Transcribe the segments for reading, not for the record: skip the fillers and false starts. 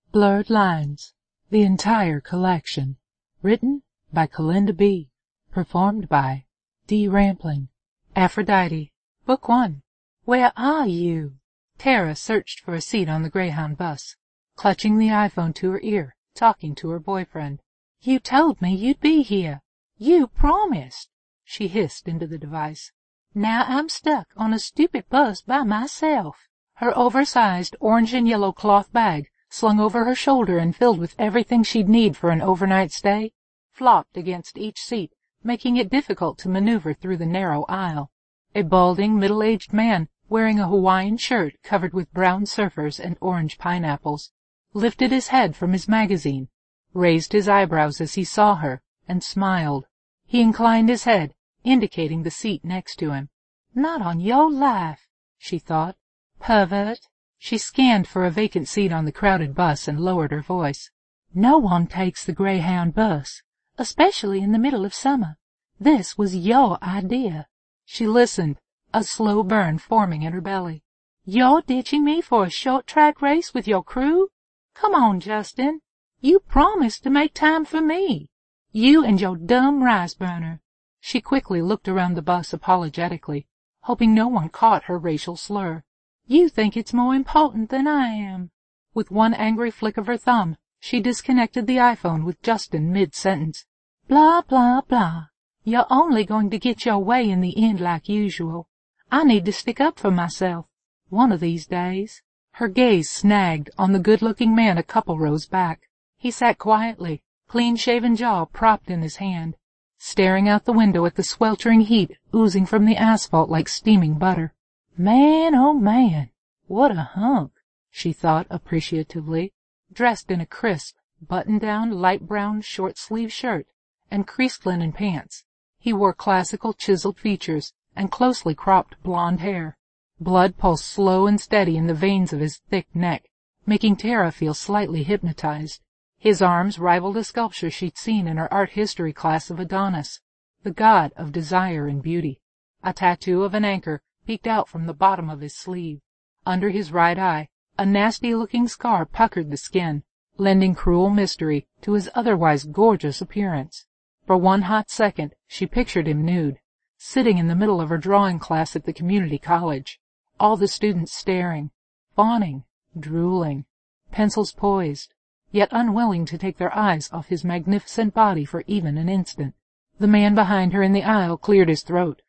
Blurred Lines, the entire collection. Written by Kalinda B. Performed by D. Rampling. Aphrodite. Book 1. Where are you? Tara searched for a seat on the Greyhound bus, clutching the iPhone to her ear, talking to her boyfriend. You told me you'd be here. You promised, she hissed into the device. Now I'm stuck on a stupid bus by myself. Her oversized orange and yellow cloth bag, slung over her shoulder and filled with everything she'd need for an overnight stay, flopped against each seat, making it difficult to maneuver through the narrow aisle. A balding, middle-aged man, wearing a Hawaiian shirt covered with brown surfers and orange pineapples, lifted his head from his magazine, raised his eyebrows as he saw her, and smiled. He inclined his head, indicating the seat next to him. Not on your life, she thought. Pervert. She scanned for a vacant seat on the crowded bus and lowered her voice. No one takes the Greyhound bus, especially in the middle of summer. This was your idea. She listened, a slow burn forming in her belly. You're ditching me for a short track race with your crew? Come on, Justin. You promised to make time for me. You and your dumb rice burner. She quickly looked around the bus apologetically, hoping no one caught her racial slur. You think it's more important than I am. With one angry flick of her thumb, she disconnected the iPhone with Justin mid-sentence. Blah, blah, blah. You're only going to get your way in the end like usual. I need to stick up for myself, one of these days. Her gaze snagged on the good-looking man a couple rows back. He sat quietly, clean-shaven jaw propped in his hand, staring out the window at the sweltering heat oozing from the asphalt like steaming butter. Man, oh man, what a hunk, she thought appreciatively, dressed in a crisp, button-down, light-brown, short-sleeved shirt and creased linen pants. He wore classical chiseled features and closely cropped blonde hair. Blood pulsed slow and steady in the veins of his thick neck, making Tara feel slightly hypnotized. His arms rivaled a sculpture she'd seen in her art history class of Adonis, the god of desire and beauty. A tattoo of an anchor peeked out from the bottom of his sleeve. Under his right eye, a nasty-looking scar puckered the skin, lending cruel mystery to his otherwise gorgeous appearance. For one hot second, she pictured him nude, sitting in the middle of her drawing class at the community college, all the students staring, fawning, drooling, pencils poised, yet unwilling to take their eyes off his magnificent body for even an instant. The man behind her in the aisle cleared his throat.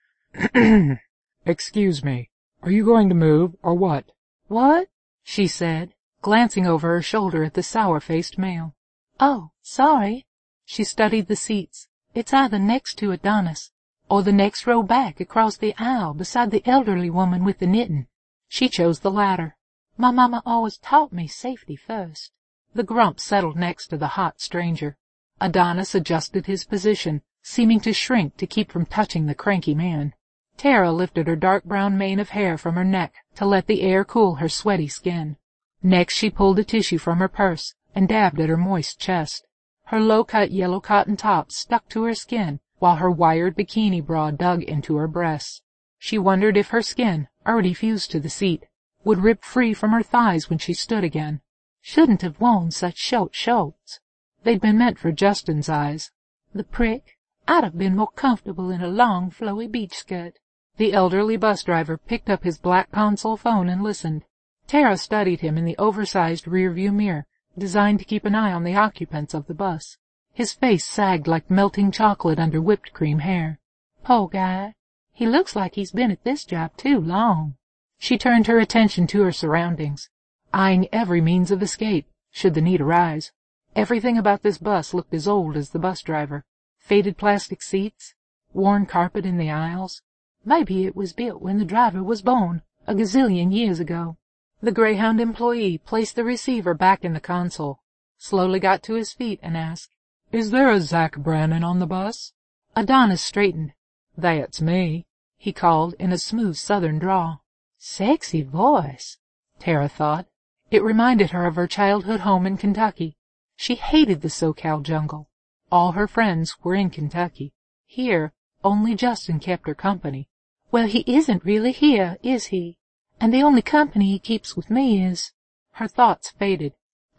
Excuse me, are you going to move, or what? What? She said, glancing over her shoulder at the sour-faced male. Oh, sorry. She studied the seats. It's either next to Adonis, or the next row back across the aisle beside the elderly woman with the knitting. She chose the latter. My mama always taught me safety first. The grump settled next to the hot stranger. Adonis adjusted his position, seeming to shrink to keep from touching the cranky man. Tara lifted her dark brown mane of hair from her neck to let the air cool her sweaty skin. Next she pulled a tissue from her purse and dabbed at her moist chest. Her low-cut yellow cotton top stuck to her skin while her wired bikini bra dug into her breasts. She wondered if her skin, already fused to the seat, would rip free from her thighs when she stood again. Shouldn't have worn such short shorts. They'd been meant for Justin's eyes. The prick. I'd have been more comfortable in a long, flowy beach skirt. The elderly bus driver picked up his black console phone and listened. Tara studied him in the oversized rear-view mirror, designed to keep an eye on the occupants of the bus. His face sagged like melting chocolate under whipped cream hair. Poor guy. He looks like he's been at this job too long. She turned her attention to her surroundings, eyeing every means of escape, should the need arise. Everything about this bus looked as old as the bus driver. Faded plastic seats, worn carpet in the aisles. Maybe it was built when the driver was born, a gazillion years ago. The Greyhound employee placed the receiver back in the console, slowly got to his feet and asked, Is there a Zach Brannon on the bus? Adonis straightened. That's me, he called in a smooth southern drawl. Sexy voice, Tara thought. It reminded her of her childhood home in Kentucky. She hated the SoCal jungle. All her friends were in Kentucky. Here, only Justin kept her company. Well, he isn't really here, is he? And the only company he keeps with me is... Her thoughts faded.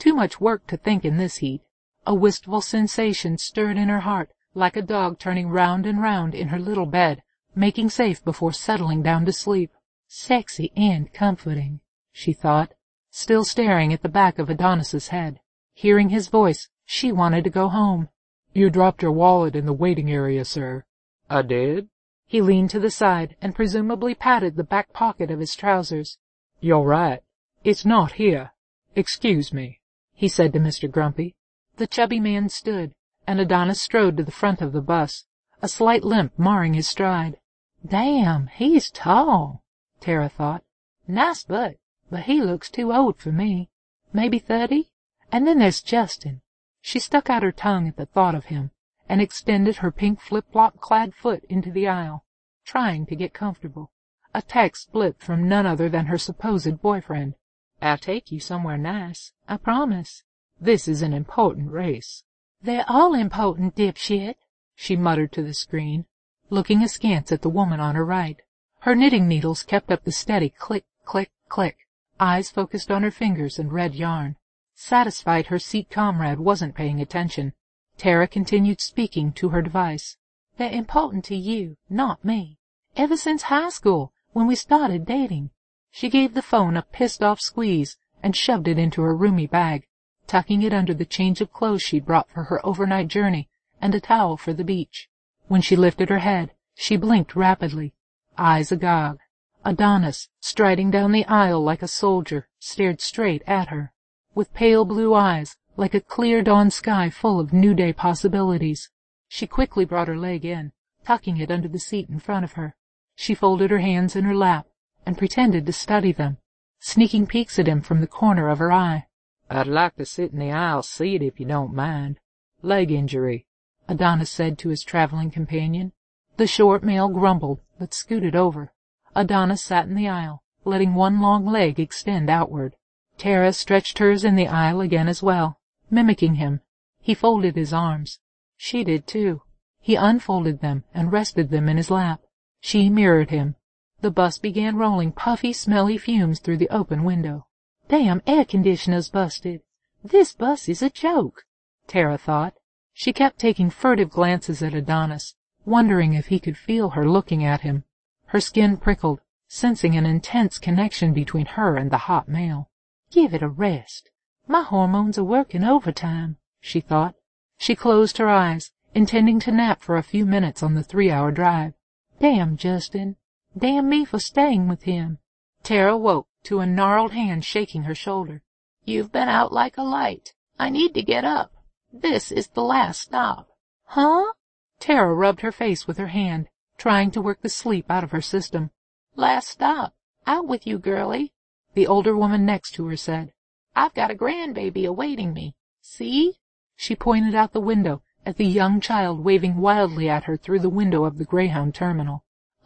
Too much work to think in this heat. A wistful sensation stirred in her heart, like a dog turning round and round in her little bed, making safe before settling down to sleep. Sexy and comforting, she thought, still staring at the back of Adonis's head. Hearing his voice, she wanted to go home. You dropped your wallet in the waiting area, sir. I did? He leaned to the side and presumably patted the back pocket of his trousers. You're right. It's not here. Excuse me, he said to Mr. Grumpy. The chubby man stood, and Adonis strode to the front of the bus, a slight limp marring his stride. Damn, he's tall, Tara thought. Nice butt, but he looks too old for me. Maybe 30? And then there's Justin. She stuck out her tongue at the thought of him, and extended her pink flip-flop-clad foot into the aisle, trying to get comfortable. A text blipped from none other than her supposed boyfriend. I'll take you somewhere nice, I promise. This is an important race. They're all important, dipshit, she muttered to the screen, looking askance at the woman on her right. Her knitting needles kept up the steady click, click, click, eyes focused on her fingers and red yarn. Satisfied her seat comrade wasn't paying attention, Tara continued speaking to her device. They're important to you, not me. Ever since high school, when we started dating. She gave the phone a pissed-off squeeze and shoved it into her roomy bag, tucking it under the change of clothes she'd brought for her overnight journey and a towel for the beach. When she lifted her head, she blinked rapidly, eyes agog. Adonis, striding down the aisle like a soldier, stared straight at her, with pale blue eyes like a clear dawn sky full of new day possibilities. She quickly brought her leg in, tucking it under the seat in front of her. She folded her hands in her lap and pretended to study them, sneaking peeks at him from the corner of her eye. I'd like to sit in the aisle seat if you don't mind. Leg injury, Adonis said to his traveling companion. The short male grumbled, but scooted over. Adonis sat in the aisle, letting one long leg extend outward. Tara stretched hers in the aisle again as well, mimicking him. He folded his arms. She did too. He unfolded them and rested them in his lap. She mirrored him. The bus began rolling puffy, smelly fumes through the open window. Damn air conditioner's busted. This bus is a joke, Tara thought. She kept taking furtive glances at Adonis, wondering if he could feel her looking at him. Her skin prickled, sensing an intense connection between her and the hot male. Give it a rest. My hormones are working overtime, she thought. She closed her eyes, intending to nap for a few minutes on the 3-hour drive. Damn Justin. Damn me for staying with him. Tara woke to a gnarled hand shaking her shoulder. You've been out like a light. I need to get up. This is the last stop. Huh? Tara rubbed her face with her hand, trying to work the sleep out of her system. Last stop. Out with you, girlie, the older woman next to her said. I've got a grandbaby awaiting me. See? She pointed out the window at the young child waving wildly at her through the window of the Greyhound terminal.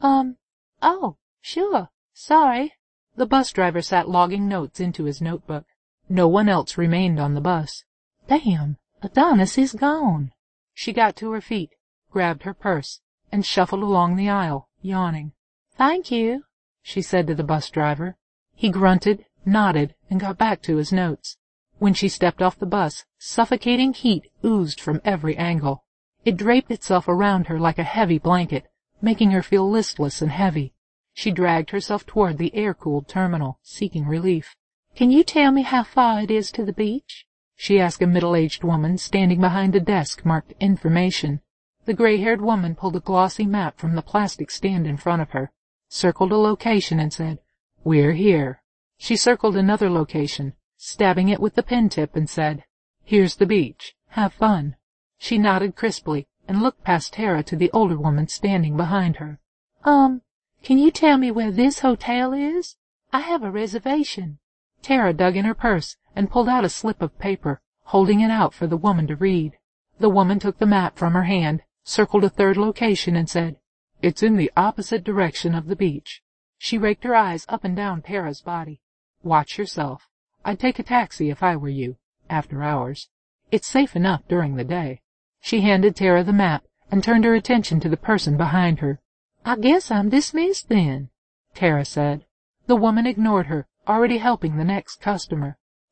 Oh, sure, sorry. The bus driver sat logging notes into his notebook. No one else remained on the bus. Damn, Adonis is gone. She got to her feet, grabbed her purse, and shuffled along the aisle, yawning. Thank you, she said to the bus driver. He grunted, nodded, and got back to his notes. When she stepped off the bus, suffocating heat oozed from every angle. It draped itself around her like a heavy blanket, making her feel listless and heavy. She dragged herself toward the air-cooled terminal, seeking relief. Can you tell me how far it is to the beach? She asked a middle-aged woman standing behind a desk marked Information. The gray-haired woman pulled a glossy map from the plastic stand in front of her, circled a location and said, We're here. She circled another location, stabbing it with the pen tip and said, Here's the beach. Have fun. She nodded crisply and looked past Tara to the older woman standing behind her. Can you tell me where this hotel is? I have a reservation. Tara dug in her purse and pulled out a slip of paper, holding it out for the woman to read. The woman took the map from her hand, circled a third location and said, It's in the opposite direction of the beach. She raked her eyes up and down Tara's body. Watch yourself. I'd take a taxi if I were you, after hours. It's safe enough during the day. She handed Tara the map and turned her attention to the person behind her. I guess I'm dismissed then, Tara said. The woman ignored her, already helping the next customer.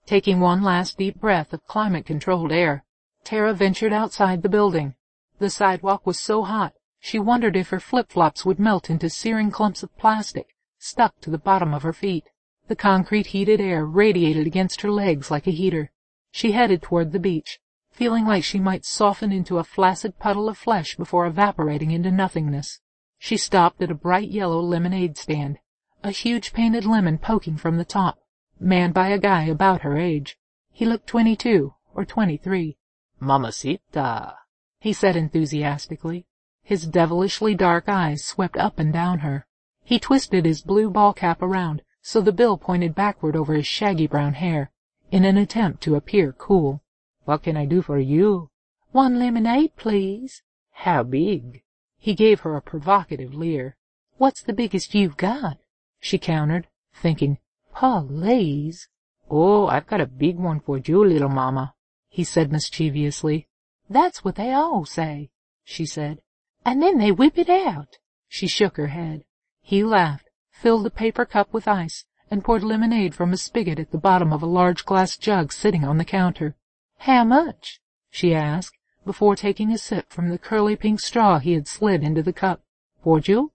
Taking one last deep breath of climate-controlled air, Tara ventured outside the building. The sidewalk was so hot, she wondered if her flip-flops would melt into searing clumps of plastic stuck to the bottom of her feet. The concrete heated air radiated against her legs like a heater. She headed toward the beach, feeling like she might soften into a flaccid puddle of flesh before evaporating into nothingness. She stopped at a bright yellow lemonade stand, a huge painted lemon poking from the top, manned by a guy about her age. He looked 22 or 23. "Mamacita," he said enthusiastically. His devilishly dark eyes swept up and down her. He twisted his blue ball cap around so the bill pointed backward over his shaggy brown hair, in an attempt to appear cool. "What can I do for you?" "One lemonade, please." "How big?" He gave her a provocative leer. "What's the biggest you've got?" she countered, thinking, "Please." "Oh, I've got a big one for you, little mama," he said mischievously. "That's what they all say," she said. "And then they whip it out." She shook her head. He laughed, filled a paper cup with ice, and poured lemonade from a spigot at the bottom of a large glass jug sitting on the counter. "How much?" she asked, before taking a sip from the curly pink straw he had slid into the cup. "For you?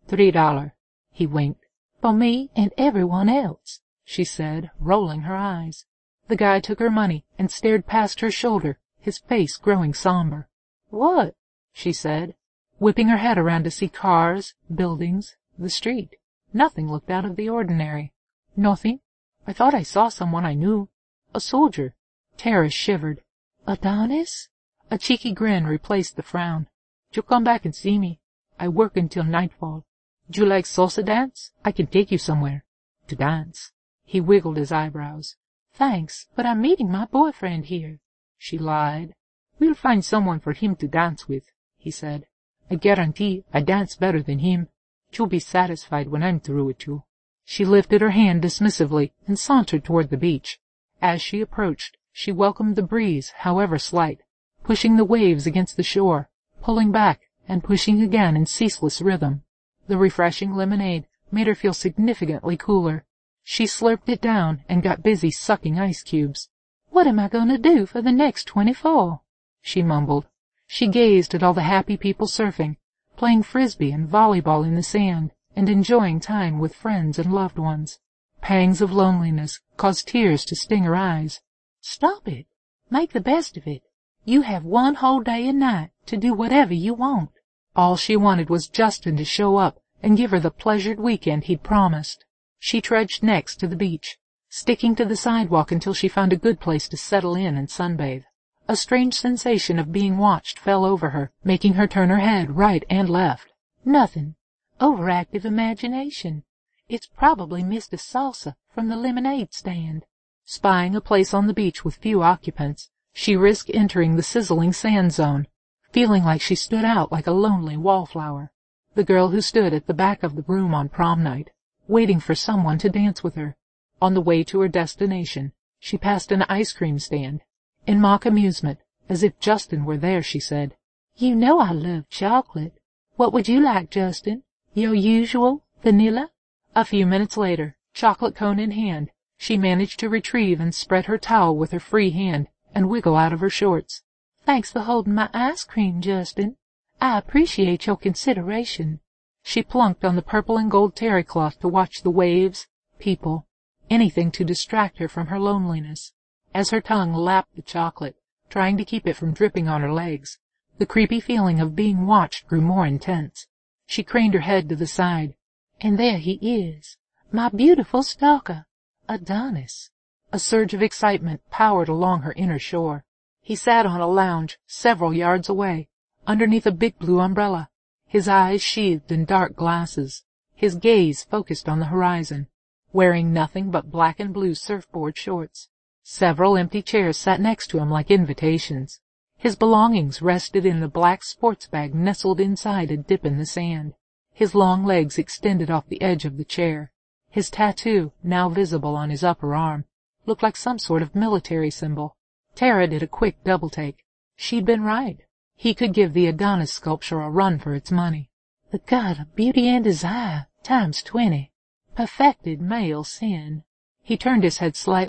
$3. He winked. "For me and everyone else," she said, rolling her eyes. The guy took her money and stared past her shoulder, his face growing somber. "What?" she said, whipping her head around to see cars, buildings, the street. Nothing looked out of the ordinary. "Nothing. I thought I saw someone I knew. A soldier." Tara shivered. "Adonis?" A cheeky grin replaced the frown. "You come back and see me. I work until nightfall. Do you like salsa dance? I can take you somewhere." "To dance?" He wiggled his eyebrows. "Thanks, but I'm meeting my boyfriend here," she lied. "We'll find someone for him to dance with," he said. "I guarantee I dance better than him. You'll be satisfied when I'm through with you." She lifted her hand dismissively and sauntered toward the beach. As she approached, she welcomed the breeze, however slight, pushing the waves against the shore, pulling back and pushing again in ceaseless rhythm. The refreshing lemonade made her feel significantly cooler. She slurped it down and got busy sucking ice cubes. "What am I going to do for the next 24?" she mumbled. She gazed at all the happy people surfing, playing frisbee and volleyball in the sand, and enjoying time with friends and loved ones. Pangs of loneliness caused tears to sting her eyes. "Stop it. Make the best of it. You have one whole day and night to do whatever you want." All she wanted was Justin to show up and give her the pleasured weekend he'd promised. She trudged next to the beach, sticking to the sidewalk until she found a good place to settle in and sunbathe. A strange sensation of being watched fell over her, making her turn her head right and left. "Nothing. Overactive imagination. It's probably Mr. Salsa from the lemonade stand." Spying a place on the beach with few occupants, she risked entering the sizzling sand zone, feeling like she stood out like a lonely wallflower. The girl who stood at the back of the room on prom night, waiting for someone to dance with her. On the way to her destination, she passed an ice cream stand. In mock amusement, as if Justin were there, she said, "You know I love chocolate. What would you like, Justin? Your usual vanilla?" A few minutes later, chocolate cone in hand, she managed to retrieve and spread her towel with her free hand and wiggle out of her shorts. "Thanks for holding my ice cream, Justin. I appreciate your consideration." She plunked on the purple and gold terry cloth to watch the waves, people, anything to distract her from her loneliness. As her tongue lapped the chocolate, trying to keep it from dripping on her legs, the creepy feeling of being watched grew more intense. She craned her head to the side. "And there he is, my beautiful stalker, Adonis." A surge of excitement powered along her inner shore. He sat on a lounge several yards away, underneath a big blue umbrella, his eyes sheathed in dark glasses, his gaze focused on the horizon, wearing nothing but black and blue surfboard shorts. Several empty chairs sat next to him like invitations. His belongings rested in the black sports bag nestled inside a dip in the sand. His long legs extended off the edge of the chair. His tattoo, now visible on his upper arm, looked like some sort of military symbol. Tara did a quick double-take. She'd been right. He could give the Adonis sculpture a run for its money. "The god of beauty and desire, times 20. Perfected male sin." He turned his head slightly,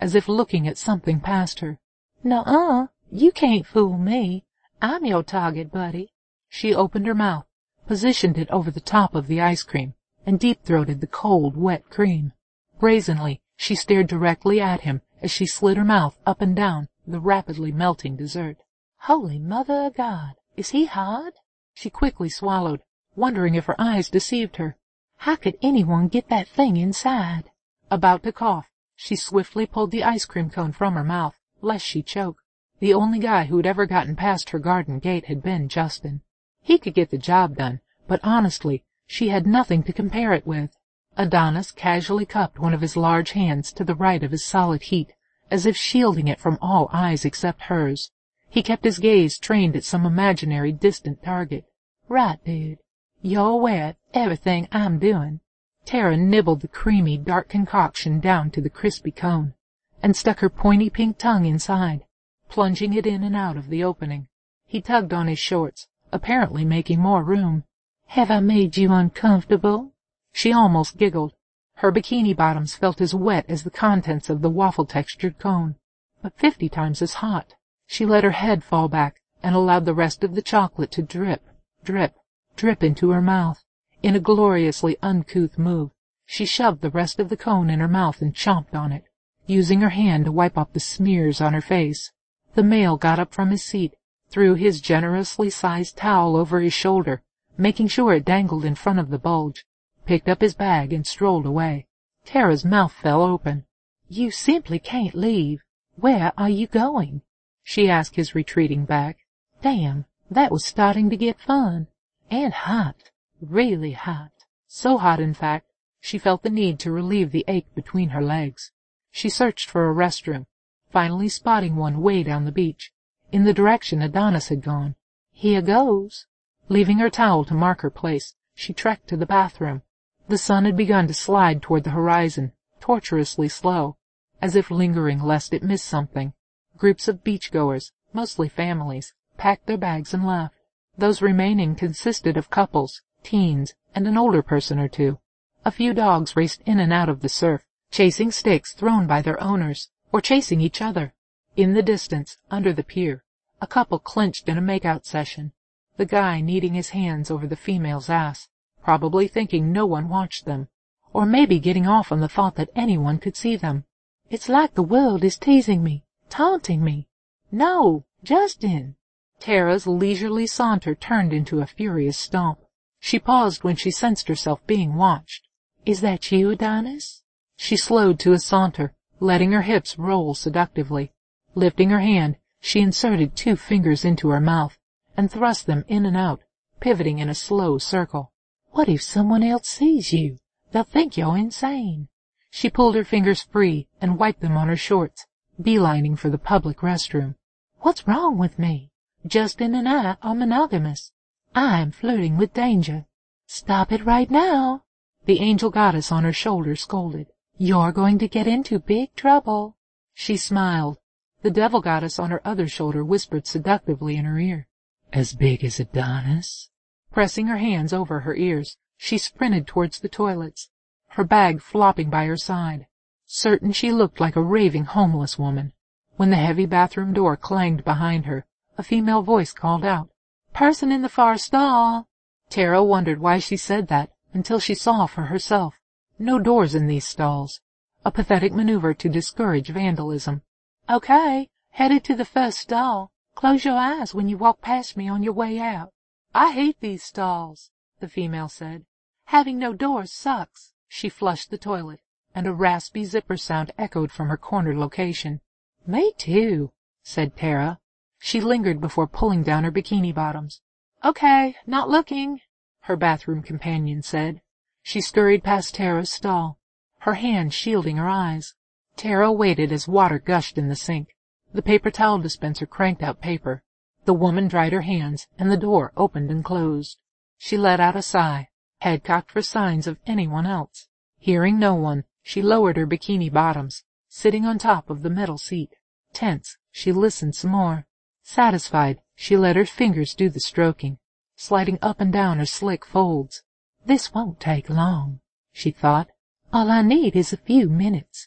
as if looking at something past her. "Nuh-uh, you can't fool me. I'm your target, buddy." She opened her mouth, positioned it over the top of the ice cream, and deep-throated the cold, wet cream. Brazenly, she stared directly at him as she slid her mouth up and down the rapidly melting dessert. "Holy Mother of God, is he hard?" She quickly swallowed, wondering if her eyes deceived her. How could anyone get that thing inside? About to cough, she swiftly pulled the ice cream cone from her mouth, lest she choke. The only guy who'd ever gotten past her garden gate had been Justin. He could get the job done, but honestly, she had nothing to compare it with. Adonis casually cupped one of his large hands to the right of his solid heat, as if shielding it from all eyes except hers. He kept his gaze trained at some imaginary distant target. "Right, dude. You're aware of everything I'm doing." Tara nibbled the creamy, dark concoction down to the crispy cone, and stuck her pointy pink tongue inside, plunging it in and out of the opening. He tugged on his shorts, apparently making more room. "Have I made you uncomfortable?" She almost giggled. Her bikini bottoms felt as wet as the contents of the waffle-textured cone, but 50 times as hot. She let her head fall back and allowed the rest of the chocolate to drip, drip, drip into her mouth. In a gloriously uncouth move, she shoved the rest of the cone in her mouth and chomped on it, using her hand to wipe off the smears on her face. The male got up from his seat, threw his generously sized towel over his shoulder, making sure it dangled in front of the bulge, picked up his bag and strolled away. Tara's mouth fell open. "You simply can't leave. Where are you going?" she asked his retreating back. Damn, that was starting to get fun. And hot. Really hot. So hot, in fact, she felt the need to relieve the ache between her legs. She searched for a restroom, finally spotting one way down the beach, in the direction Adonis had gone. "Here goes." Leaving her towel to mark her place, she trekked to the bathroom. The sun had begun to slide toward the horizon, tortuously slow, as if lingering lest it miss something. Groups of beachgoers, mostly families, packed their bags and left. Those remaining consisted of couples, teens, and an older person or two. A few dogs raced in and out of the surf, chasing sticks thrown by their owners, or chasing each other. In the distance, under the pier, a couple clinched in a make-out session, the guy kneading his hands over the female's ass, probably thinking no one watched them, or maybe getting off on the thought that anyone could see them. "It's like the world is teasing me, taunting me." "No, Justin." Tara's leisurely saunter turned into a furious stomp. She paused when she sensed herself being watched. "Is that you, Adonis?" She slowed to a saunter, letting her hips roll seductively. Lifting her hand, she inserted 2 fingers into her mouth and thrust them in and out, pivoting in a slow circle. "What if someone else sees you? They'll think you're insane." She pulled her fingers free and wiped them on her shorts, beelining for the public restroom. "What's wrong with me? Justin and I are monogamous. I'm flirting with danger. Stop it right now." The angel goddess on her shoulder scolded. "You're going to get into big trouble." She smiled. The devil goddess on her other shoulder whispered seductively in her ear. "As big as Adonis?" Pressing her hands over her ears, she sprinted towards the toilets, her bag flopping by her side, certain she looked like a raving homeless woman. When the heavy bathroom door clanged behind her, a female voice called out, "Person in the far stall." Tara wondered why she said that until she saw for herself. No doors in these stalls, a pathetic maneuver to discourage vandalism. "Okay, headed to the first stall. Close your eyes when you walk past me on your way out." "I hate these stalls," the female said. "Having no doors sucks." She flushed the toilet, and a raspy zipper sound echoed from her cornered location. "Me too," said Tara. She lingered before pulling down her bikini bottoms. "Okay, not looking," her bathroom companion said. She scurried past Tara's stall, her hand shielding her eyes. Tara waited as water gushed in the sink. The paper towel dispenser cranked out paper. The woman dried her hands, and the door opened and closed. She let out a sigh, head cocked for signs of anyone else. Hearing no one, she lowered her bikini bottoms, sitting on top of the metal seat. Tense, she listened some more. Satisfied, she let her fingers do the stroking, sliding up and down her slick folds. "This won't take long," she thought. "All I need is a few minutes."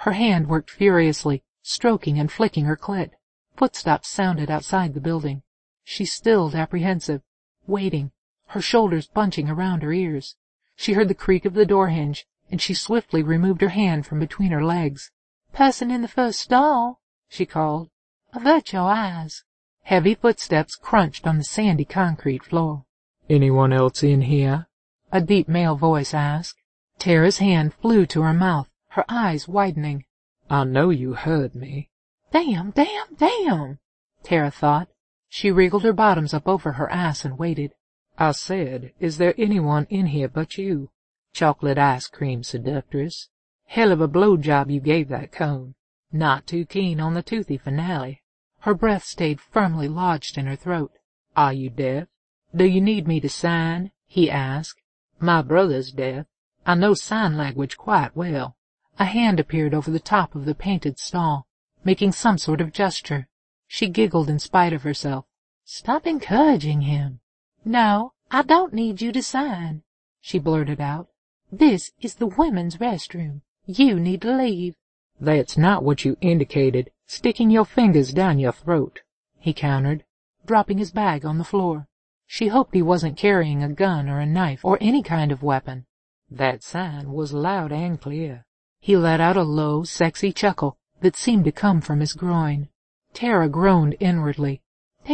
Her hand worked furiously, stroking and flicking her clit. Footsteps sounded outside the building. She stilled, apprehensive, waiting, her shoulders bunching around her ears. She heard the creak of the door hinge, and she swiftly removed her hand from between her legs. "Person in the first stall," she called. "Avert your eyes." Heavy footsteps crunched on the sandy concrete floor. "Anyone else in here?" a deep male voice asked. Tara's hand flew to her mouth, her eyes widening. "I know you heard me." Damn, Tara thought. She wriggled her bottoms up over her ass and waited. "I said, is there anyone in here but you? Chocolate ice cream seductress. Hell of a blowjob you gave that cone. Not too keen on the toothy finale." Her breath stayed firmly lodged in her throat. "Are you deaf? Do you need me to sign?" he asked. "My brother's deaf. I know sign language quite well." A hand appeared over the top of the painted stall, making some sort of gesture. She giggled in spite of herself. "Stop encouraging him." "No, I don't need you to sign," she blurted out. "This is the women's restroom. You need to leave." "That's not what you indicated, sticking your fingers down your throat," he countered, dropping his bag on the floor. She hoped he wasn't carrying a gun or a knife or any kind of weapon. "That sign was loud and clear." He let out a low, sexy chuckle that seemed to come from his groin. Tara groaned inwardly.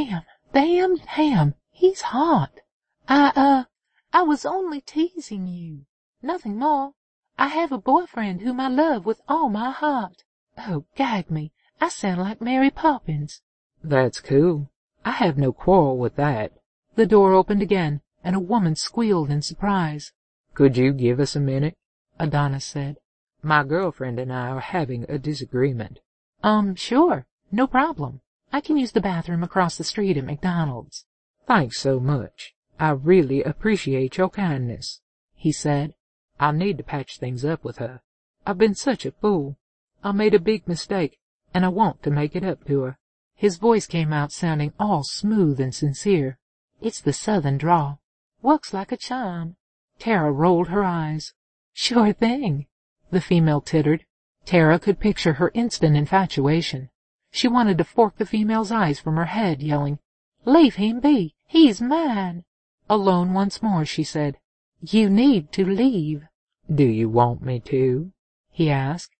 Damn, he's hot. I was only teasing you. Nothing more. I have a boyfriend whom I love with all my heart. Oh, gag me. I sound like Mary Poppins." "That's cool. I have no quarrel with that." The door opened again, and a woman squealed in surprise. "Could you give us a minute?" Adonis said. "My girlfriend and I are having a disagreement." Sure. No problem. I can use the bathroom across the street at McDonald's." "Thanks so much. I really appreciate your kindness," he said. "I need to patch things up with her. I've been such a fool. I made a big mistake, and I want to make it up to her." His voice came out sounding all smooth and sincere. It's the southern drawl. Works like a charm. Tara rolled her eyes. "Sure thing," the female tittered. Tara could picture her instant infatuation. She wanted to fork the female's eyes from her head, yelling, "Leave him be! He's mine!" Alone once more, she said, "You need to leave." "Do you want me to?" he asked.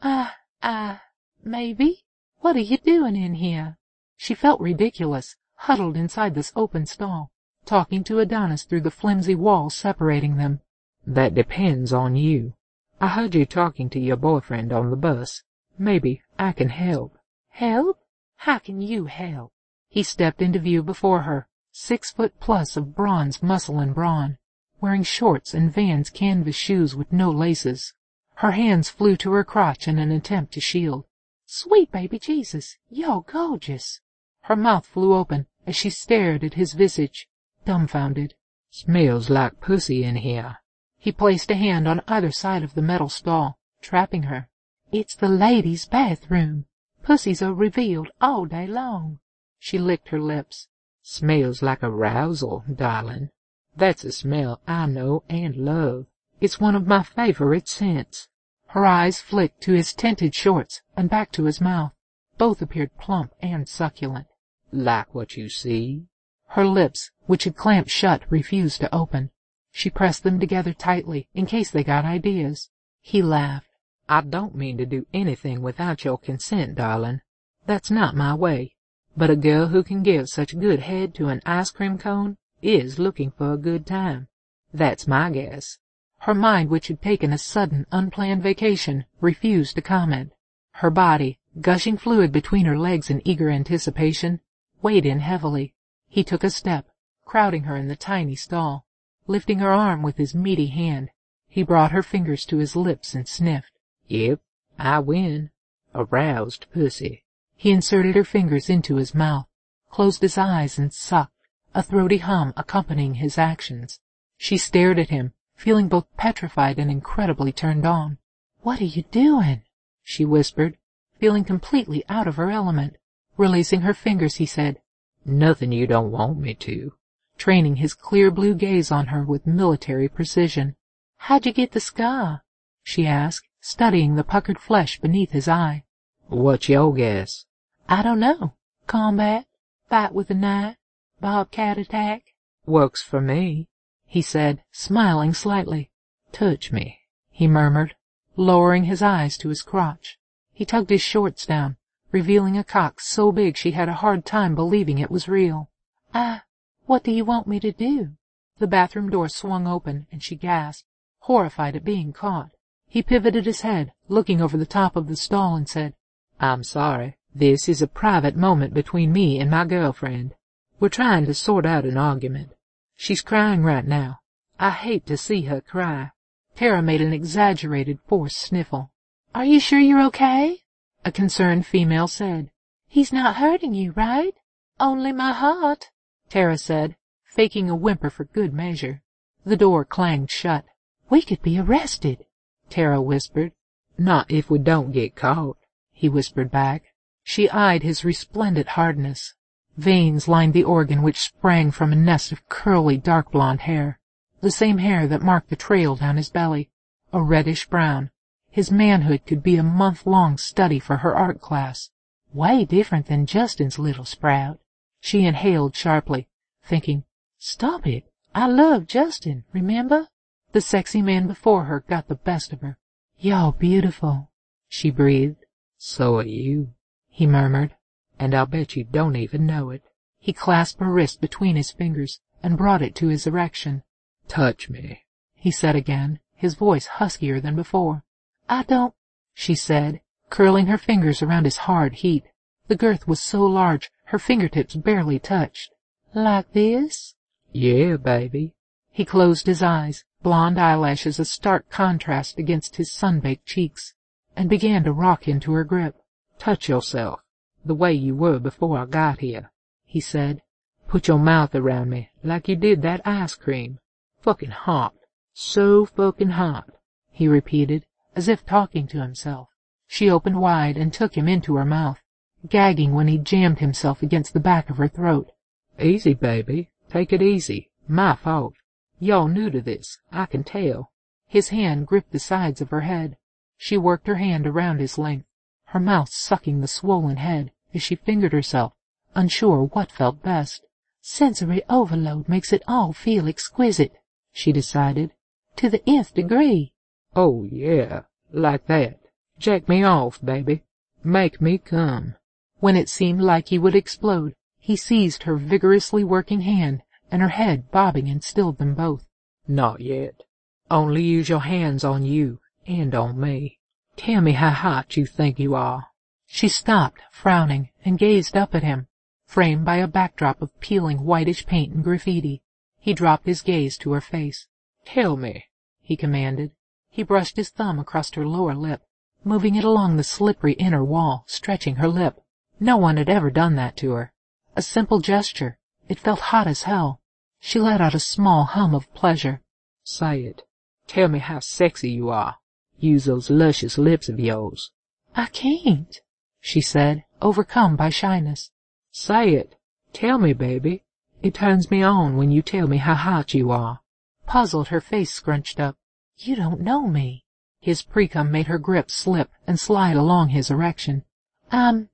Maybe. What are you doing in here?" She felt ridiculous, huddled inside this open stall, talking to Adonis through the flimsy wall separating them. "That depends on you. I heard you talking to your boyfriend on the bus. Maybe I can help." "Help? How can you help?" He stepped into view before her, 6 foot plus of bronze muscle and brawn, wearing shorts and Vans canvas shoes with no laces. Her hands flew to her crotch in an attempt to shield. "Sweet baby Jesus, you're gorgeous." Her mouth flew open as she stared at his visage, dumbfounded. "Smells like pussy in here." He placed a hand on either side of the metal stall, trapping her. "It's the ladies' bathroom. Pussies are revealed all day long." She licked her lips. "Smells like arousal, darling. That's a smell I know and love. It's one of my favorite scents." Her eyes flicked to his tinted shorts and back to his mouth. Both appeared plump and succulent. "Like what you see?" Her lips, which had clamped shut, refused to open. She pressed them together tightly in case they got ideas. He laughed. "I don't mean to do anything without your consent, darling. That's not my way. But a girl who can give such good head to an ice cream cone is looking for a good time. That's my guess." Her mind, which had taken a sudden, unplanned vacation, refused to comment. Her body, gushing fluid between her legs in eager anticipation, weighed in heavily. He took a step, crowding her in the tiny stall. Lifting her arm with his meaty hand, he brought her fingers to his lips and sniffed. "Yep, I win. Aroused pussy." He inserted her fingers into his mouth, closed his eyes and sucked, a throaty hum accompanying his actions. She stared at him, feeling both petrified and incredibly turned on. "What are you doing?" she whispered, feeling completely out of her element. Releasing her fingers, he said, "Nothing you don't want me to," training his clear blue gaze on her with military precision. "How'd you get the scar?" she asked, studying the puckered flesh beneath his eye. What's your guess? I don't know. Combat, fight with a knife, bobcat attack. Works for me, he said, smiling slightly. Touch me, he murmured, lowering his eyes to his crotch. He tugged his shorts down, revealing a cock so big she had a hard time believing it was real. What do you want me to do? The bathroom door swung open, and she gasped, horrified at being caught. He pivoted his head, looking over the top of the stall, and said, I'm sorry. This is a private moment between me and my girlfriend. We're trying to sort out an argument. She's crying right now. I hate to see her cry. Tara made an exaggerated, forced sniffle. Are you sure you're okay? A concerned female said. He's not hurting you, right? Only my heart, Tara said, faking a whimper for good measure. The door clanged shut. We could be arrested, Tara whispered. Not if we don't get caught, he whispered back. She eyed his resplendent hardness. Veins lined the organ which sprang from a nest of curly, dark blonde hair, the same hair that marked the trail down his belly, a reddish brown. His manhood could be a month-long study for her art class. Way different than Justin's little sprout. She inhaled sharply, thinking, Stop it, I love Justin, remember? The sexy man before her got the best of her. You're beautiful, she breathed. So are you, he murmured. And I'll bet you don't even know it. He clasped her wrist between his fingers and brought it to his erection. Touch me, he said again, his voice huskier than before. I don't, she said, curling her fingers around his hard heat. The girth was so large, her fingertips barely touched. Like this? Yeah, baby. He closed his eyes, blonde eyelashes a stark contrast against his sun-baked cheeks, and began to rock into her grip. Touch yourself, the way you were before I got here, he said. Put your mouth around me like you did that ice cream. Fucking hot. So fucking hot, he repeated, as if talking to himself. She opened wide and took him into her mouth, gagging when he jammed himself against the back of her throat. Easy, baby. Take it easy. My fault. You're new to this, I can tell. His hand gripped the sides of her head. She worked her hand around his length, her mouth sucking the swollen head as she fingered herself, unsure what felt best. Sensory overload makes it all feel exquisite, she decided, to the nth degree. Oh, yeah, like that. Jack me off, baby. Make me come. When it seemed like he would explode, he seized her vigorously working hand, and her head bobbing and stilled them both. Not yet. Only use your hands on you and on me. Tell me how hot you think you are. She stopped, frowning, and gazed up at him, framed by a backdrop of peeling whitish paint and graffiti. He dropped his gaze to her face. Tell me, he commanded. He brushed his thumb across her lower lip, moving it along the slippery inner wall, stretching her lip. No one had ever done that to her. A simple gesture. It felt hot as hell. She let out a small hum of pleasure. Say it. Tell me how sexy you are. Use those luscious lips of yours. I can't, she said, overcome by shyness. Say it. Tell me, baby. It turns me on when you tell me how hot you are. Puzzled, her face scrunched up. You don't know me. His precum made her grip slip and slide along his erection. I'm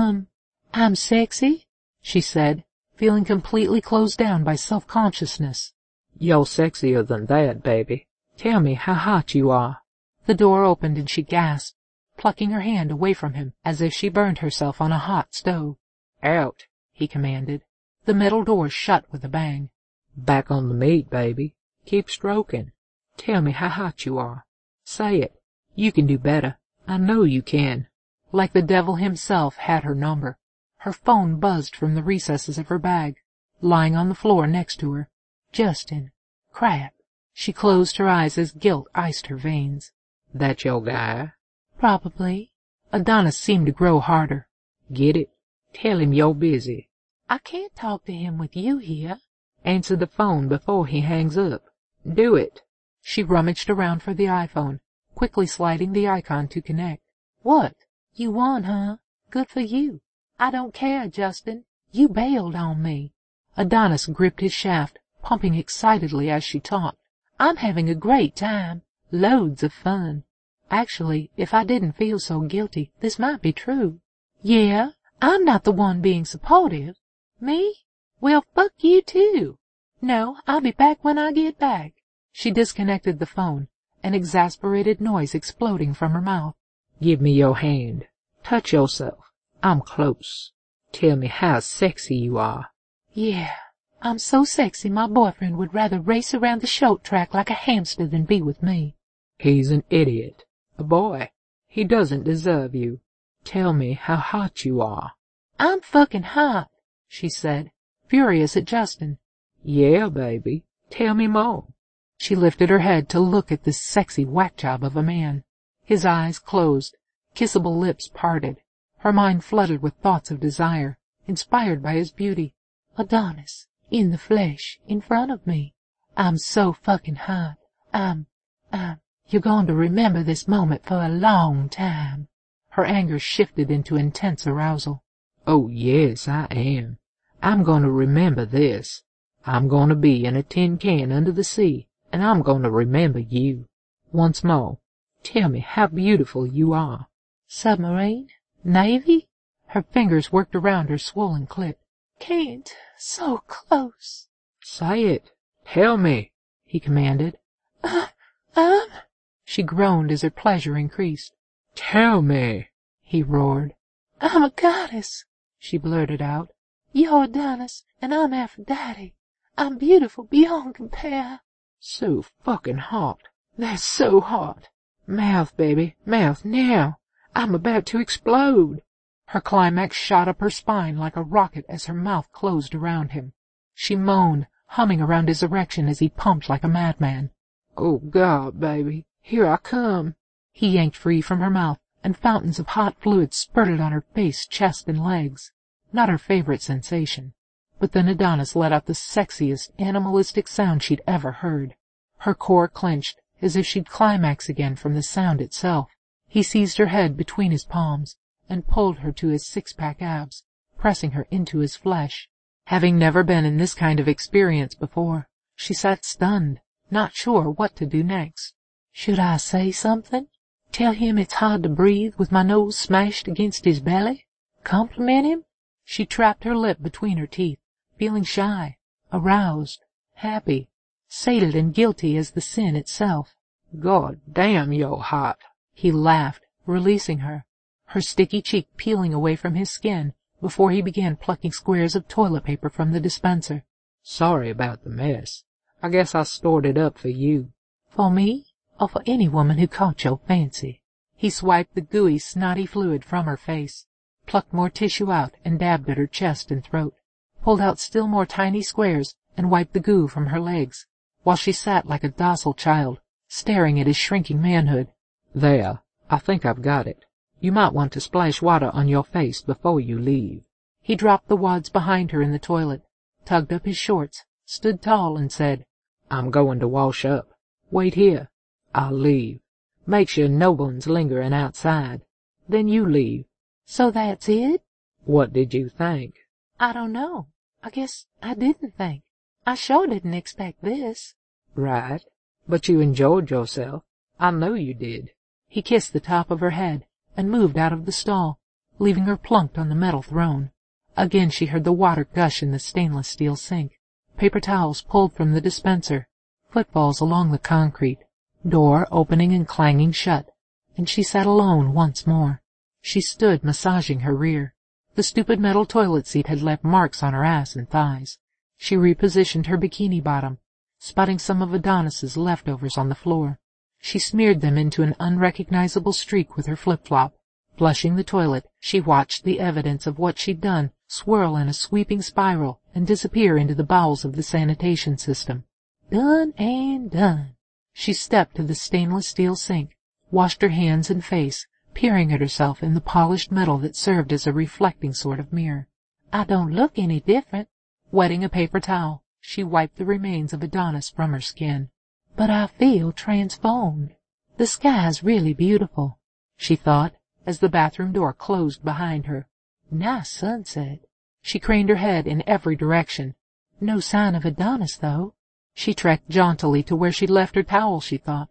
sexy, she said, feeling completely closed down by self-consciousness. You're sexier than that, baby. Tell me how hot you are. The door opened and she gasped, plucking her hand away from him as if she burned herself on a hot stove. Out, he commanded. The metal door shut with a bang. Back on the meat, baby. Keep stroking. Tell me how hot you are. Say it. You can do better. I know you can. Like the devil himself had her number. Her phone buzzed from the recesses of her bag, lying on the floor next to her. Justin. Crap. She closed her eyes as guilt iced her veins. That your guy? Probably. Adonis seemed to grow harder. Get it? Tell him you're busy. I can't talk to him with you here. Answer the phone before he hangs up. Do it. She rummaged around for the iPhone, quickly sliding the icon to connect. What? You won, huh? Good for you. I don't care, Justin. You bailed on me. Adonis gripped his shaft, pumping excitedly as she talked. I'm having a great time. Loads of fun. Actually, if I didn't feel so guilty, this might be true. Yeah, I'm not the one being supportive. Me? Well, fuck you too. No, I'll be back when I get back. She disconnected the phone, an exasperated noise exploding from her mouth. Give me your hand. Touch yourself. I'm close. Tell me how sexy you are. Yeah, I'm so sexy my boyfriend would rather race around the short track like a hamster than be with me. He's an idiot. A boy. He doesn't deserve you. Tell me how hot you are. I'm fucking hot, she said, furious at Justin. Yeah, baby. Tell me more. She lifted her head to look at this sexy whack job of a man. His eyes closed, kissable lips parted. Her mind flooded with thoughts of desire, inspired by his beauty. Adonis, in the flesh, in front of me. I'm so fucking hot. You're going to remember this moment for a long time. Her anger shifted into intense arousal. Oh, yes, I am. I'm going to remember this. I'm going to be in a tin can under the sea, and I'm going to remember you. Once more, tell me how beautiful you are. Submarine? Navy? Her fingers worked around her swollen clit. Can't. So close. Say it. Tell me, he commanded. She groaned as her pleasure increased. Tell me, he roared. I'm a goddess, she blurted out. You're Adonis, and I'm Aphrodite. I'm beautiful beyond compare. So fucking hot. That's so hot. Mouth, baby, mouth now. I'm about to explode. Her climax shot up her spine like a rocket as her mouth closed around him. She moaned, humming around his erection as he pumped like a madman. Oh, God, baby, here I come. He yanked free from her mouth, and fountains of hot fluid spurted on her face, chest, and legs. Not her favorite sensation. But then Adonis let out the sexiest, animalistic sound she'd ever heard. Her core clenched, as if she'd climax again from the sound itself. He seized her head between his palms, and pulled her to his six-pack abs, pressing her into his flesh. Having never been in this kind of experience before, she sat stunned, not sure what to do next. Should I say something? Tell him it's hard to breathe with my nose smashed against his belly? Compliment him? She trapped her lip between her teeth, feeling shy, aroused, happy, sated and guilty as the sin itself. God damn, you're hot. He laughed, releasing her, her sticky cheek peeling away from his skin before he began plucking squares of toilet paper from the dispenser. Sorry about the mess. I guess I stored it up for you. For me, or for any woman who caught your fancy? He swiped the gooey, snotty fluid from her face, plucked more tissue out and dabbed at her chest and throat, pulled out still more tiny squares and wiped the goo from her legs, while she sat like a docile child, staring at his shrinking manhood. There, I think I've got it. You might want to splash water on your face before you leave. He dropped the wads behind her in the toilet, tugged up his shorts, stood tall, and said, I'm going to wash up. Wait here. I'll leave. Make sure no one's lingering outside. Then you leave. So that's it? What did you think? I don't know. I guess I didn't think. I sure didn't expect this. Right. But you enjoyed yourself. I know you did. He kissed the top of her head and moved out of the stall, leaving her plunked on the metal throne. Again she heard the water gush in the stainless steel sink, paper towels pulled from the dispenser, footfalls along the concrete, door opening and clanging shut, and she sat alone once more. She stood massaging her rear. The stupid metal toilet seat had left marks on her ass and thighs. She repositioned her bikini bottom, spotting some of Adonis's leftovers on the floor. She smeared them into an unrecognizable streak with her flip-flop. Flushing the toilet, she watched the evidence of what she'd done swirl in a sweeping spiral and disappear into the bowels of the sanitation system. Done and done. She stepped to the stainless steel sink, washed her hands and face, peering at herself in the polished metal that served as a reflecting sort of mirror. I don't look any different. Wetting a paper towel, she wiped the remains of Adonis from her skin. But I feel transformed. The sky's really beautiful, she thought, as the bathroom door closed behind her. Nice sunset. She craned her head in every direction. No sign of Adonis, though. She trekked jauntily to where she'd left her towel, she thought.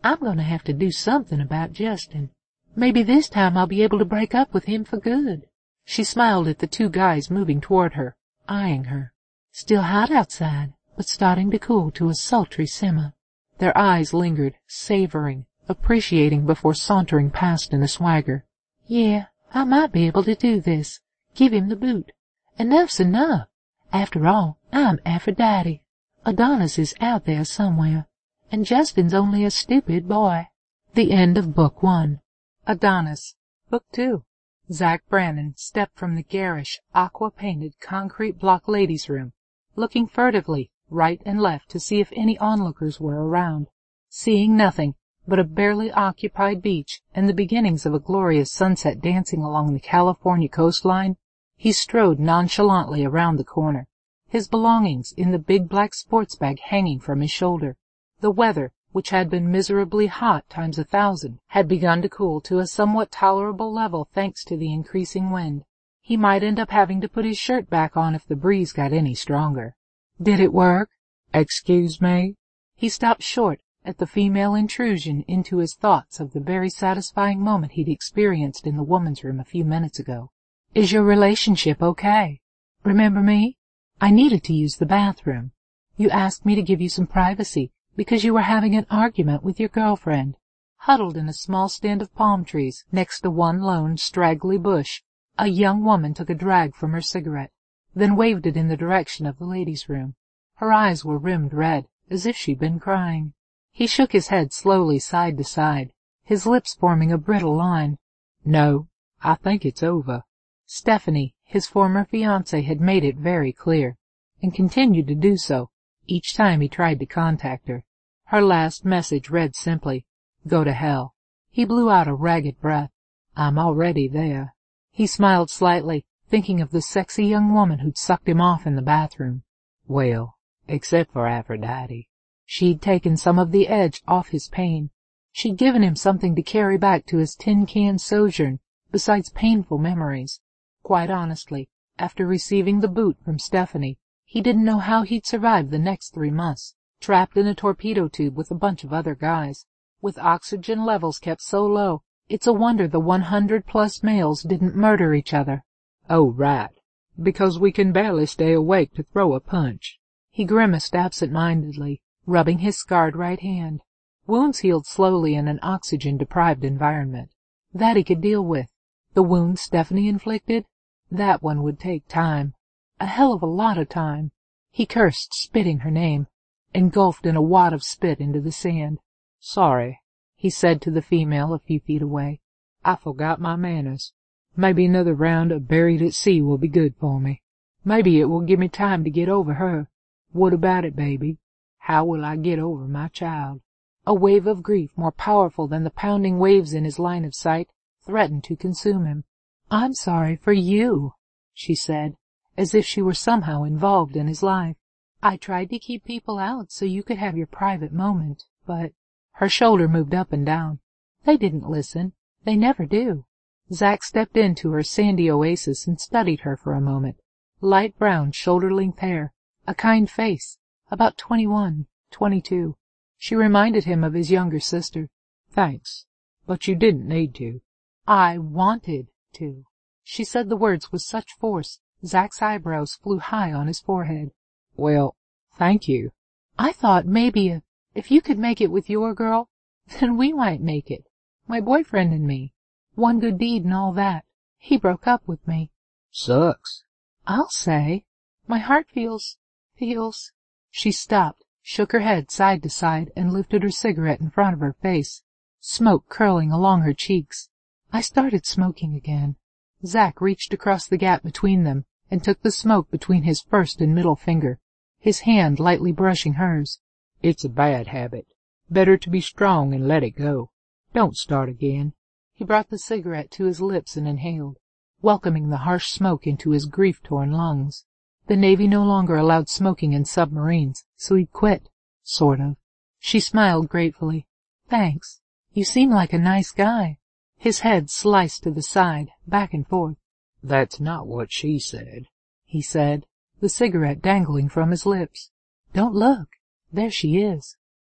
I'm going to have to do something about Justin. Maybe this time I'll be able to break up with him for good." She smiled at the two guys moving toward her, eyeing her. Still hot outside, but starting to cool to a sultry simmer. Their eyes lingered, savoring, appreciating before sauntering past in a swagger. "Yeah, I might be able to do this. Give him the boot. Enough's enough. After all, I'm Aphrodite. Adonis is out there somewhere, and Justin's only a stupid boy." The end of Book 1. Adonis. Book 2. Zach Brannon stepped from the garish, aqua-painted concrete block ladies' room, looking furtively right and left to see if any onlookers were around. Seeing nothing but a barely occupied beach and the beginnings of a glorious sunset dancing along the California coastline, he strode nonchalantly around the corner, his belongings in the big black sports bag hanging from his shoulder. The weather, which had been miserably hot times 1,000, had begun to cool to a somewhat tolerable level thanks to the increasing wind. He might end up having to put his shirt back on if the breeze got any stronger. Did it work? Excuse me? He stopped short at the female intrusion into his thoughts of the very satisfying moment he'd experienced in the woman's room a few minutes ago. Is your relationship okay? Remember me? I needed to use the bathroom. You asked me to give you some privacy because you were having an argument with your girlfriend. Huddled in a small stand of palm trees next to one lone straggly bush, a young woman took a drag from her cigarette, then waved it in the direction of the ladies' room. Her eyes were rimmed red, as if she'd been crying. He shook his head slowly side to side, his lips forming a brittle line. No, I think it's over. Stephanie, his former fiancée, had made it very clear, and continued to do so each time he tried to contact her. Her last message read simply, "Go to hell." He blew out a ragged breath. "I'm already there." He smiled slightly, thinking of the sexy young woman who'd sucked him off in the bathroom. Well, except for Aphrodite. She'd taken some of the edge off his pain. She'd given him something to carry back to his tin can sojourn, besides painful memories. Quite honestly, after receiving the boot from Stephanie, he didn't know how he'd survive the next 3 months, trapped in a torpedo tube with a bunch of other guys. With oxygen levels kept so low, it's a wonder the 100+ males didn't murder each other. Oh, right, because we can barely stay awake to throw a punch. He grimaced absent-mindedly, rubbing his scarred right hand. Wounds healed slowly in an oxygen-deprived environment. That he could deal with. The wound Stephanie inflicted? That one would take time. A hell of a lot of time. He cursed, spitting her name, engulfed in a wad of spit into the sand. Sorry, he said to the female a few feet away. I forgot my manners. Maybe another round of Buried at Sea will be good for me. Maybe it will give me time to get over her. What about it, baby? How will I get over my child? A wave of grief more powerful than the pounding waves in his line of sight threatened to consume him. I'm sorry for you, she said, as if she were somehow involved in his life. I tried to keep people out so you could have your private moment, but... Her shoulder moved up and down. They didn't listen. They never do. Zach stepped into her sandy oasis and studied her for a moment. Light brown, shoulder-length hair, a kind face, about 21, 22. She reminded him of his younger sister. Thanks, but you didn't need to. I wanted to. She said the words with such force, Zach's eyebrows flew high on his forehead. Well, thank you. I thought maybe if you could make it with your girl, then we might make it. My boyfriend and me. One good deed and all that. He broke up with me. Sucks. I'll say. My heart feels... She stopped, shook her head side to side, and lifted her cigarette in front of her face, smoke curling along her cheeks. I started smoking again. Zach reached across the gap between them and took the smoke between his first and middle finger, his hand lightly brushing hers. It's a bad habit. Better to be strong and let it go. Don't start again. He brought the cigarette to his lips and inhaled, welcoming the harsh smoke into his grief-torn lungs. The Navy no longer allowed smoking in submarines, so he'd quit. Sort of. She smiled gratefully. Thanks. You seem like a nice guy. His head sliced to the side, back and forth. That's not what she said, he said, the cigarette dangling from his lips. Don't look. There she is.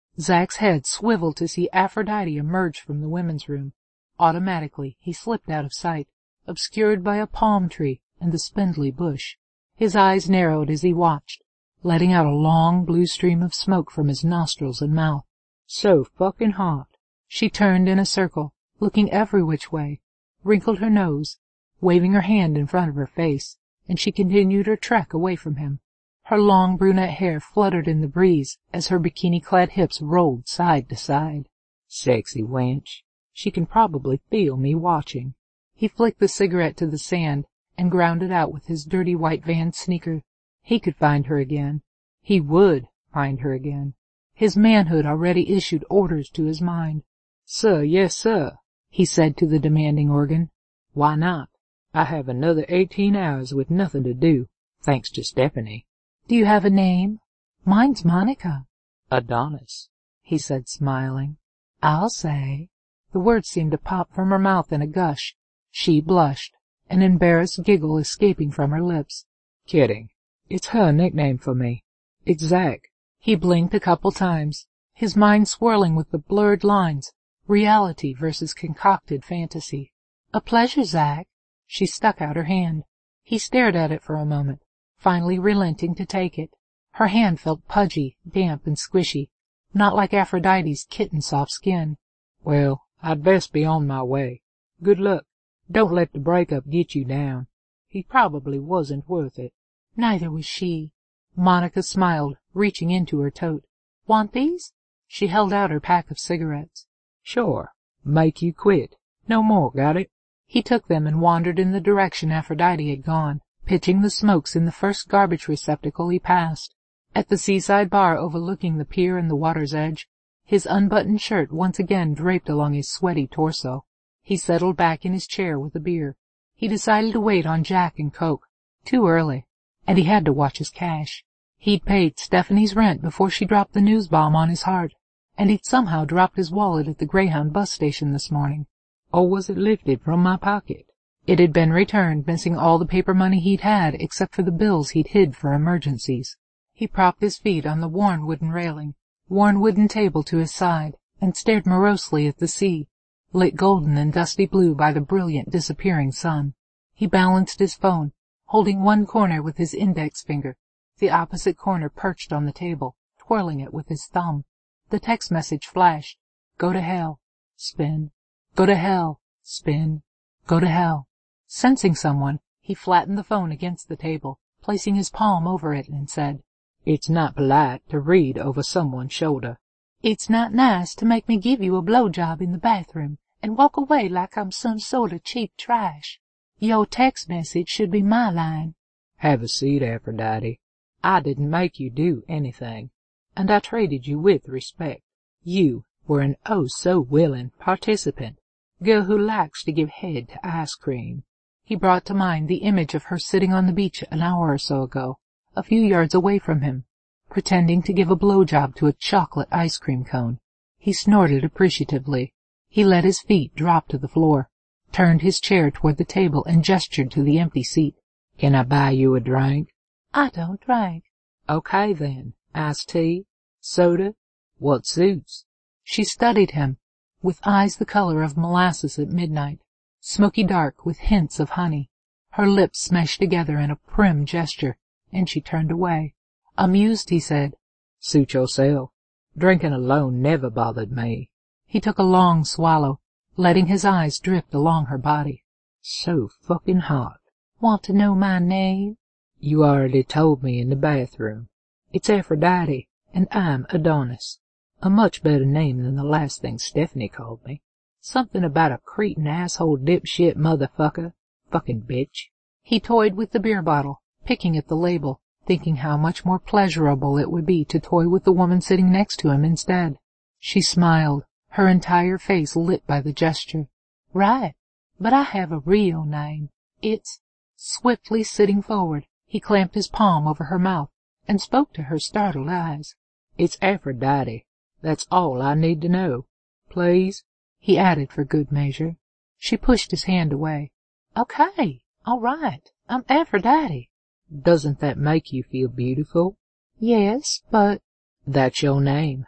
Zach's head swiveled to see Aphrodite emerge from the women's room. Automatically, he slipped out of sight, obscured by a palm tree and the spindly bush. His eyes narrowed as he watched, letting out a long blue stream of smoke from his nostrils and mouth. So fucking hot. She turned in a circle, looking every which way, wrinkled her nose, waving her hand in front of her face, and she continued her trek away from him. Her long brunette hair fluttered in the breeze as her bikini-clad hips rolled side to side. Sexy wench. She can probably feel me watching. He flicked the cigarette to the sand and ground it out with his dirty white Vans sneaker. He could find her again. He would find her again. His manhood already issued orders to his mind. "Sir, yes, sir," he said to the demanding organ. "Why not? I have another 18 hours with nothing to do, thanks to Stephanie." "Do you have a name? Mine's Monica." "Adonis," he said, smiling. "I'll say." The words seemed to pop from her mouth in a gush. She blushed, an embarrassed giggle escaping from her lips. "Kidding. It's her nickname for me. It's Zach." He blinked a couple times, his mind swirling with the blurred lines, reality versus concocted fantasy. "A pleasure, Zach." She stuck out her hand. He stared at it for a moment, finally relenting to take it. Her hand felt pudgy, damp, and squishy, not like Aphrodite's kitten-soft skin. "Well, I'd best be on my way. Good luck. Don't let the breakup get you down. He probably wasn't worth it." Neither was she. Monica smiled, reaching into her tote. "Want these?" She held out her pack of cigarettes. "Sure. Make you quit. No more, got it?" He took them and wandered in the direction Aphrodite had gone, pitching the smokes in the first garbage receptacle he passed. At the seaside bar overlooking the pier and the water's edge, his unbuttoned shirt once again draped along his sweaty torso, he settled back in his chair with a beer. He decided to wait on Jack and Coke. Too early, and he had to watch his cash. He'd paid Stephanie's rent before she dropped the news bomb on his heart, and he'd somehow dropped his wallet at the Greyhound bus station this morning. Or was it lifted from my pocket? It had been returned, missing all the paper money he'd had except for the bills he'd hid for emergencies. He propped his feet on the worn wooden railing, worn wooden table to his side, and stared morosely at the sea, lit golden and dusty blue by the brilliant disappearing sun. He balanced his phone, holding one corner with his index finger, the opposite corner perched on the table, twirling it with his thumb. The text message flashed. "Go to hell. Spin. Go to hell. Spin. Go to hell." Sensing someone, he flattened the phone against the table, placing his palm over it, and said, "It's not polite to read over someone's shoulder." "It's not nice to make me give you a blowjob in the bathroom and walk away like I'm some sort of cheap trash. Your text message should be my line." "Have a seat, Aphrodite. I didn't make you do anything, and I treated you with respect. You were an oh-so-willing participant, girl who likes to give head to ice cream." He brought to mind the image of her sitting on the beach an hour or so ago, a few yards away from him, pretending to give a blowjob to a chocolate ice cream cone. He snorted appreciatively. He let his feet drop to the floor, turned his chair toward the table, and gestured to the empty seat. "Can I buy you a drink?" "I don't drink." "Okay then. Iced tea? Soda? What suits?" She studied him, with eyes the color of molasses at midnight, smoky dark with hints of honey. Her lips smashed together in a prim gesture, and she turned away. Amused, he said, "Suit yourself. Drinking alone never bothered me." He took a long swallow, letting his eyes drift along her body. "So fucking hot." "Want to know my name?" "You already told me in the bathroom. It's Aphrodite, and I'm Adonis. A much better name than the last thing Stephanie called me. Something about a cretin asshole dipshit motherfucker. Fucking bitch." He toyed with the beer bottle, picking at the label, thinking how much more pleasurable it would be to toy with the woman sitting next to him instead. She smiled, her entire face lit by the gesture. "Right, but I have a real name. It's—" Swiftly sitting forward, he clamped his palm over her mouth and spoke to her startled eyes. "It's Aphrodite. That's all I need to know. Please," he added for good measure. She pushed his hand away. "Okay, all right, I'm Aphrodite." "Doesn't that make you feel beautiful?" "Yes, but—" "That's your name.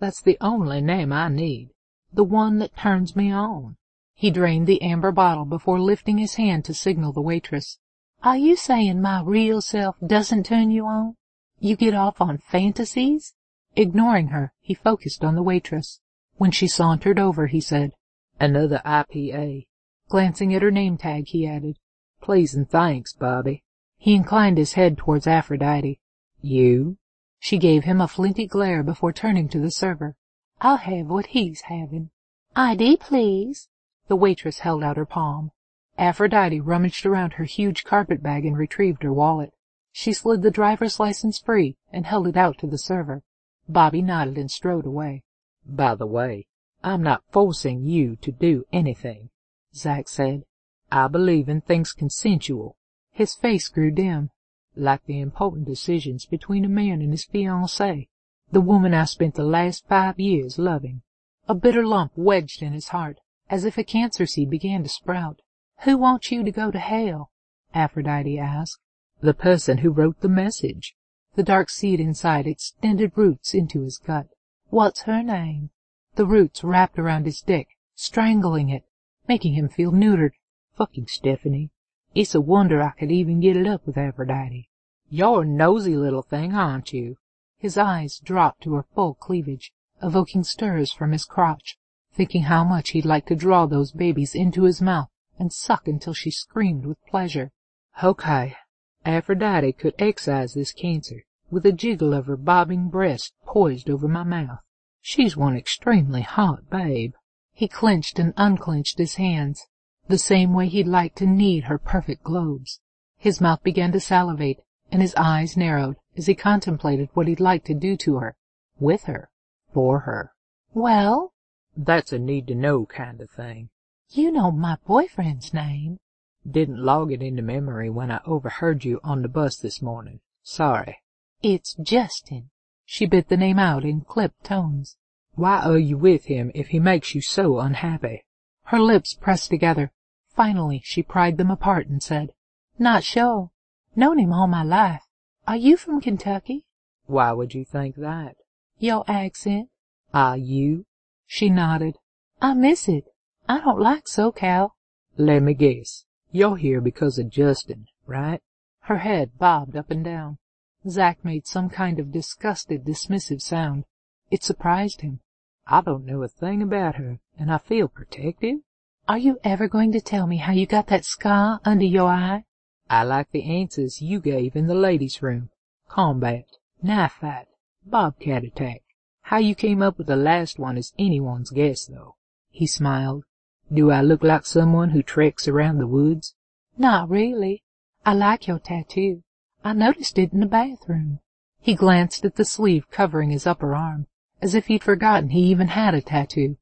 That's the only name I need. The one that turns me on. He drained the amber bottle before lifting his hand to signal the waitress. Are you saying my real self doesn't turn you on? You get off on fantasies? Ignoring her, he focused on the waitress. When she sauntered over, he said, Another IPA. Glancing at her name tag, he added, Please and thanks, Bobby. He inclined his head towards Aphrodite. You? She gave him a flinty glare before turning to the server. I'll have what he's having. ID, please. The waitress held out her palm. Aphrodite rummaged around her huge carpet bag and retrieved her wallet. She slid the driver's license free and held it out to the server. Bobby nodded and strode away. By the way, I'm not forcing you to do anything, Zack said. I believe in things consensual. His face grew dim. Like the important decisions between a man and his fiancée, the woman I spent the last 5 years loving. A bitter lump wedged in his heart, as if a cancer seed began to sprout. Who wants you to go to hell? Aphrodite asked. The person who wrote the message. The dark seed inside extended roots into his gut. What's her name? The roots wrapped around his dick, strangling it, making him feel neutered. Fucking Stephanie. It's a wonder I could even get it up with Aphrodite. You're a nosy little thing, aren't you? His eyes dropped to her full cleavage, evoking stirs from his crotch, thinking how much he'd like to draw those babies into his mouth and suck until she screamed with pleasure. Okay, Aphrodite could excise this cancer with a jiggle of her bobbing breast poised over my mouth. She's one extremely hot babe. He clenched and unclenched his hands, the same way he'd like to knead her perfect globes. His mouth began to salivate, and his eyes narrowed as he contemplated what he'd like to do to her, with her, for her. Well? That's a need-to-know kind of thing. You know my boyfriend's name. Didn't log it into memory when I overheard you on the bus this morning. Sorry. It's Justin. She bit the name out in clipped tones. Why are you with him if he makes you so unhappy? Her lips pressed together. Finally, she pried them apart and said, Not sure. Known him all my life. Are you from Kentucky? Why would you think that? Your accent. Are you? She nodded. I miss it. I don't like SoCal. Let me guess. You're here because of Justin, right? Her head bobbed up and down. Zack made some kind of disgusted, dismissive sound. It surprised him. I don't know a thing about her, and I feel protective. Are you ever going to tell me how you got that scar under your eye? I like the answers you gave in the ladies' room. Combat, knife fight, bobcat attack. How you came up with the last one is anyone's guess, though. He smiled. Do I look like someone who treks around the woods? Not really. I like your tattoo. I noticed it in the bathroom. He glanced at the sleeve covering his upper arm, as if he'd forgotten he even had a tattoo.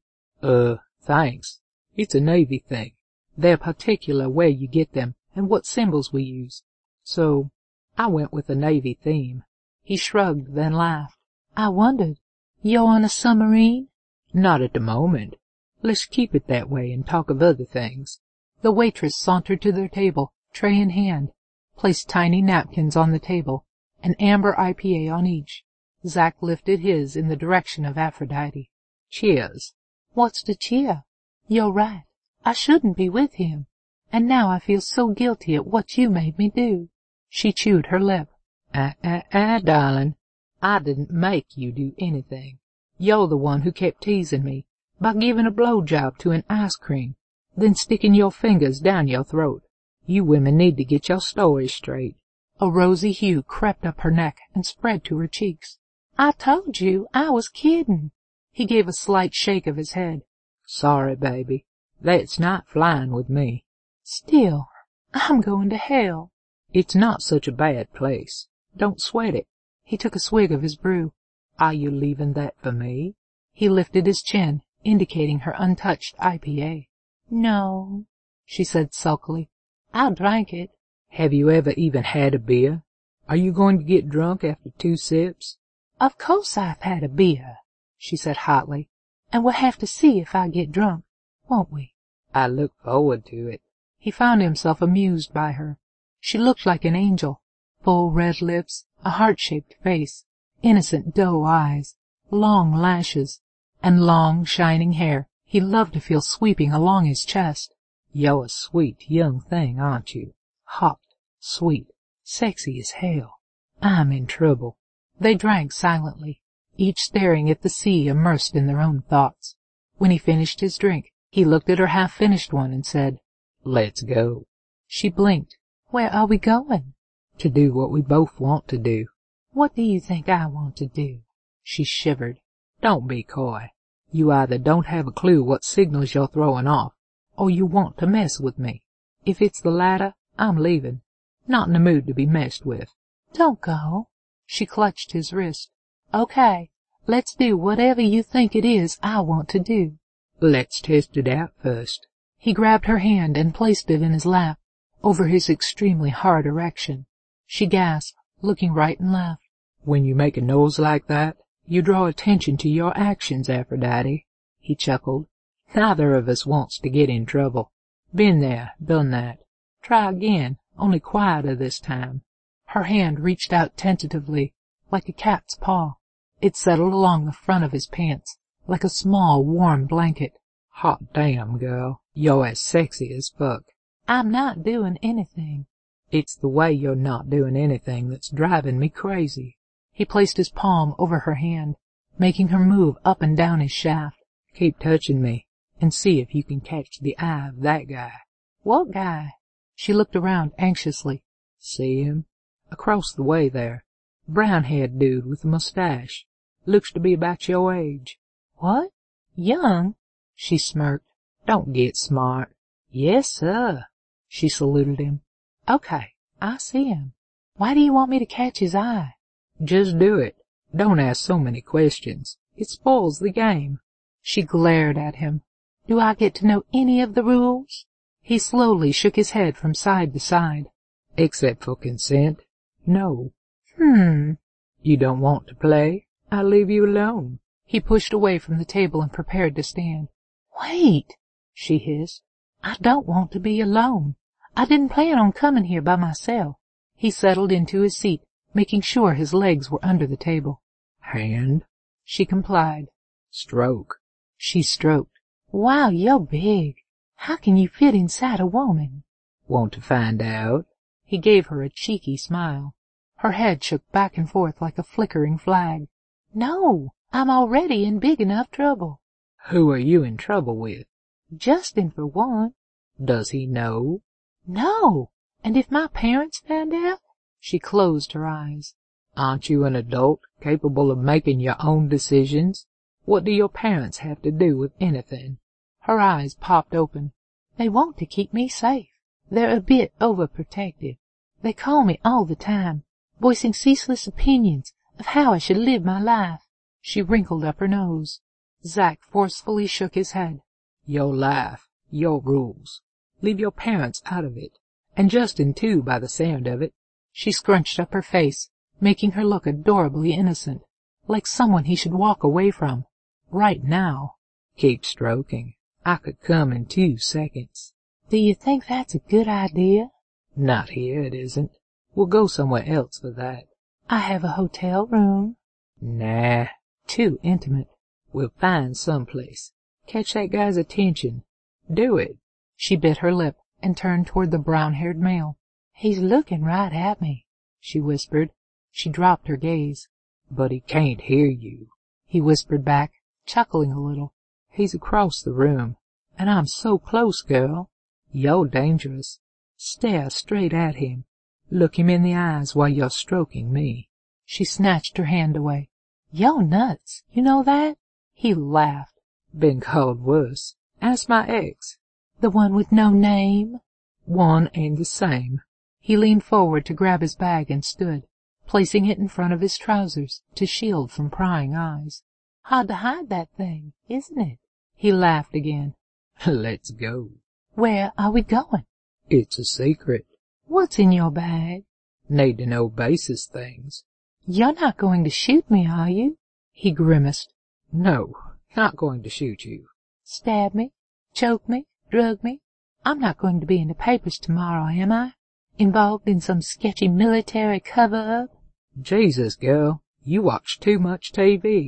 Thanks. It's a Navy thing. They're particular where you get them and what symbols we use. So, I went with a Navy theme. He shrugged, then laughed. I wondered. You're on a submarine? Not at the moment. Let's keep it that way and talk of other things. The waitress sauntered to their table, tray in hand, placed tiny napkins on the table, an amber IPA on each. Zack lifted his in the direction of Aphrodite. Cheers. What's to cheer? You're right. I shouldn't be with him. And now I feel so guilty at what you made me do. She chewed her lip. Darling. I didn't make you do anything. You're the one who kept teasing me by giving a blowjob to an ice cream, then sticking your fingers down your throat. You women need to get your stories straight. A rosy hue crept up her neck and spread to her cheeks. I told you I was kidding. He gave a slight shake of his head. Sorry, baby. That's not flying with me. Still, I'm going to hell. It's not such a bad place. Don't sweat it. He took a swig of his brew. Are you leaving that for me? He lifted his chin, indicating her untouched IPA. No, she said sulkily. I drank it. Have you ever even had a beer? Are you going to get drunk after 2 sips? Of course I've had a beer, she said hotly. And we'll have to see if I get drunk, won't we? I look forward to it. He found himself amused by her. She looked like an angel. Full red lips, a heart-shaped face, innocent doe eyes, long lashes, and long shining hair he loved to feel sweeping along his chest. You're a sweet young thing, aren't you? Hot, sweet, sexy as hell. I'm in trouble. They drank silently, each staring at the sea immersed in their own thoughts. When he finished his drink, he looked at her half-finished one and said, "Let's go." She blinked. Where are we going? To do what we both want to do. What do you think I want to do? She shivered. Don't be coy. You either don't have a clue what signals you're throwing off, or you want to mess with me. If it's the latter, I'm leaving. Not in the mood to be messed with. Don't go. She clutched his wrist. Okay, let's do whatever you think it is I want to do. Let's test it out first. He grabbed her hand and placed it in his lap, over his extremely hard erection. She gasped, looking right and left. When you make a noise like that, you draw attention to your actions, Aphrodite. He chuckled. Neither of us wants to get in trouble. Been there, done that. Try again, only quieter this time. Her hand reached out tentatively, like a cat's paw. It settled along the front of his pants, like a small, warm blanket. Hot damn, girl. You're as sexy as fuck. I'm not doing anything. It's the way you're not doing anything that's driving me crazy. He placed his palm over her hand, making her move up and down his shaft. Keep touching me, and see if you can catch the eye of that guy. What guy? She looked around anxiously. See him? Across the way there. Brown-haired dude with a mustache. Looks to be about your age. What? Young? She smirked. Don't get smart. Yes, sir. She saluted him. Okay, I see him. Why do you want me to catch his eye? Just do it. Don't ask so many questions. It spoils the game. She glared at him. Do I get to know any of the rules? He slowly shook his head from side to side. Except for consent? No. You don't want to play? I'll leave you alone. He pushed away from the table and prepared to stand. Wait, she hissed. I don't want to be alone. I didn't plan on coming here by myself. He settled into his seat, making sure his legs were under the table. Hand? She complied. Stroke. She stroked. Wow, you're big. How can you fit inside a woman? Want to find out? He gave her a cheeky smile. Her head shook back and forth like a flickering flag. No, I'm already in big enough trouble. Who are you in trouble with? Justin, for one. Does he know? No, and if my parents found out? She closed her eyes. Aren't you an adult, capable of making your own decisions? What do your parents have to do with anything? Her eyes popped open. They want to keep me safe. They're a bit overprotective. They call me all the time, voicing ceaseless opinions of how I should live my life. She wrinkled up her nose. Zach forcefully shook his head. Your life, your rules. Leave your parents out of it. And Justin too, by the sound of it. She scrunched up her face, making her look adorably innocent, like someone he should walk away from, right now. Keep stroking. I could come in 2 seconds. Do you think that's a good idea? Not here, it isn't. We'll go somewhere else for that. I have a hotel room. Nah. Too intimate. We'll find someplace. Catch that guy's attention. Do it. She bit her lip and turned toward the brown-haired male. He's looking right at me, she whispered. She dropped her gaze. But he can't hear you, he whispered back, chuckling a little. He's across the room, and I'm so close, girl. You're dangerous. Stare straight at him. Look him in the eyes while you're stroking me. She snatched her hand away. You're nuts, you know that? He laughed. Been called worse. Ask my ex. The one with no name? One and the same. He leaned forward to grab his bag and stood, placing it in front of his trousers to shield from prying eyes. Hard to hide that thing, isn't it? He laughed again. Let's go. Where are we going? It's a secret. What's in your bag? Need to know basis things. You're not going to shoot me, are you? He grimaced. No, not going to shoot you. Stab me? Choke me? Drug me? I'm not going to be in the papers tomorrow, am I? Involved in some sketchy military cover-up? Jesus, girl, you watch too much TV.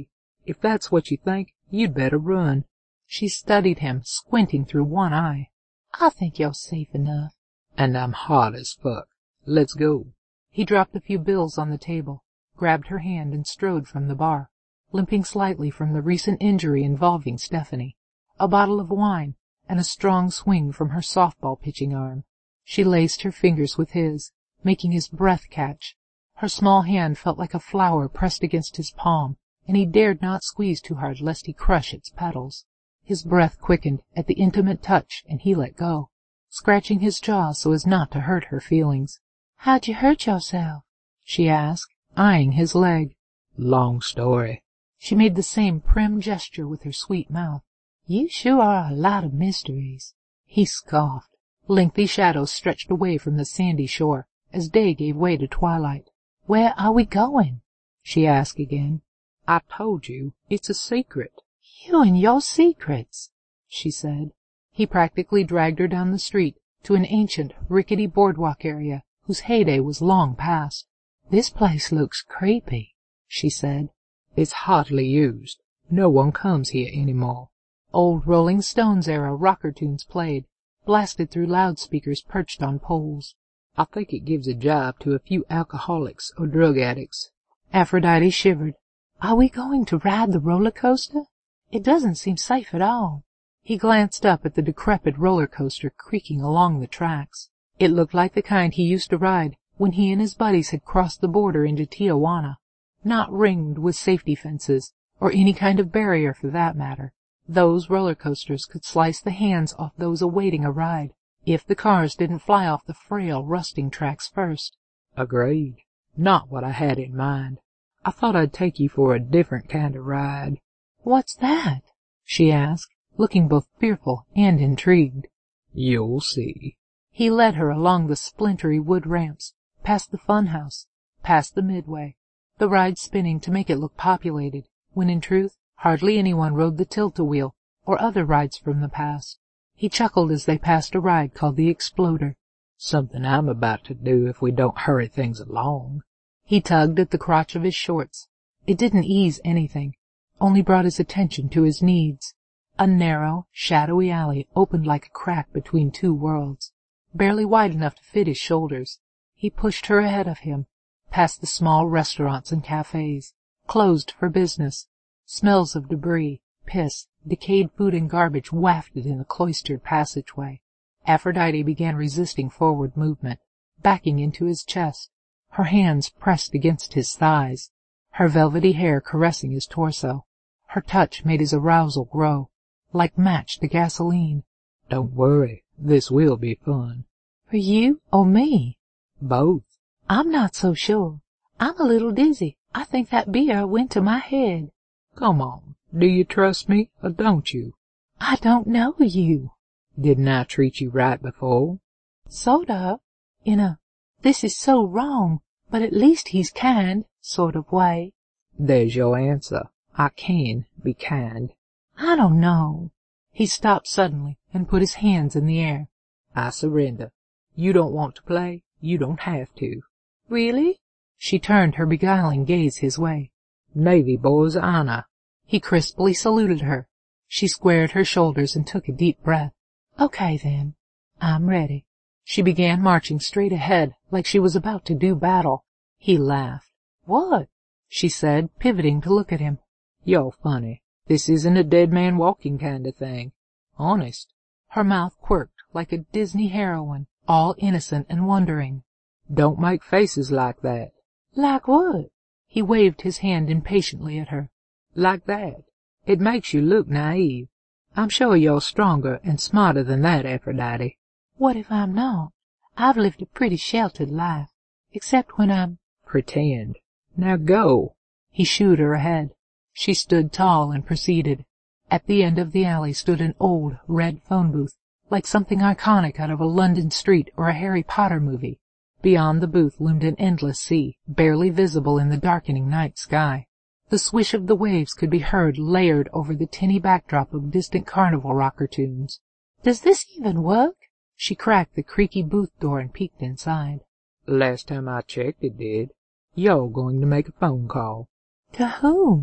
If that's what you think, you'd better run. She studied him, squinting through one eye. I think you're safe enough. And I'm hot as fuck. Let's go. He dropped a few bills on the table, grabbed her hand and strode from the bar, limping slightly from the recent injury involving Stephanie, a bottle of wine, and a strong swing from her softball pitching arm. She laced her fingers with his, making his breath catch. Her small hand felt like a flower pressed against his palm, and he dared not squeeze too hard lest he crush its petals. His breath quickened at the intimate touch, and he let go, scratching his jaw so as not to hurt her feelings. How'd you hurt yourself? She asked, eyeing his leg. Long story. She made the same prim gesture with her sweet mouth. You sure are a lot of mysteries. He scoffed. Lengthy shadows stretched away from the sandy shore as day gave way to twilight. Where are we going? She asked again. I told you, it's a secret. You and your secrets, she said. He practically dragged her down the street to an ancient, rickety boardwalk area whose heyday was long past. This place looks creepy, she said. It's hardly used. No one comes here anymore. Old Rolling Stones era rocker tunes played, blasted through loudspeakers perched on poles. I think it gives a job to a few alcoholics or drug addicts. Aphrodite shivered. Are we going to ride the roller coaster? It doesn't seem safe at all. He glanced up at the decrepit roller coaster creaking along the tracks. It looked like the kind he used to ride when he and his buddies had crossed the border into Tijuana, not ringed with safety fences, or any kind of barrier for that matter. Those roller coasters could slice the hands off those awaiting a ride, if the cars didn't fly off the frail, rusting tracks first. Agreed. Not what I had in mind. I thought I'd take you for a different kind of ride. What's that? She asked, looking both fearful and intrigued. You'll see. He led her along the splintery wood ramps, past the fun house, past the midway, the ride spinning to make it look populated, when in truth hardly anyone rode the tilt-a-wheel or other rides from the past. He chuckled as they passed a ride called the Exploder. Something I'm about to do if we don't hurry things along. He tugged at the crotch of his shorts. It didn't ease anything, only brought his attention to his needs. A narrow, shadowy alley opened like a crack between two worlds, barely wide enough to fit his shoulders. He pushed her ahead of him, past the small restaurants and cafes, closed for business. Smells of debris, piss, decayed food and garbage wafted in the cloistered passageway. Aphrodite began resisting forward movement, backing into his chest, her hands pressed against his thighs, her velvety hair caressing his torso. Her touch made his arousal grow, like match to gasoline. Don't worry, this will be fun. For you or me? Both. I'm not so sure. I'm a little dizzy. I think that beer went to my head. Come on, do you trust me, or don't you? I don't know you. Didn't I treat you right before? Sort of. In a, this is so wrong, but at least he's kind, sort of way. There's your answer. I can be kind. I don't know. He stopped suddenly and put his hands in the air. I surrender. You don't want to play, you don't have to. Really? She turned her beguiling gaze his way. Navy boy's honor. He crisply saluted her. She squared her shoulders and took a deep breath. Okay then, I'm ready. She began marching straight ahead like she was about to do battle. He laughed. What? She said, pivoting to look at him. You're funny. This isn't a dead man walking kind of thing. Honest. Her mouth quirked like a Disney heroine, all innocent and wondering. Don't make faces like that. Like what? He waved his hand impatiently at her. Like that. It makes you look naive. I'm sure you're stronger and smarter than that, Aphrodite. What if I'm not? I've lived a pretty sheltered life, except when I'm... Pretend. Now go. He shooed her ahead. She stood tall and proceeded. At the end of the alley stood an old, red phone booth, like something iconic out of a London street or a Harry Potter movie. Beyond the booth loomed an endless sea, barely visible in the darkening night sky. The swish of the waves could be heard layered over the tinny backdrop of distant carnival rocker tunes. Does this even work? She cracked the creaky booth door and peeked inside. Last time I checked it did. You're going to make a phone call. To whom?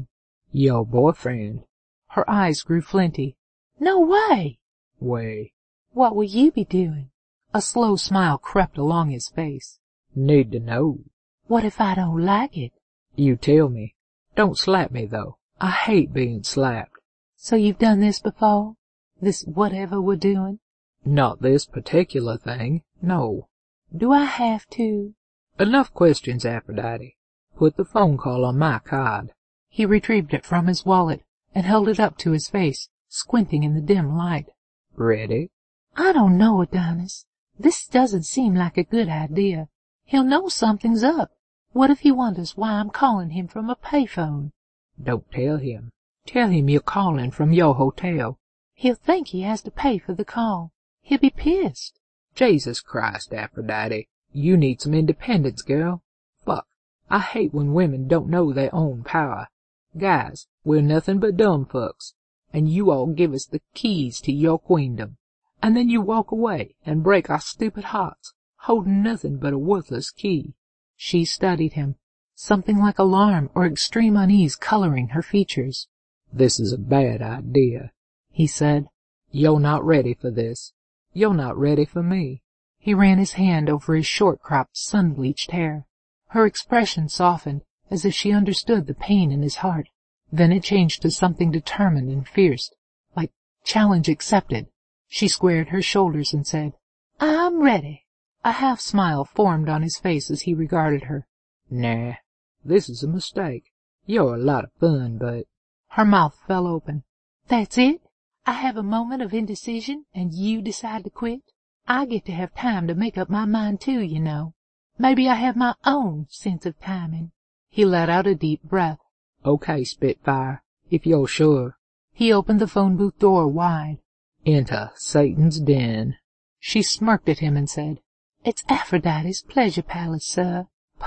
Your boyfriend. Her eyes grew flinty. No way! Way. What will you be doing? A slow smile crept along his face. Need to know. What if I don't like it? You tell me. Don't slap me, though. I hate being slapped. So you've done this before? This whatever we're doing? Not this particular thing, no. Do I have to? Enough questions, Aphrodite. Put the phone call on my card. He retrieved it from his wallet and held it up to his face, squinting in the dim light. Ready? I don't know, Adonis. This doesn't seem like a good idea. He'll know something's up. What if he wonders why I'm calling him from a payphone? Don't tell him. Tell him you're calling from your hotel. He'll think he has to pay for the call. He'll be pissed. Jesus Christ, Aphrodite. You need some independence, girl. Fuck. I hate when women don't know their own power. Guys, we're nothing but dumb fucks. And you all give us the keys to your queendom. And then you walk away and break our stupid hearts, holding nothing but a worthless key. She studied him, something like alarm or extreme unease coloring her features. This is a bad idea, he said. You're not ready for this. You're not ready for me. He ran his hand over his short-cropped, sun-bleached hair. Her expression softened, as if she understood the pain in his heart. Then it changed to something determined and fierce, like challenge accepted. She squared her shoulders and said, I'm ready. A half-smile formed on his face as he regarded her. Nah, this is a mistake. You're a lot of fun, but... Her mouth fell open. That's it? I have a moment of indecision, and you decide to quit? I get to have time to make up my mind too, you know. Maybe I have my own sense of timing. He let out a deep breath. Okay, Spitfire, if you're sure. He opened the phone booth door wide. Enter Satan's den. She smirked at him and said, It's Aphrodite's pleasure palace, sir.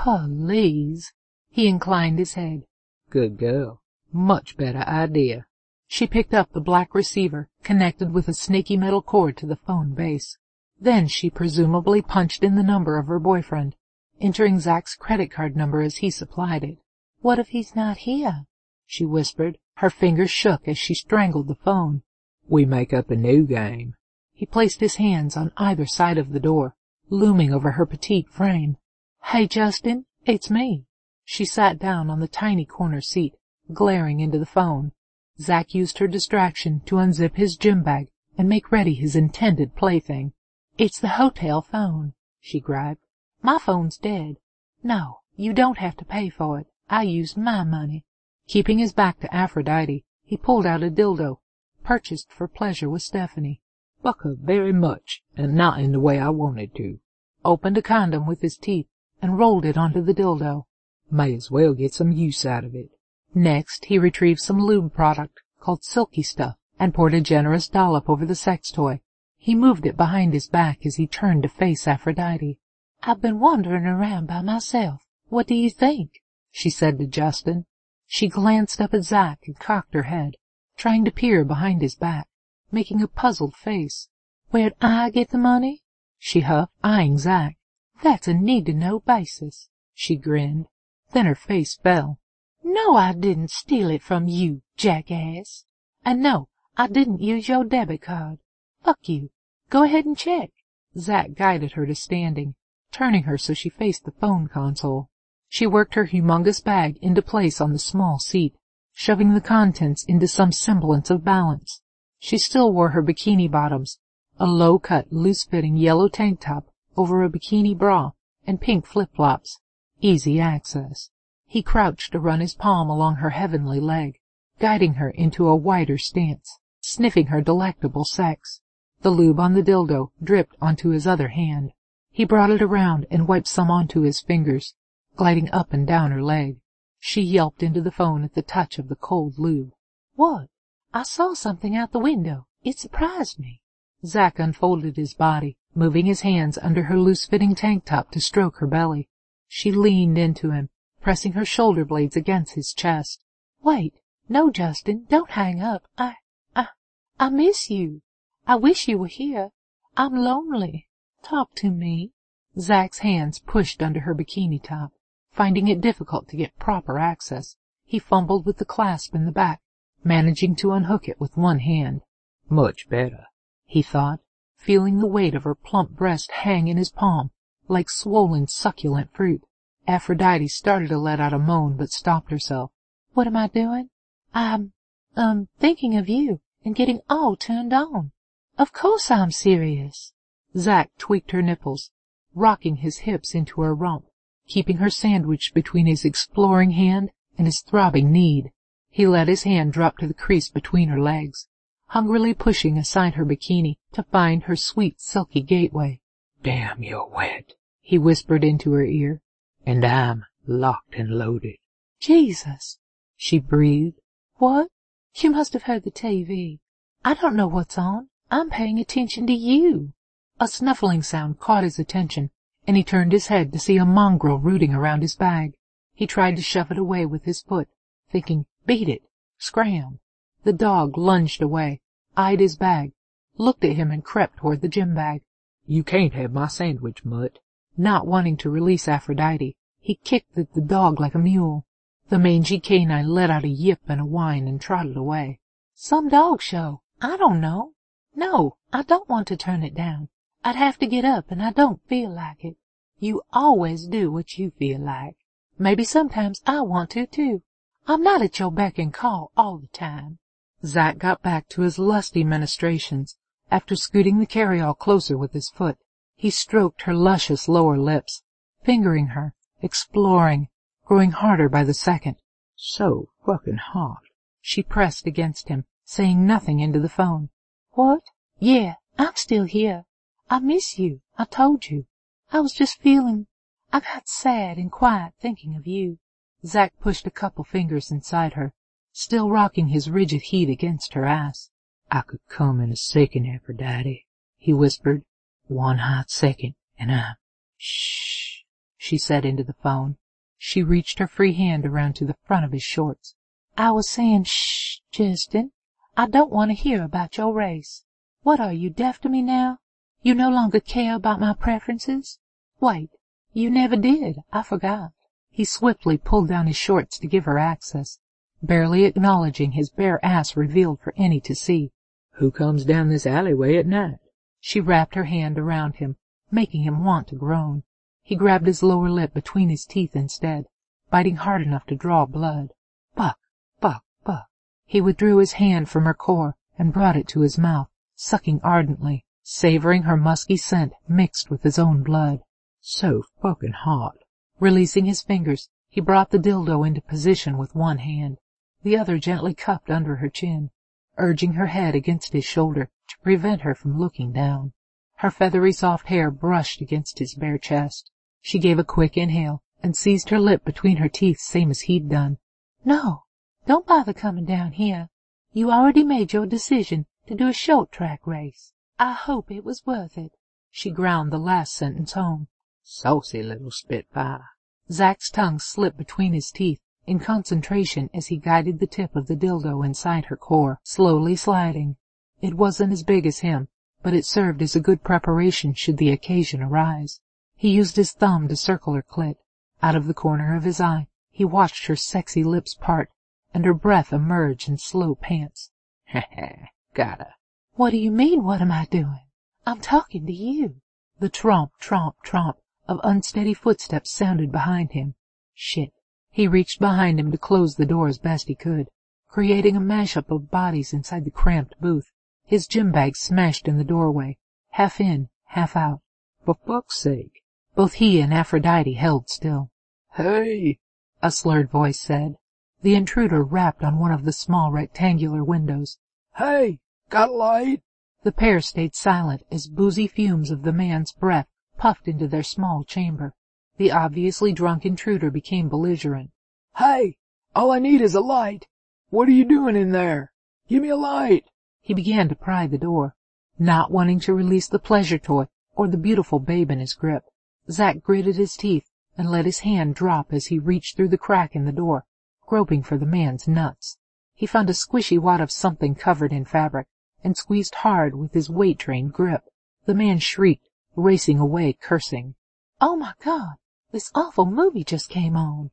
Please. He inclined his head. Good girl. Much better idea. She picked up the black receiver, connected with a snaky metal cord to the phone base. Then she presumably punched in the number of her boyfriend, entering Zach's credit card number as he supplied it. What if he's not here? She whispered. Her fingers shook as she strangled the phone. We make up a new game. He placed his hands on either side of the door, looming over her petite frame. Hey, Justin, it's me. She sat down on the tiny corner seat, glaring into the phone. Zach used her distraction to unzip his gym bag and make ready his intended plaything. It's the hotel phone, she griped. My phone's dead. No, you don't have to pay for it. I used my money. Keeping his back to Aphrodite, he pulled out a dildo, purchased for pleasure with Stephanie. Fuck her very much, and not in the way I wanted to. Opened a condom with his teeth and rolled it onto the dildo. May as well get some use out of it. Next, he retrieved some lube product called Silky Stuff and poured a generous dollop over the sex toy. He moved it behind his back as he turned to face Aphrodite. I've been wandering around by myself. What do you think? She said to Justin. She glanced up at Zach and cocked her head, trying to peer behind his back, making a puzzled face. Where'd I get the money? She huffed, eyeing Zach. That's a need-to-know basis. She grinned. Then her face fell. No, I didn't steal it from you, jackass. And no, I didn't use your debit card. Fuck you. Go ahead and check. Zach guided her to standing, turning her so she faced the phone console. She worked her humongous bag into place on the small seat, shoving the contents into some semblance of balance. She still wore her bikini bottoms, a low-cut, loose-fitting yellow tank top over a bikini bra, and pink flip-flops. Easy access. He crouched to run his palm along her heavenly leg, guiding her into a wider stance, sniffing her delectable sex. The lube on the dildo dripped onto his other hand. He brought it around and wiped some onto his fingers, gliding up and down her leg. She yelped into the phone at the touch of the cold lube. What? I saw something out the window. It surprised me. Zach unfolded his body, moving his hands under her loose-fitting tank top to stroke her belly. She leaned into him, pressing her shoulder blades against his chest. Wait. No, Justin, don't hang up. I miss you. I wish you were here. I'm lonely. Talk to me. Zach's hands pushed under her bikini top, finding it difficult to get proper access. He fumbled with the clasp in the back, managing to unhook it with one hand. Much better, he thought, feeling the weight of her plump breast hang in his palm like swollen, succulent fruit. Aphrodite started to let out a moan, but stopped herself. What am I doing? I'm thinking of you and getting all turned on. Of course I'm serious. Zack tweaked her nipples, rocking his hips into her rump, keeping her sandwiched between his exploring hand and his throbbing need. He let his hand drop to the crease between her legs, hungrily pushing aside her bikini to find her sweet, silky gateway. Damn, you're wet, he whispered into her ear. And I'm locked and loaded. Jesus, she breathed. What? You must have heard the TV. I don't know what's on. I'm paying attention to you. A snuffling sound caught his attention, and he turned his head to see a mongrel rooting around his bag. He tried to shove it away with his foot, thinking, beat it, scram. The dog lunged away, eyed his bag, looked at him and crept toward the gym bag. You can't have my sandwich, Mutt. Not wanting to release Aphrodite, he kicked at the dog like a mule. The mangy canine let out a yip and a whine and trotted away. Some dog show. I don't know. No, I don't want to turn it down. I'd have to get up and I don't feel like it. You always do what you feel like. Maybe sometimes I want to too. I'm not at your beck and call all the time. Zack got back to his lusty ministrations. After scooting the carryall closer with his foot, he stroked her luscious lower lips, fingering her, exploring, growing harder by the second. So fucking hot. She pressed against him, saying nothing into the phone. What? Yeah, I'm still here. I miss you, I told you. I was just feeling... I got sad and quiet thinking of you. Zack pushed a couple fingers inside her, still rocking his rigid heat against her ass. I could come in a second, Aphrodite, he whispered. One hot second, and I'm... Shh, she said into the phone. She reached her free hand around to the front of his shorts. I was saying shh, Justin. I don't want to hear about your race. What are you, deaf to me now? You no longer care about my preferences? Wait, you never did, I forgot. He swiftly pulled down his shorts to give her access, barely acknowledging his bare ass revealed for any to see. Who comes down this alleyway at night? She wrapped her hand around him, making him want to groan. He grabbed his lower lip between his teeth instead, biting hard enough to draw blood. Buck, buck, buck. He withdrew his hand from her core and brought it to his mouth, sucking ardently, savoring her musky scent mixed with his own blood. So fucking hot. Releasing his fingers, he brought the dildo into position with one hand, the other gently cupped under her chin, urging her head against his shoulder to prevent her from looking down. Her feathery soft hair brushed against his bare chest. She gave a quick inhale and seized her lip between her teeth same as he'd done. No, don't bother coming down here. You already made your decision to do a short track race. I hope it was worth it. She ground the last sentence home. Saucy little spitfire. Zack's tongue slipped between his teeth in concentration as he guided the tip of the dildo inside her core, slowly sliding. It wasn't as big as him, but it served as a good preparation should the occasion arise. He used his thumb to circle her clit. Out of the corner of his eye, he watched her sexy lips part and her breath emerge in slow pants. Gotta. What do you mean, what am I doing? I'm talking to you. The tromp, tromp, tromp of unsteady footsteps sounded behind him. Shit. He reached behind him to close the door as best he could, creating a mashup of bodies inside the cramped booth. His gym bag smashed in the doorway, half in, half out. For fuck's sake. Both he and Aphrodite held still. Hey, a slurred voice said. The intruder rapped on one of the small rectangular windows. Hey, got a light? The pair stayed silent as boozy fumes of the man's breath puffed into their small chamber. The obviously drunk intruder became belligerent. Hey, all I need is a light. What are you doing in there? Give me a light. He began to pry the door, not wanting to release the pleasure toy or the beautiful babe in his grip. Zack gritted his teeth and let his hand drop as he reached through the crack in the door, groping for the man's nuts. He found a squishy wad of something covered in fabric and squeezed hard with his weight-trained grip. The man shrieked, racing away, cursing. Oh my God, this awful movie just came on.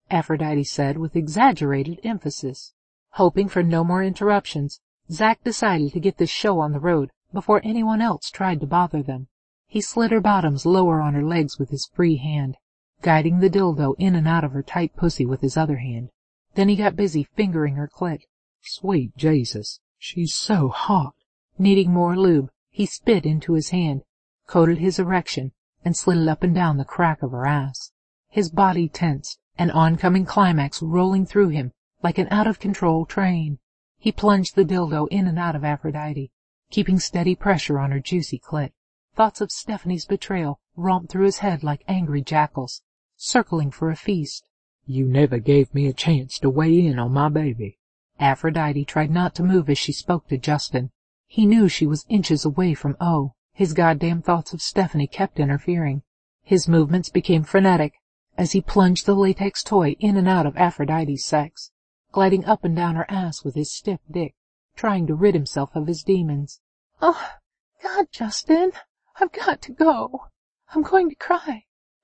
Aphrodite said with exaggerated emphasis. Hoping for no more interruptions, Zack decided to get this show on the road before anyone else tried to bother them. He slid her bottoms lower on her legs with his free hand, guiding the dildo in and out of her tight pussy with his other hand. Then he got busy fingering her clit. Sweet Jesus, she's so hot. Needing more lube, he spit into his hand, coated his erection, and slid it up and down the crack of her ass. His body tensed, an oncoming climax rolling through him like an out-of-control train. He plunged the dildo in and out of Aphrodite, keeping steady pressure on her juicy clit. Thoughts of Stephanie's betrayal romped through his head like angry jackals, circling for a feast. You never gave me a chance to weigh in on my baby. Aphrodite tried not to move as she spoke to Justin. He knew she was inches away from O. His goddamn thoughts of Stephanie kept interfering. His movements became frenetic as he plunged the latex toy in and out of Aphrodite's sex, gliding up and down her ass with his stiff dick, trying to rid himself of his demons. Oh, God, Justin, I've got to go. I'm going to cry.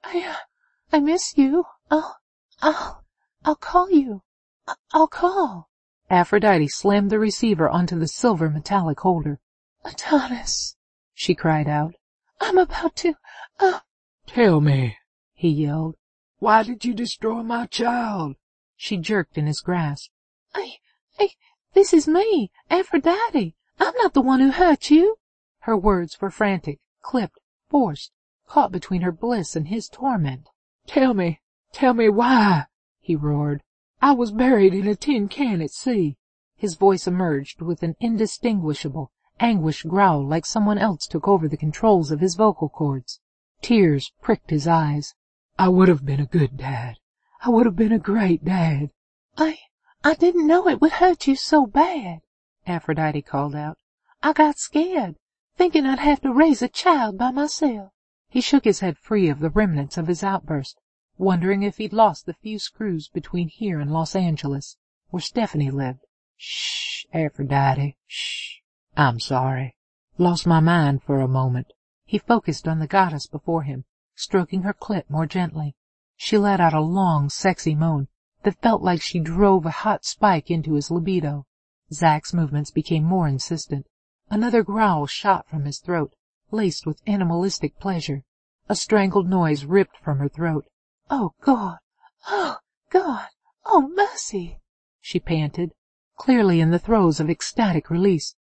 I miss you. I'll call you. I'll call. Aphrodite slammed the receiver onto the silver metallic holder. Adonis, she cried out. I'm about to, Tell me, he yelled. Why did you destroy my child? She jerked in his grasp. This is me, Aphrodite. I'm not the one who hurt you. Her words were frantic, clipped, forced, caught between her bliss and his torment. Tell me why, he roared. I was buried in a tin can at sea. His voice emerged with an indistinguishable, anguished growl like someone else took over the controls of his vocal cords. Tears pricked his eyes. I would have been a good dad. I would have been a great dad. I didn't know it would hurt you so bad, Aphrodite called out. I got scared, thinking I'd have to raise a child by myself. He shook his head free of the remnants of his outburst, wondering if he'd lost the few screws between here and Los Angeles, where Stephanie lived. Shh, Aphrodite, shh. I'm sorry. Lost my mind for a moment. He focused on the goddess before him, stroking her clit more gently. She let out a long, sexy moan that felt like she drove a hot spike into his libido. Zack's movements became more insistent. Another growl shot from his throat, laced with animalistic pleasure. A strangled noise ripped from her throat. Oh, God! Oh, God! Oh, mercy! She panted, clearly in the throes of ecstatic release.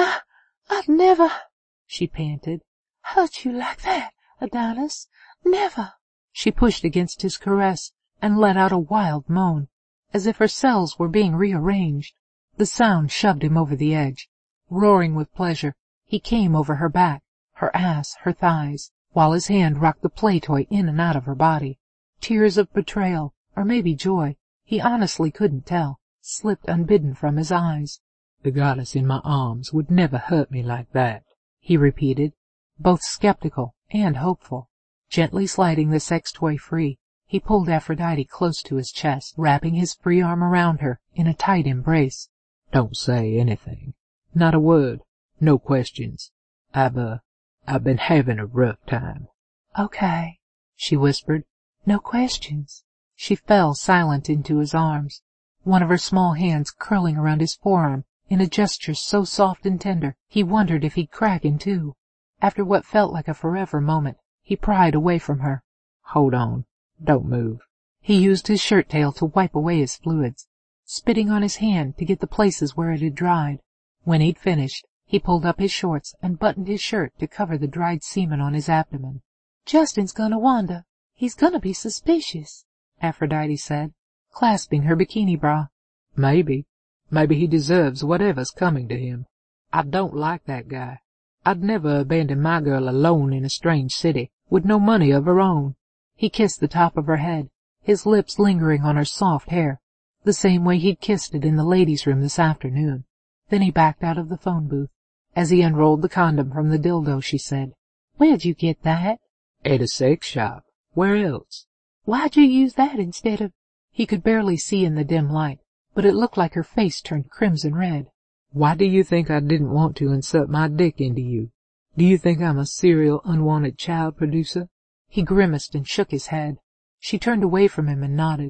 I've never, she panted, hurt you like that, Adonis. Never. She pushed against his caress and let out a wild moan, as if her cells were being rearranged. The sound shoved him over the edge. Roaring with pleasure, he came over her back, her ass, her thighs, while his hand rocked the play toy in and out of her body. Tears of betrayal, or maybe joy, he honestly couldn't tell, slipped unbidden from his eyes. The goddess in my arms would never hurt me like that, he repeated, both skeptical and hopeful. Gently sliding the sex toy free, he pulled Aphrodite close to his chest, wrapping his free arm around her in a tight embrace. Don't say anything. Not a word. No questions. I've been having a rough time. Okay, she whispered. No questions. She fell silent into his arms, one of her small hands curling around his forearm in a gesture so soft and tender he wondered if he'd crack in two. After what felt like a forever moment, he pried away from her. Hold on. Don't move. He used his shirt tail to wipe away his fluids, spitting on his hand to get the places where it had dried. When he'd finished, he pulled up his shorts and buttoned his shirt to cover the dried semen on his abdomen. Justin's gonna wonder. He's gonna be suspicious, Aphrodite said, clasping her bikini bra. Maybe he deserves whatever's coming to him. I don't like that guy. I'd never abandon my girl alone in a strange city, with no money of her own. He kissed the top of her head, his lips lingering on her soft hair, the same way he'd kissed it in the ladies' room this afternoon. Then he backed out of the phone booth. As he unrolled the condom from the dildo, she said, Where'd you get that? At a sex shop. Where else? Why'd you use that instead of... He could barely see in the dim light, but it looked like her face turned crimson red. Why do you think I didn't want to insert my dick into you? Do you think I'm a serial unwanted child producer? He grimaced and shook his head. She turned away from him and nodded.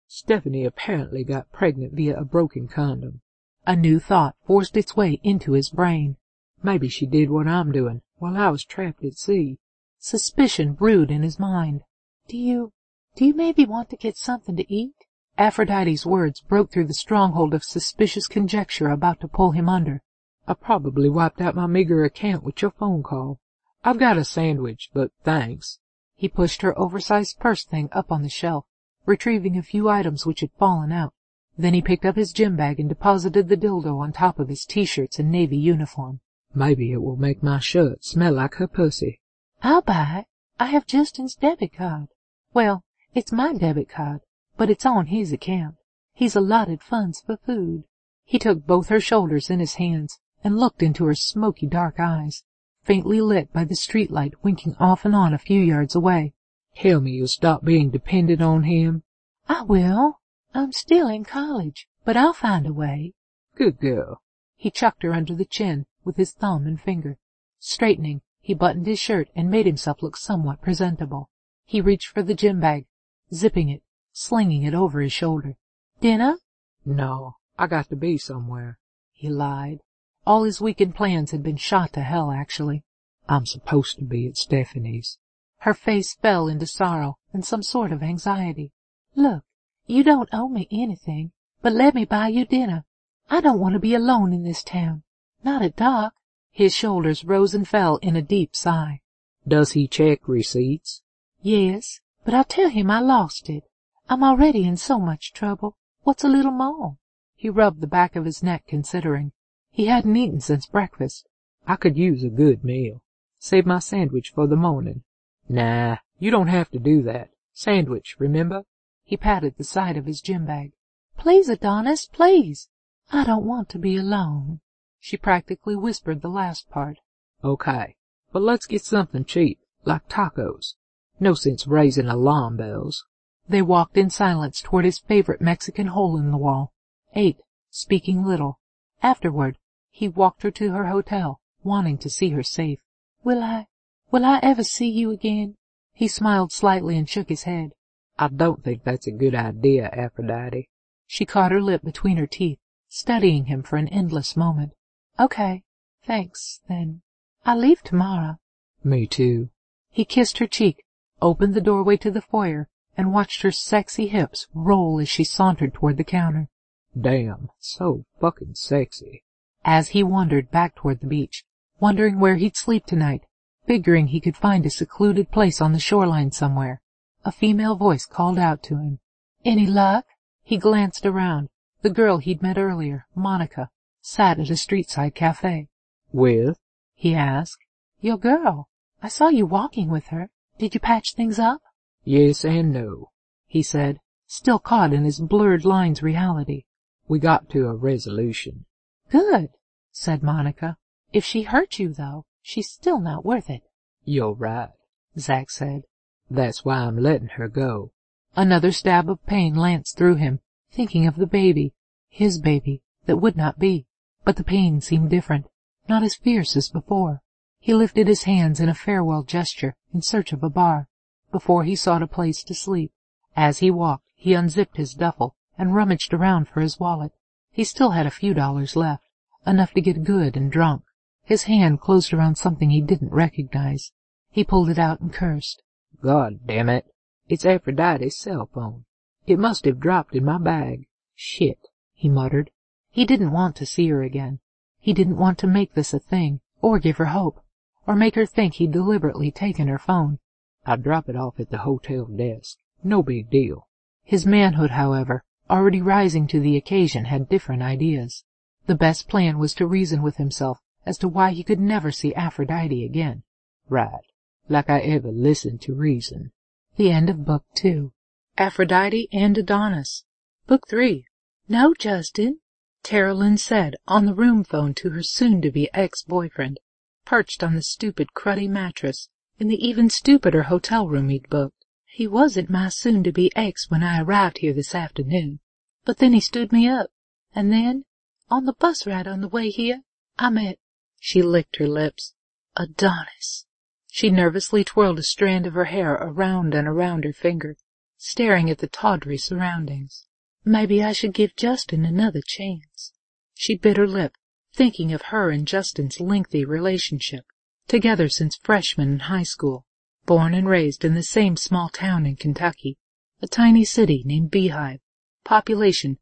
Stephanie apparently got pregnant via a broken condom. A new thought forced its way into his brain. Maybe she did what I'm doing while I was trapped at sea. Suspicion brewed in his mind. Do you maybe want to get something to eat? Aphrodite's words broke through the stronghold of suspicious conjecture about to pull him under. I probably wiped out my meager account with your phone call. I've got a sandwich, but thanks. He pushed her oversized purse thing up on the shelf, retrieving a few items which had fallen out. Then he picked up his gym bag and deposited the dildo on top of his t-shirts and navy uniform. Maybe it will make my shirt smell like her pussy. I'll buy it. I have Justin's debit card. Well, it's my debit card, but it's on his account. He's allotted funds for food. He took both her shoulders in his hands and looked into her smoky dark eyes, faintly lit by the streetlight winking off and on a few yards away. Tell me you'll stop being dependent on him. I will. I'm still in college, but I'll find a way. Good girl. He chucked her under the chin with his thumb and finger. Straightening, he buttoned his shirt and made himself look somewhat presentable. He reached for the gym bag, zipping it, slinging it over his shoulder. Dinner? No, I got to be somewhere. He lied. All his weekend plans had been shot to hell, actually. I'm supposed to be at Stephanie's. Her face fell into sorrow and some sort of anxiety. Look, you don't owe me anything, but let me buy you dinner. I don't want to be alone in this town. Not at dark. His shoulders rose and fell in a deep sigh. Does he check receipts? Yes, but I'll tell him I lost it. I'm already in so much trouble. What's a little more? He rubbed the back of his neck, considering. He hadn't eaten since breakfast. I could use a good meal. Save my sandwich for the morning. Nah, you don't have to do that. Sandwich, remember? He patted the side of his gym bag. Please, Adonis, please. I don't want to be alone. She practically whispered the last part. Okay, but let's get something cheap, like tacos. No sense raising alarm bells. They walked in silence toward his favorite Mexican hole in the wall, ate, speaking little. Afterward, he walked her to her hotel, wanting to see her safe. Will I ever see you again? He smiled slightly and shook his head. I don't think that's a good idea, Aphrodite. She caught her lip between her teeth, studying him for an endless moment. Okay, thanks, then. I'll leave tomorrow. Me too. He kissed her cheek, opened the doorway to the foyer, and watched her sexy hips roll as she sauntered toward the counter. Damn, so fucking sexy. As he wandered back toward the beach, wondering where he'd sleep tonight, figuring he could find a secluded place on the shoreline somewhere, a female voice called out to him. Any luck? He glanced around. The girl he'd met earlier, Monica, sat at a street-side cafe. With? He asked. Your girl. I saw you walking with her. Did you patch things up? Yes and no, he said, still caught in his blurred lines reality. We got to a resolution. Good, said Monica. If she hurt you, though, she's still not worth it. You're right, Zach said. That's why I'm letting her go. Another stab of pain lanced through him, thinking of the baby, his baby, that would not be. But the pain seemed different, not as fierce as before. He lifted his hands in a farewell gesture in search of a bar, before he sought a place to sleep. As he walked, he unzipped his duffel and rummaged around for his wallet. He still had a few dollars left, enough to get good and drunk. His hand closed around something he didn't recognize. He pulled it out and cursed. God damn it. It's Aphrodite's cell phone. It must have dropped in my bag. Shit, he muttered. He didn't want to see her again. He didn't want to make this a thing, or give her hope, or make her think he'd deliberately taken her phone. I'd drop it off at the hotel desk. No big deal. His manhood, however, already rising to the occasion, had different ideas. The best plan was to reason with himself as to why he could never see Aphrodite again. Right. Like I ever listened to reason. The end of Book 2. Aphrodite and Adonis. Book 3. No, Justin, Tara Lynn said on the room phone to her soon-to-be ex-boyfriend, perched on the stupid, cruddy mattress in the even stupider hotel room he'd booked. He wasn't my soon-to-be ex when I arrived here this afternoon, but then he stood me up, and then, on the bus ride on the way here, I met— She licked her lips. Adonis. She nervously twirled a strand of her hair around and around her finger, staring at the tawdry surroundings. Maybe I should give Justin another chance. She bit her lip, thinking of her and Justin's lengthy relationship, together since freshman in high school, born and raised in the same small town in Kentucky, a tiny city named Beehive, population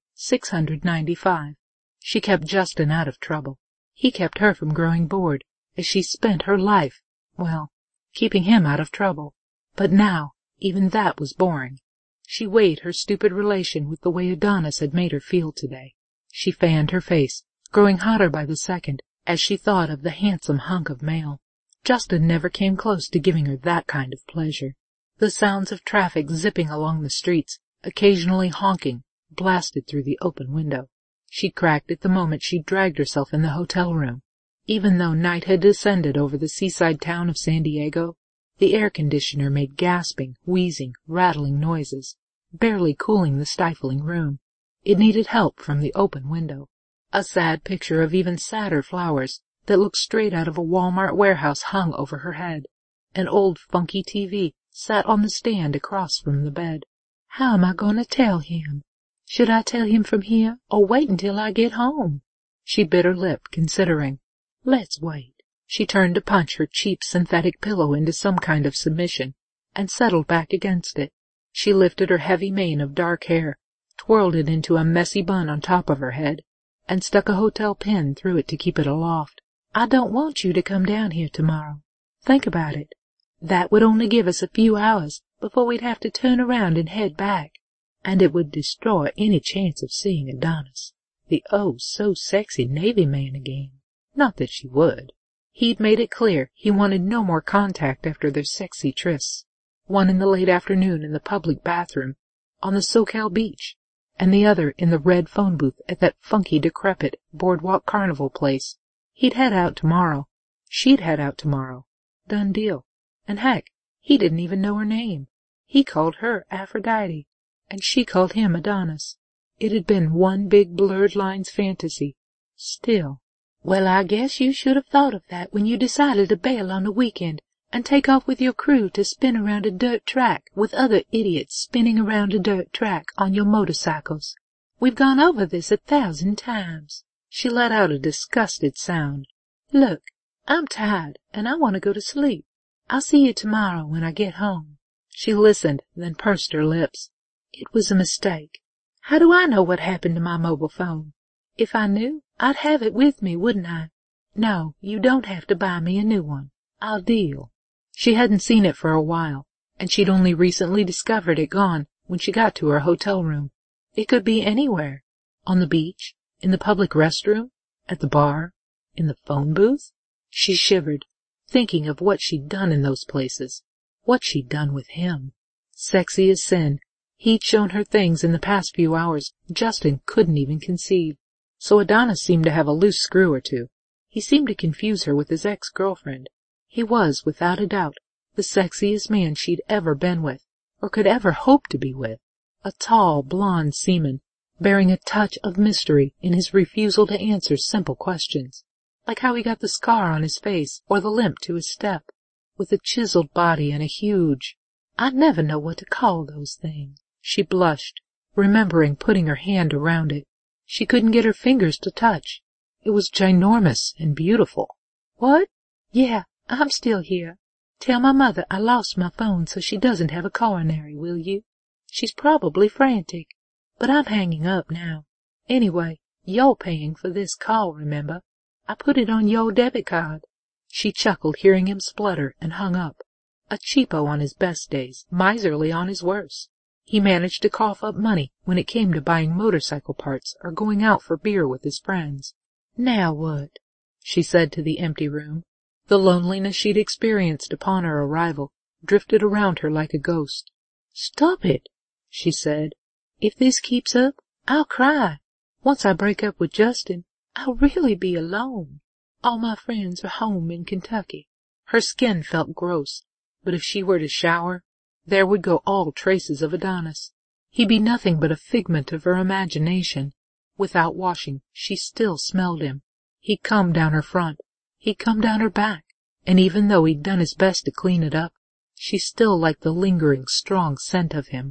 695. She kept Justin out of trouble. He kept her from growing bored, as she spent her life, well, keeping him out of trouble. But now, even that was boring. She weighed her stupid relation with the way Adonis had made her feel today. She fanned her face, growing hotter by the second, as she thought of the handsome hunk of mail. Justin never came close to giving her that kind of pleasure. The sounds of traffic zipping along the streets, occasionally honking, blasted through the open window. She cracked it the moment she dragged herself in the hotel room. Even though night had descended over the seaside town of San Diego, the air conditioner made gasping, wheezing, rattling noises, barely cooling the stifling room. It needed help from the open window. A sad picture of even sadder flowers that looked straight out of a Walmart warehouse hung over her head. An old funky TV sat on the stand across from the bed. How am I going to tell him? Should I tell him from here or wait until I get home? She bit her lip, considering. Let's wait. She turned to punch her cheap synthetic pillow into some kind of submission, and settled back against it. She lifted her heavy mane of dark hair, twirled it into a messy bun on top of her head, and stuck a hotel pin through it to keep it aloft. I don't want you to come down here tomorrow. Think about it. That would only give us a few hours before we'd have to turn around and head back, and it would destroy any chance of seeing Adonis, the oh-so-sexy Navy man again. Not that she would. He'd made it clear he wanted no more contact after their sexy trysts, one in the late afternoon in the public bathroom on the SoCal beach, and the other in the red phone booth at that funky, decrepit boardwalk carnival place. He'd head out tomorrow. She'd head out tomorrow. Done deal. And heck, he didn't even know her name. He called her Aphrodite, and she called him Adonis. It had been one big blurred lines fantasy. Still. Well, I guess you should have thought of that when you decided to bail on the weekend and take off with your crew to spin around a dirt track with other idiots spinning around a dirt track on your motorcycles. We've gone over this 1,000 times. She let out a disgusted sound. Look, I'm tired and I want to go to sleep. I'll see you tomorrow when I get home. She listened, then pursed her lips. It was a mistake. How do I know what happened to my mobile phone? If I knew, I'd have it with me, wouldn't I? No, you don't have to buy me a new one. I'll deal. She hadn't seen it for a while, and she'd only recently discovered it gone when she got to her hotel room. It could be anywhere. On the beach, in the public restroom, at the bar, in the phone booth. She shivered, thinking of what she'd done in those places, what she'd done with him. Sexy as sin, he'd shown her things in the past few hours Justin couldn't even conceive. So Adonis seemed to have a loose screw or two. He seemed to confuse her with his ex-girlfriend. He was, without a doubt, the sexiest man she'd ever been with, or could ever hope to be with. A tall, blonde seaman, bearing a touch of mystery in his refusal to answer simple questions, like how he got the scar on his face or the limp to his step, with a chiseled body and a huge— I never know what to call those things. She blushed, remembering putting her hand around it. She couldn't get her fingers to touch. It was ginormous and beautiful. What? Yeah, I'm still here. Tell my mother I lost my phone so she doesn't have a coronary, will you? She's probably frantic, but I'm hanging up now. Anyway, you're paying for this call, remember? I put it on your debit card. She chuckled, hearing him splutter, and hung up. A cheapo on his best days, miserly on his worst. He managed to cough up money when it came to buying motorcycle parts or going out for beer with his friends. Now what? She said to the empty room. The loneliness she'd experienced upon her arrival drifted around her like a ghost. Stop it, she said. If this keeps up, I'll cry. Once I break up with Justin, I'll really be alone. All my friends are home in Kentucky. Her skin felt gross, but if she were to shower, there would go all traces of Adonis. He'd be nothing but a figment of her imagination. Without washing, she still smelled him. He'd come down her front. He'd come down her back. And even though he'd done his best to clean it up, she still liked the lingering, strong scent of him.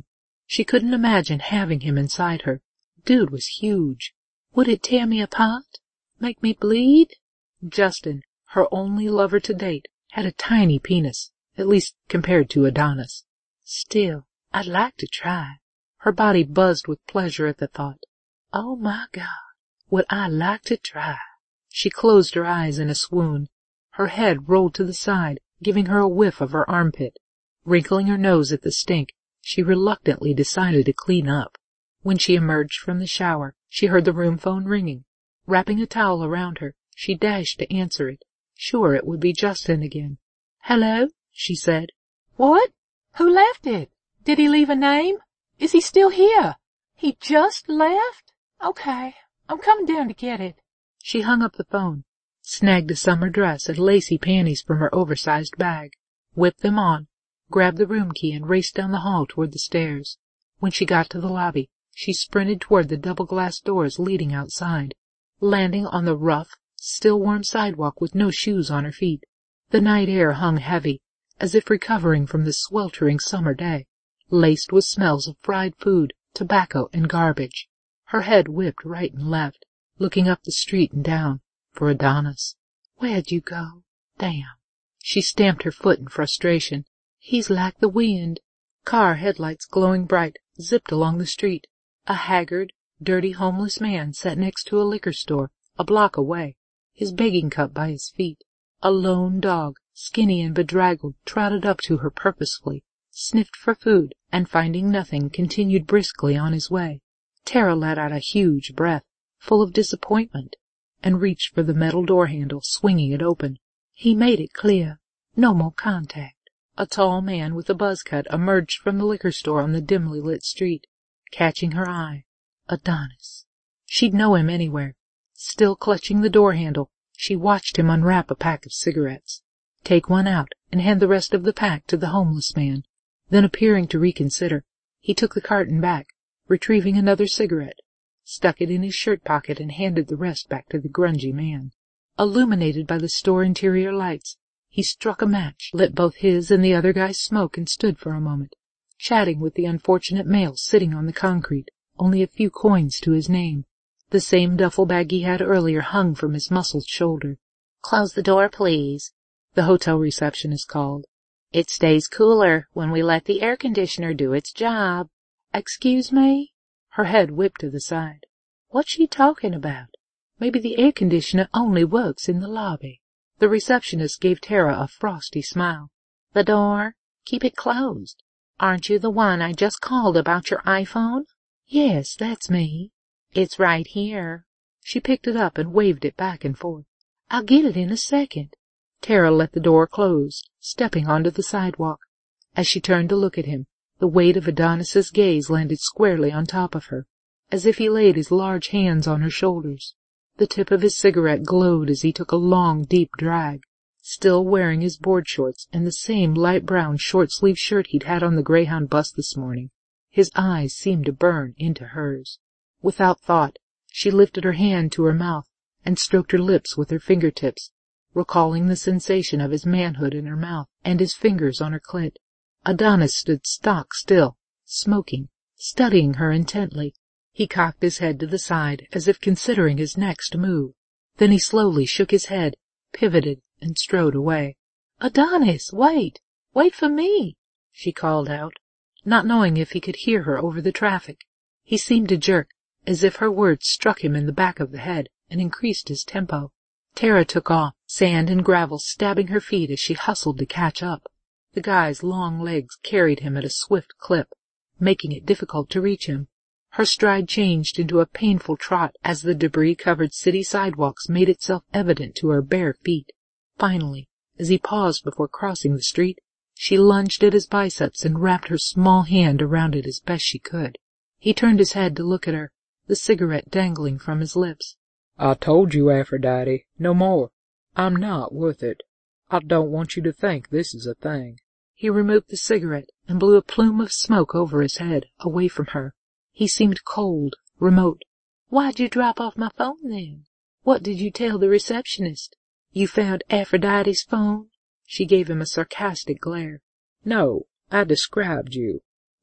She couldn't imagine having him inside her. Dude was huge. Would it tear me apart? Make me bleed? Justin, her only lover to date, had a tiny penis, at least compared to Adonis. Still, I'd like to try. Her body buzzed with pleasure at the thought. Oh my God, would I like to try? She closed her eyes in a swoon. Her head rolled to the side, giving her a whiff of her armpit. Wrinkling her nose at the stink, she reluctantly decided to clean up. When she emerged from the shower, she heard the room phone ringing. Wrapping a towel around her, she dashed to answer it, sure it would be Justin again. Hello, she said. What? Who left it? Did he leave a name? Is he still here? He just left? Okay, I'm coming down to get it. She hung up the phone, snagged a summer dress and lacy panties from her oversized bag, whipped them on, grabbed the room key and raced down the hall toward the stairs. When she got to the lobby, she sprinted toward the double-glass doors leading outside, landing on the rough, still-warm sidewalk with no shoes on her feet. The night air hung heavy, as if recovering from the sweltering summer day, laced with smells of fried food, tobacco, and garbage. Her head whipped right and left, looking up the street and down, for Adonis. Where'd you go? Damn. She stamped her foot in frustration. He's like the wind. Car headlights glowing bright zipped along the street. A haggard, dirty homeless man sat next to a liquor store, a block away, his begging cup by his feet. A lone dog, skinny and bedraggled, trotted up to her purposefully, sniffed for food, and finding nothing, continued briskly on his way. Tara let out a huge breath, full of disappointment, and reached for the metal door handle, swinging it open. He made it clear. No more contact. A tall man with a buzz cut emerged from the liquor store on the dimly lit street, catching her eye. Adonis. She'd know him anywhere. Still clutching the door handle, she watched him unwrap a pack of cigarettes, take one out, and hand the rest of the pack to the homeless man. Then, appearing to reconsider, he took the carton back, retrieving another cigarette, stuck it in his shirt pocket, and handed the rest back to the grungy man. Illuminated by the store interior lights, he struck a match, lit both his and the other guy's smoke, and stood for a moment, chatting with the unfortunate male sitting on the concrete, only a few coins to his name. The same duffel bag he had earlier hung from his muscled shoulder. "Close the door, please," the hotel receptionist called. "It stays cooler when we let the air conditioner do its job." "Excuse me?" Her head whipped to the side. What's she talking about? Maybe the air conditioner only works in the lobby. The receptionist gave Tara a frosty smile. "The door? Keep it closed. Aren't you the one I just called about your iPhone?" "Yes, that's me." "It's right here." She picked it up and waved it back and forth. "I'll get it in a second." Tara let the door close, stepping onto the sidewalk. As she turned to look at him, the weight of Adonis's gaze landed squarely on top of her, as if he laid his large hands on her shoulders. The tip of his cigarette glowed as he took a long, deep drag, still wearing his board shorts and the same light brown short-sleeved shirt he'd had on the Greyhound bus this morning. His eyes seemed to burn into hers. Without thought, she lifted her hand to her mouth and stroked her lips with her fingertips, recalling the sensation of his manhood in her mouth and his fingers on her clit. Adonis stood stock still, smoking, studying her intently. He cocked his head to the side as if considering his next move. Then he slowly shook his head, pivoted, and strode away. "Adonis, wait! Wait for me!" she called out, not knowing if he could hear her over the traffic. He seemed to jerk, as if her words struck him in the back of the head and increased his tempo. Tara took off, sand and gravel stabbing her feet as she hustled to catch up. The guy's long legs carried him at a swift clip, making it difficult to reach him. Her stride changed into a painful trot as the debris-covered city sidewalks made itself evident to her bare feet. Finally, as he paused before crossing the street, she lunged at his biceps and wrapped her small hand around it as best she could. He turned his head to look at her, the cigarette dangling from his lips. "I told you, Aphrodite, no more. I'm not worth it. I don't want you to think this is a thing." He removed the cigarette and blew a plume of smoke over his head, away from her. He seemed cold, remote. "Why'd you drop off my phone then? What did you tell the receptionist? You found Aphrodite's phone?" She gave him a sarcastic glare. "No, I described you.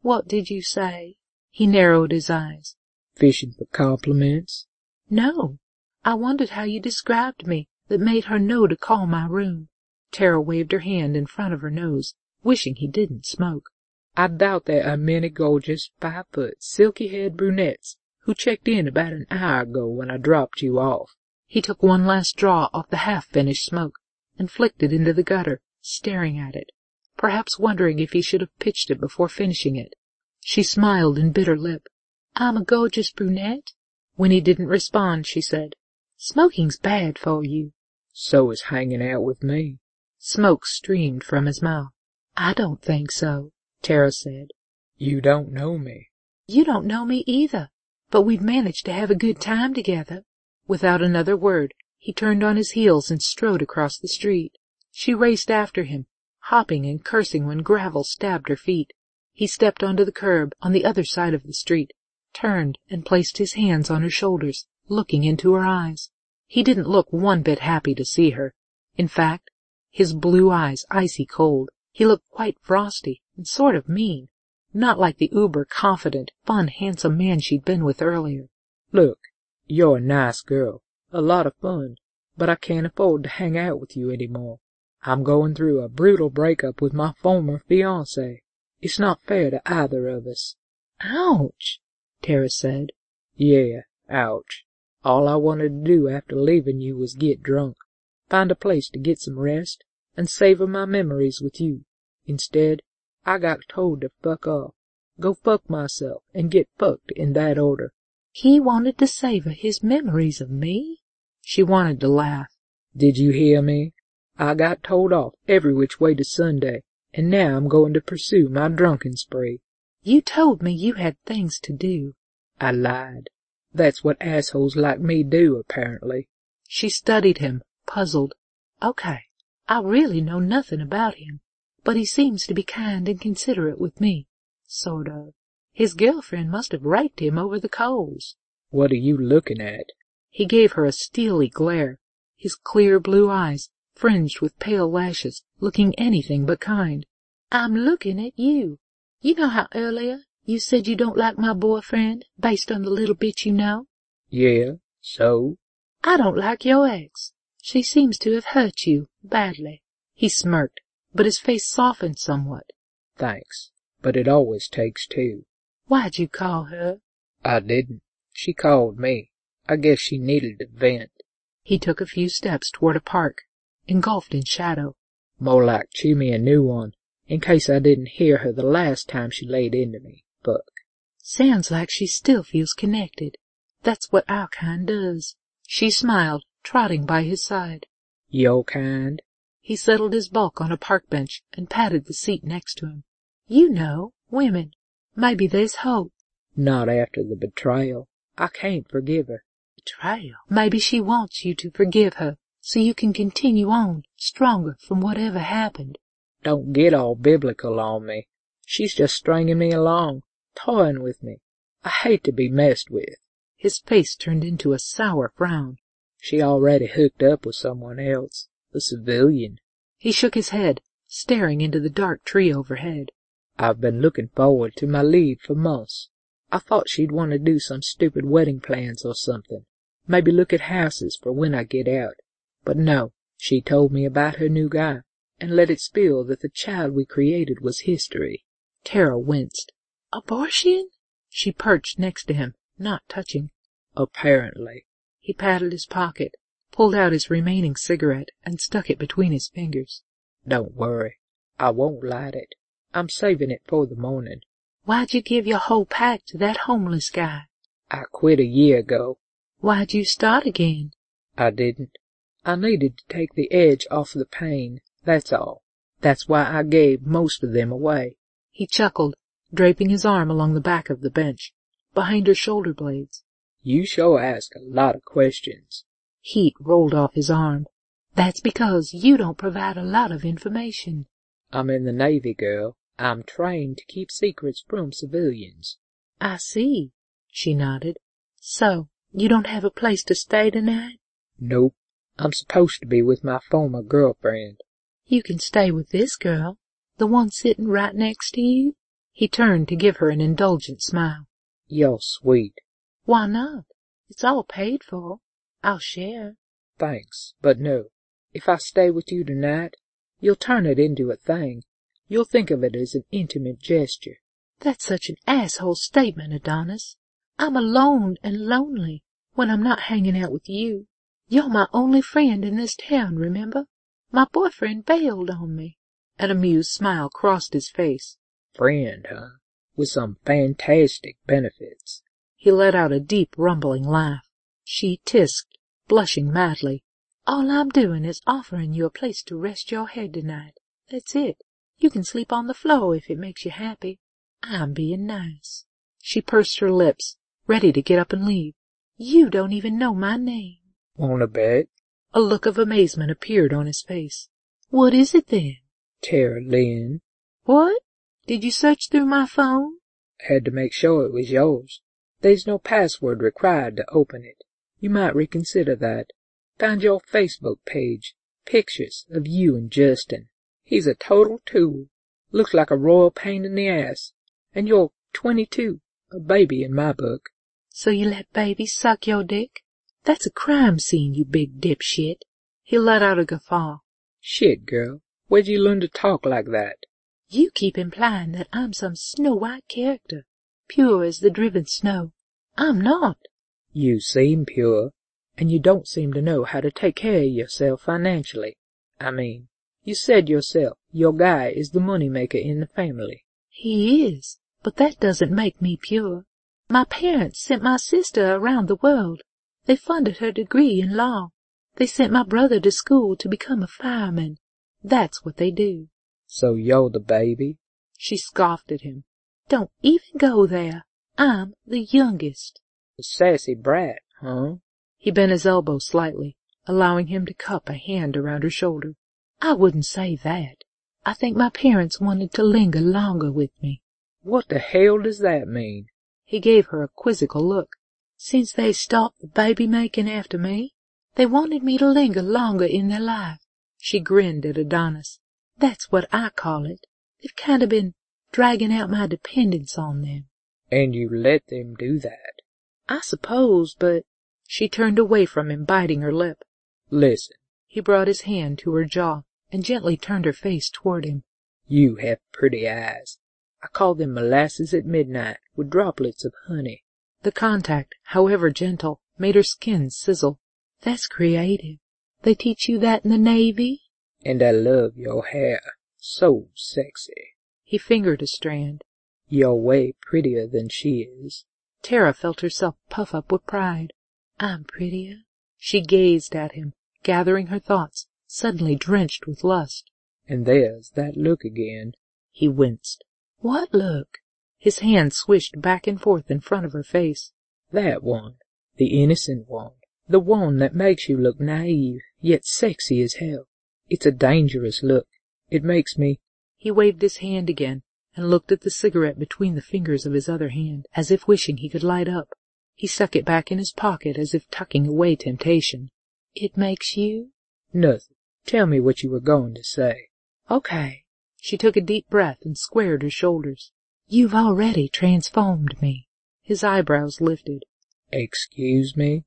What did you say? He narrowed his eyes. Fishing for compliments? No. I wondered how you described me that made her know to call my room. Tara waved her hand in front of her nose, wishing he didn't smoke. I doubt there are many gorgeous 5-foot, silky-haired brunettes who checked in about an hour ago when I dropped you off. He took one last draw off the half-finished smoke and flicked it into the gutter, staring at it, perhaps wondering if he should have pitched it before finishing it. She smiled and bit her lip. I'm a gorgeous brunette? When he didn't respond, she said, Smoking's bad for you. So is hanging out with me. Smoke streamed from his mouth. I don't think so, Tara said. You don't know me. You don't know me either, but we've managed to have a good time together. Without another word, he turned on his heels and strode across the street. She raced after him, hopping and cursing when gravel stabbed her feet. He stepped onto the curb on the other side of the street, turned and placed his hands on her shoulders, looking into her eyes. He didn't look one bit happy to see her. In fact, his blue eyes icy cold, he looked quite frosty and sort of mean, not like the uber-confident, fun, handsome man she'd been with earlier. Look, you're a nice girl, a lot of fun, but I can't afford to hang out with you any more. I'm going through a brutal breakup with my former fiancé. It's not fair to either of us. Ouch, Tara said. Yeah, ouch. All I wanted to do after leaving you was get drunk, find a place to get some rest, and savor my memories with you. Instead, I got told to fuck off, go fuck myself, and get fucked in that order. He wanted to savor his memories of me? She wanted to laugh. Did you hear me? I got told off every which way to Sunday, and now I'm going to pursue my drunken spree. You told me you had things to do. I lied. That's what assholes like me do, apparently. She studied him, puzzled. Okay, I really know nothing about him, but he seems to be kind and considerate with me. Sort of. His girlfriend must have raked him over the coals. What are you looking at? He gave her a steely glare, his clear blue eyes, fringed with pale lashes, looking anything but kind. I'm looking at you. You know how earlier you said you don't like my boyfriend, based on the little bit you know? Yeah, so? I don't like your ex. She seems to have hurt you, badly. He smirked, but his face softened somewhat. Thanks, but it always takes two. Why'd you call her? I didn't. She called me. I guess she needed to vent. He took a few steps toward a park, engulfed in shadow. More like chew me a new one, in case I didn't hear her the last time she laid into me. Fuck. Sounds like she still feels connected. That's what our kind does. She smiled, trotting by his side. Your kind? He settled his bulk on a park bench and patted the seat next to him. You know, women. Maybe there's hope. Not after the betrayal. I can't forgive her. Betrayal? Maybe she wants you to forgive her, so you can continue on, stronger from whatever happened. Don't get all biblical on me. She's just stringing me along, toying with me. I hate to be messed with. His face turned into a sour frown. She already hooked up with someone else, a civilian. He shook his head, staring into the dark tree overhead. I've been looking forward to my leave for months. I thought she'd want to do some stupid wedding plans or something. Maybe look at houses for when I get out. But no, she told me about her new guy, and let it spill that the child we created was history. Tara winced. Abortion? She perched next to him, not touching. Apparently. He patted his pocket, pulled out his remaining cigarette, and stuck it between his fingers. Don't worry. I won't light it. I'm saving it for the morning. Why'd you give your whole pack to that homeless guy? I quit a year ago. Why'd you start again? I didn't. I needed to take the edge off the pain, that's all. That's why I gave most of them away. He chuckled, draping his arm along the back of the bench, behind her shoulder blades. You sure ask a lot of questions. Heat rolled off his arm. That's because you don't provide a lot of information. I'm in the Navy, girl. I'm trained to keep secrets from civilians. I see, she nodded. So, you don't have a place to stay tonight? Nope. I'm supposed to be with my former girlfriend. You can stay with this girl, the one sitting right next to you. He turned to give her an indulgent smile. You're sweet. Why not? It's all paid for. I'll share. Thanks, but no. If I stay with you tonight, you'll turn it into a thing. You'll think of it as an intimate gesture. That's such an asshole statement, Adonis. I'm alone and lonely when I'm not hanging out with you. You're my only friend in this town, remember? My boyfriend bailed on me. An amused smile crossed his face. Friend, huh? With some fantastic benefits. He let out a deep, rumbling laugh. She tisked, blushing madly. All I'm doing is offering you a place to rest your head tonight. That's it. You can sleep on the floor if it makes you happy. I'm being nice. She pursed her lips, ready to get up and leave. You don't even know my name. Wanna bet? A look of amazement appeared on his face. What is it then? Tara Lynn. What? Did you search through my phone? Had to make sure it was yours. There's no password required to open it. You might reconsider that. Found your Facebook page. Pictures of you and Justin. He's a total tool. Looks like a royal pain in the ass. And you're 22. A baby in my book. So you let babies suck your dick? That's a crime scene, you big dipshit. He let out a guffaw. Shit, girl. Where'd you learn to talk like that? You keep implying that I'm some Snow-White character, pure as the driven snow. I'm not. You seem pure, and you don't seem to know how to take care of yourself financially. I mean, you said yourself your guy is the moneymaker in the family. He is, but that doesn't make me pure. My parents sent my sister around the world. They funded her degree in law. They sent my brother to school to become a fireman. That's what they do. So you're the baby? She scoffed at him. Don't even go there. I'm the youngest. A sassy brat, huh? He bent his elbow slightly, allowing him to cup a hand around her shoulder. I wouldn't say that. I think my parents wanted to linger longer with me. What the hell does that mean? He gave her a quizzical look. Since they stopped the baby-making after me, they wanted me to linger longer in their life. She grinned at Adonis. That's what I call it. They've kind of been dragging out my dependence on them. And you let them do that? I suppose, but... She turned away from him, biting her lip. Listen. He brought his hand to her jaw and gently turned her face toward him. You have pretty eyes. I call them molasses at midnight with droplets of honey. The contact, however gentle, made her skin sizzle. That's creative. They teach you that in the Navy? And I love your hair. So sexy. He fingered a strand. You're way prettier than she is. Tara felt herself puff up with pride. I'm prettier? She gazed at him, gathering her thoughts, suddenly drenched with lust. And there's that look again. He winced. What look? His hand swished back and forth in front of her face. That one. The innocent one. The one that makes you look naive, yet sexy as hell. It's a dangerous look. It makes me... He waved his hand again, and looked at the cigarette between the fingers of his other hand, as if wishing he could light up. He stuck it back in his pocket as if tucking away temptation. It makes you? Nothing. Tell me what you were going to say. Okay. She took a deep breath and squared her shoulders. You've already transformed me. His eyebrows lifted. Excuse me?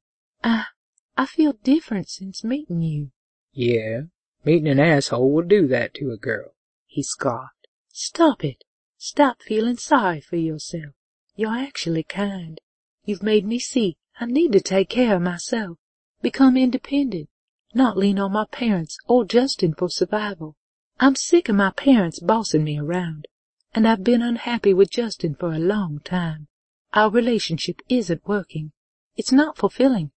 I feel different since meeting you. Yeah, meeting an asshole will do that to a girl. He scoffed. Stop it. Stop feeling sorry for yourself. You're actually kind. You've made me see I need to take care of myself, become independent, not lean on my parents or Justin for survival. I'm sick of my parents bossing me around, and I've been unhappy with Justin for a long time. Our relationship isn't working. It's not fulfilling.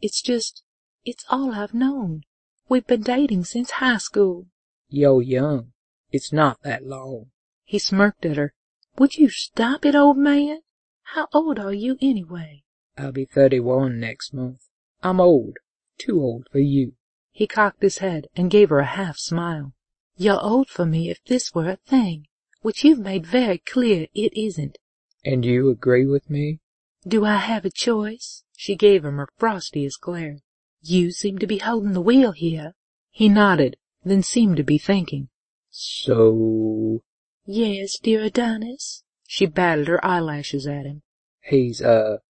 It's all I've known. We've been dating since high school. You're young. It's not that long. He smirked at her. Would you stop it, old man? How old are you anyway? I'll be 31 next month. I'm old. Too old for you. He cocked his head and gave her a half smile. You're old for me if this were a thing, which you've made very clear it isn't. And you agree with me? Do I have a choice? She gave him her frostiest glare. You seem to be holding the wheel here. He nodded, then seemed to be thinking. So... Yes, dear Adonis? She batted her eyelashes at him. He's,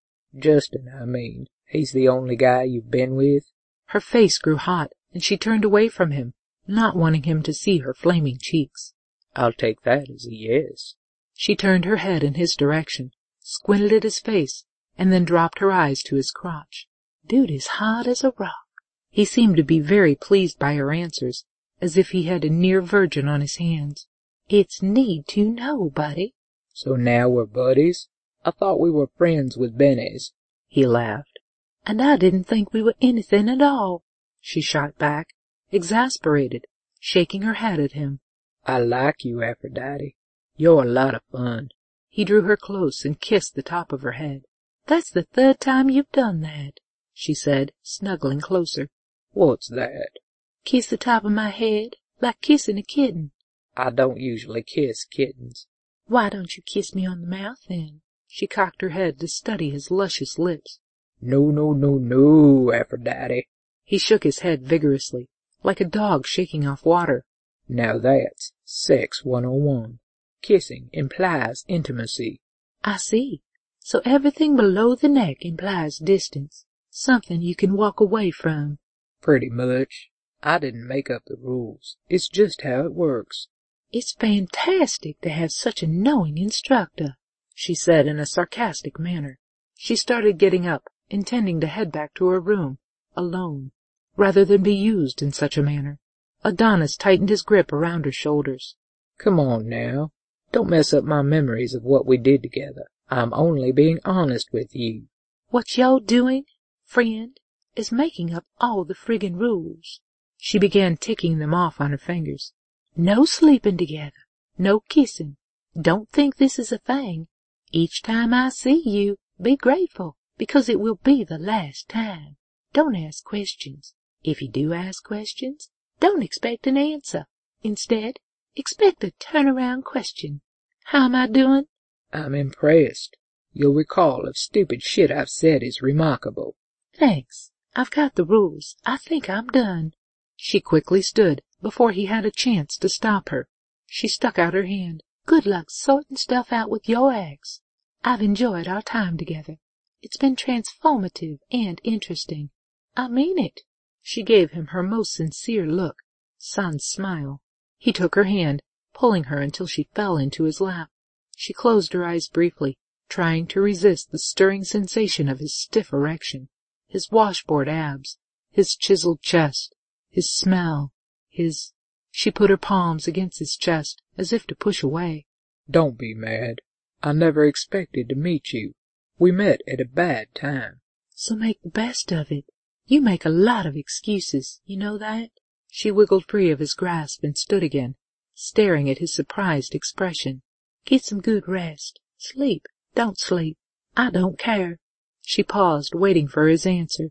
Justin, I mean. He's the only guy you've been with? Her face grew hot, and she turned away from him, not wanting him to see her flaming cheeks. I'll take that as a yes. She turned her head in his direction, squinted at his face, and then dropped her eyes to his crotch. Dude is hard as a rock. He seemed to be very pleased by her answers, as if he had a near virgin on his hands. It's need to know, buddy. So now we're buddies? I thought we were friends with Benny's. He laughed. And I didn't think we were anything at all, she shot back, exasperated, shaking her head at him. I like you, Aphrodite. You're a lot of fun. He drew her close and kissed the top of her head. That's the third time you've done that, she said, snuggling closer. What's that? Kiss the top of my head, like kissing a kitten. I don't usually kiss kittens. Why don't you kiss me on the mouth, then? She cocked her head to study his luscious lips. No, no, no, no, Aphrodite. He shook his head vigorously, like a dog shaking off water. Now that's Sex 101. Kissing implies intimacy. I see. So everything below the neck implies distance, something you can walk away from. Pretty much. I didn't make up the rules. It's just how it works. It's fantastic to have such a knowing instructor, she said in a sarcastic manner. She started getting up, intending to head back to her room, alone, rather than be used in such a manner. Adonis tightened his grip around her shoulders. Come on now. Don't mess up my memories of what we did together. I'm only being honest with you. What you're doing, friend, is making up all the friggin' rules. She began ticking them off on her fingers. No sleeping together. No kissing. Don't think this is a thing. Each time I see you, be grateful, because it will be the last time. Don't ask questions. If you do ask questions, don't expect an answer. Instead, expect a turnaround question. How am I doing? I'm impressed. You'll recall if stupid shit I've said is remarkable. Thanks. I've got the rules. I think I'm done. She quickly stood before he had a chance to stop her. She stuck out her hand. Good luck sorting stuff out with your ex. I've enjoyed our time together. It's been transformative and interesting. I mean it. She gave him her most sincere look, sans smile. He took her hand, pulling her until she fell into his lap. She closed her eyes briefly, trying to resist the stirring sensation of his stiff erection, his washboard abs, his chiseled chest, his smell, his... She put her palms against his chest, as if to push away. Don't be mad. I never expected to meet you. We met at a bad time. So make the best of it. You make a lot of excuses, you know that? She wiggled free of his grasp and stood again, staring at his surprised expression. Get some good rest. Sleep. Don't sleep. I don't care. She paused, waiting for his answer.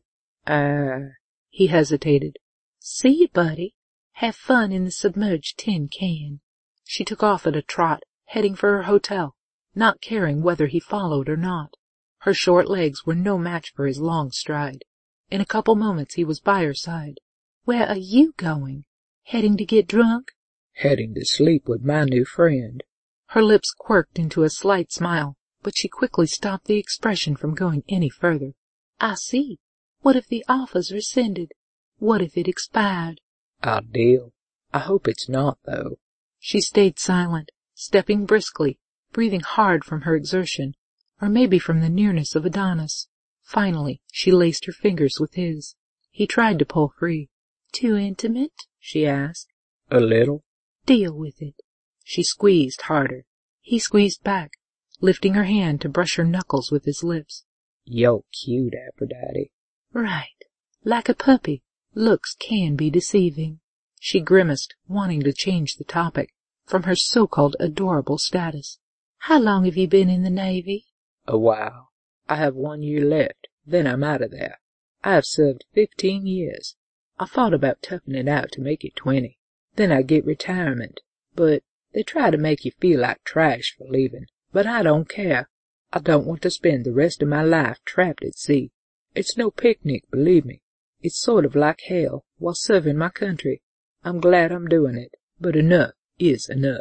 He hesitated. See you, buddy. Have fun in the submerged tin can. She took off at a trot, heading for her hotel, not caring whether he followed or not. Her short legs were no match for his long stride. In a couple moments he was by her side. Where are you going? Heading to get drunk? Heading to sleep with my new friend. Her lips quirked into a slight smile, but she quickly stopped the expression from going any further. I see. What if the offer's rescinded? What if it expired? Our deal. I hope it's not, though. She stayed silent, stepping briskly, breathing hard from her exertion, or maybe from the nearness of Adonis. Finally, she laced her fingers with his. He tried to pull free. Too intimate? She asked. A little. Deal with it. She squeezed harder. He squeezed back, lifting her hand to brush her knuckles with his lips. You're cute, Aphrodite. Right. Like a puppy. Looks can be deceiving. She grimaced, wanting to change the topic from her so-called adorable status. How long have you been in the Navy? A while. I have 1 year left, then I'm out of there. I have served 15 years. I thought about toughing it out to make it 20. Then I'd get retirement. But they try to make you feel like trash for leaving. But I don't care. I don't want to spend the rest of my life trapped at sea. It's no picnic, believe me. It's sort of like hell while serving my country. I'm glad I'm doing it, but enough is enough.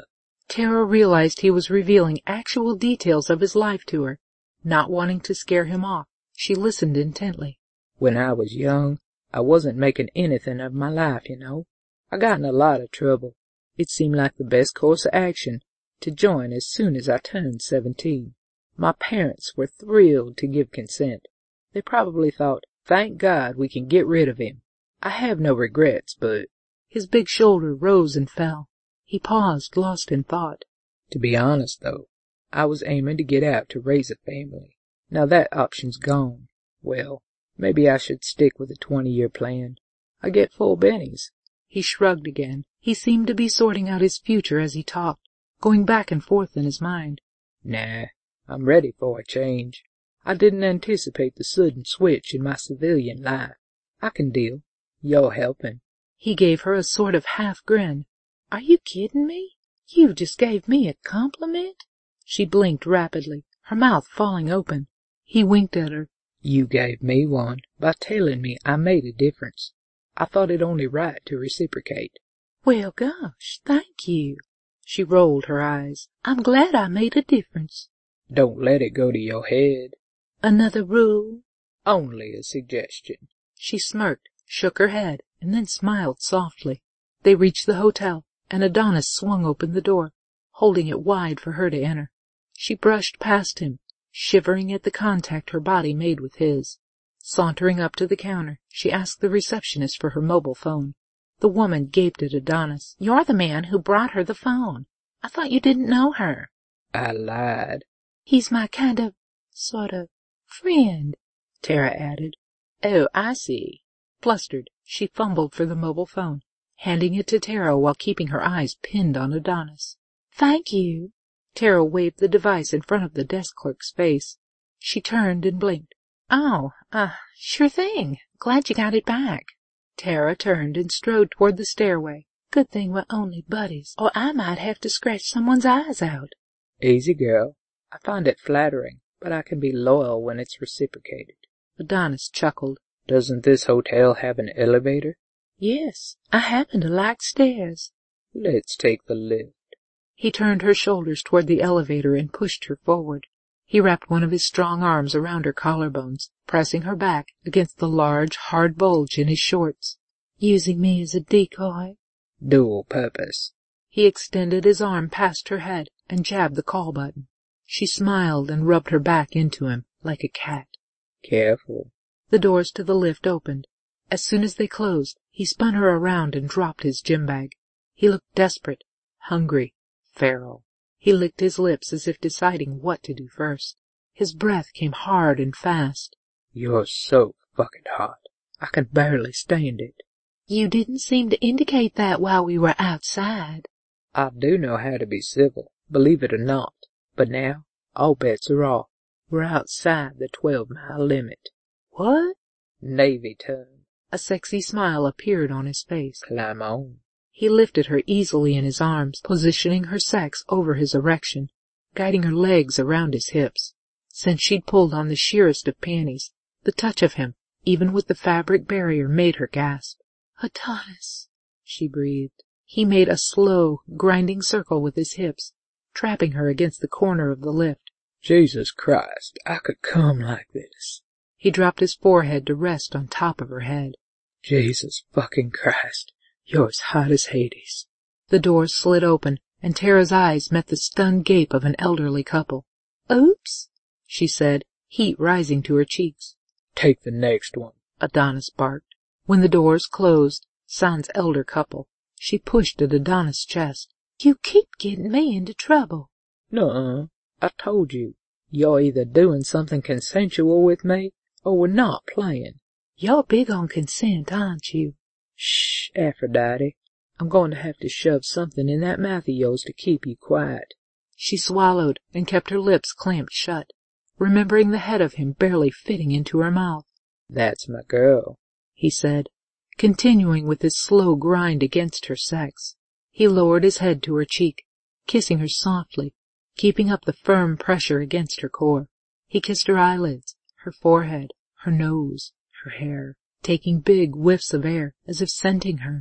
Tara realized he was revealing actual details of his life to her. Not wanting to scare him off, she listened intently. When I was young, I wasn't making anything of my life, you know. I got in a lot of trouble. It seemed like the best course of action to join as soon as I turned 17. My parents were thrilled to give consent. They probably thought, thank God we can get rid of him. I have no regrets, but... His big shoulder rose and fell. He paused, lost in thought. To be honest, though, I was aiming to get out to raise a family. Now that option's gone. Well, maybe I should stick with a 20-year plan. I get full bennies. He shrugged again. He seemed to be sorting out his future as he talked, going back and forth in his mind. Nah, I'm ready for a change. I didn't anticipate the sudden switch in my civilian life. I can deal. You're helping. He gave her a sort of half grin. Are you kidding me? You just gave me a compliment? She blinked rapidly, her mouth falling open. He winked at her. You gave me one by telling me I made a difference. I thought it only right to reciprocate. Well, gosh, thank you. She rolled her eyes. I'm glad I made a difference. Don't let it go to your head. Another rule? Only a suggestion. She smirked, shook her head, and then smiled softly. They reached the hotel, and Adonis swung open the door, holding it wide for her to enter. She brushed past him, shivering at the contact her body made with his. Sauntering up to the counter, she asked the receptionist for her mobile phone. The woman gaped at Adonis. You're the man who brought her the phone. I thought you didn't know her. I lied. He's my kind of, sort of, friend, Tara added. Oh, I see. Flustered, she fumbled for the mobile phone, handing it to Tara while keeping her eyes pinned on Adonis. Thank you. Tara waved the device in front of the desk clerk's face. She turned and blinked. Oh, sure thing. Glad you got it back. Tara turned and strode toward the stairway. Good thing we're only buddies, or I might have to scratch someone's eyes out. Easy, girl. I find it flattering, but I can be loyal when it's reciprocated. Adonis chuckled. Doesn't this hotel have an elevator? Yes, I happen to like stairs. Let's take the lift. He turned her shoulders toward the elevator and pushed her forward. He wrapped one of his strong arms around her collarbones, pressing her back against the large, hard bulge in his shorts. Using me as a decoy? Dual purpose. He extended his arm past her head and jabbed the call button. She smiled and rubbed her back into him like a cat. Careful. The doors to the lift opened. As soon as they closed, he spun her around and dropped his gym bag. He looked desperate, hungry, feral. He licked his lips as if deciding what to do first. His breath came hard and fast. You're so fucking hot. I can barely stand it. You didn't seem to indicate that while we were outside. I do know how to be civil, believe it or not. But now, all bets are off. We're outside the 12-mile limit. What? Navy turn. A sexy smile appeared on his face. Climb on. He lifted her easily in his arms, positioning her sex over his erection, guiding her legs around his hips. Since she'd pulled on the sheerest of panties, the touch of him, even with the fabric barrier, made her gasp. Adonis, she breathed. He made a slow, grinding circle with his hips, trapping her against the corner of the lift. Jesus Christ, I could come like this. He dropped his forehead to rest on top of her head. Jesus fucking Christ, you're as hot as Hades. The door slid open, and Tara's eyes met the stunned gape of an elderly couple. Oops, she said, heat rising to her cheeks. Take the next one, Adonis barked. When the doors closed, sans elder couple, she pushed at Adonis' chest. You keep getting me into trouble. Nuh-uh. I told you. You're either doing something consensual with me, or we're not playing. You're big on consent, aren't you? Shh, Aphrodite. I'm going to have to shove something in that mouth of yours to keep you quiet. She swallowed and kept her lips clamped shut, remembering the head of him barely fitting into her mouth. That's my girl, he said, continuing with his slow grind against her sex. He lowered his head to her cheek, kissing her softly, keeping up the firm pressure against her core. He kissed her eyelids, her forehead, her nose, her hair, taking big whiffs of air as if scenting her.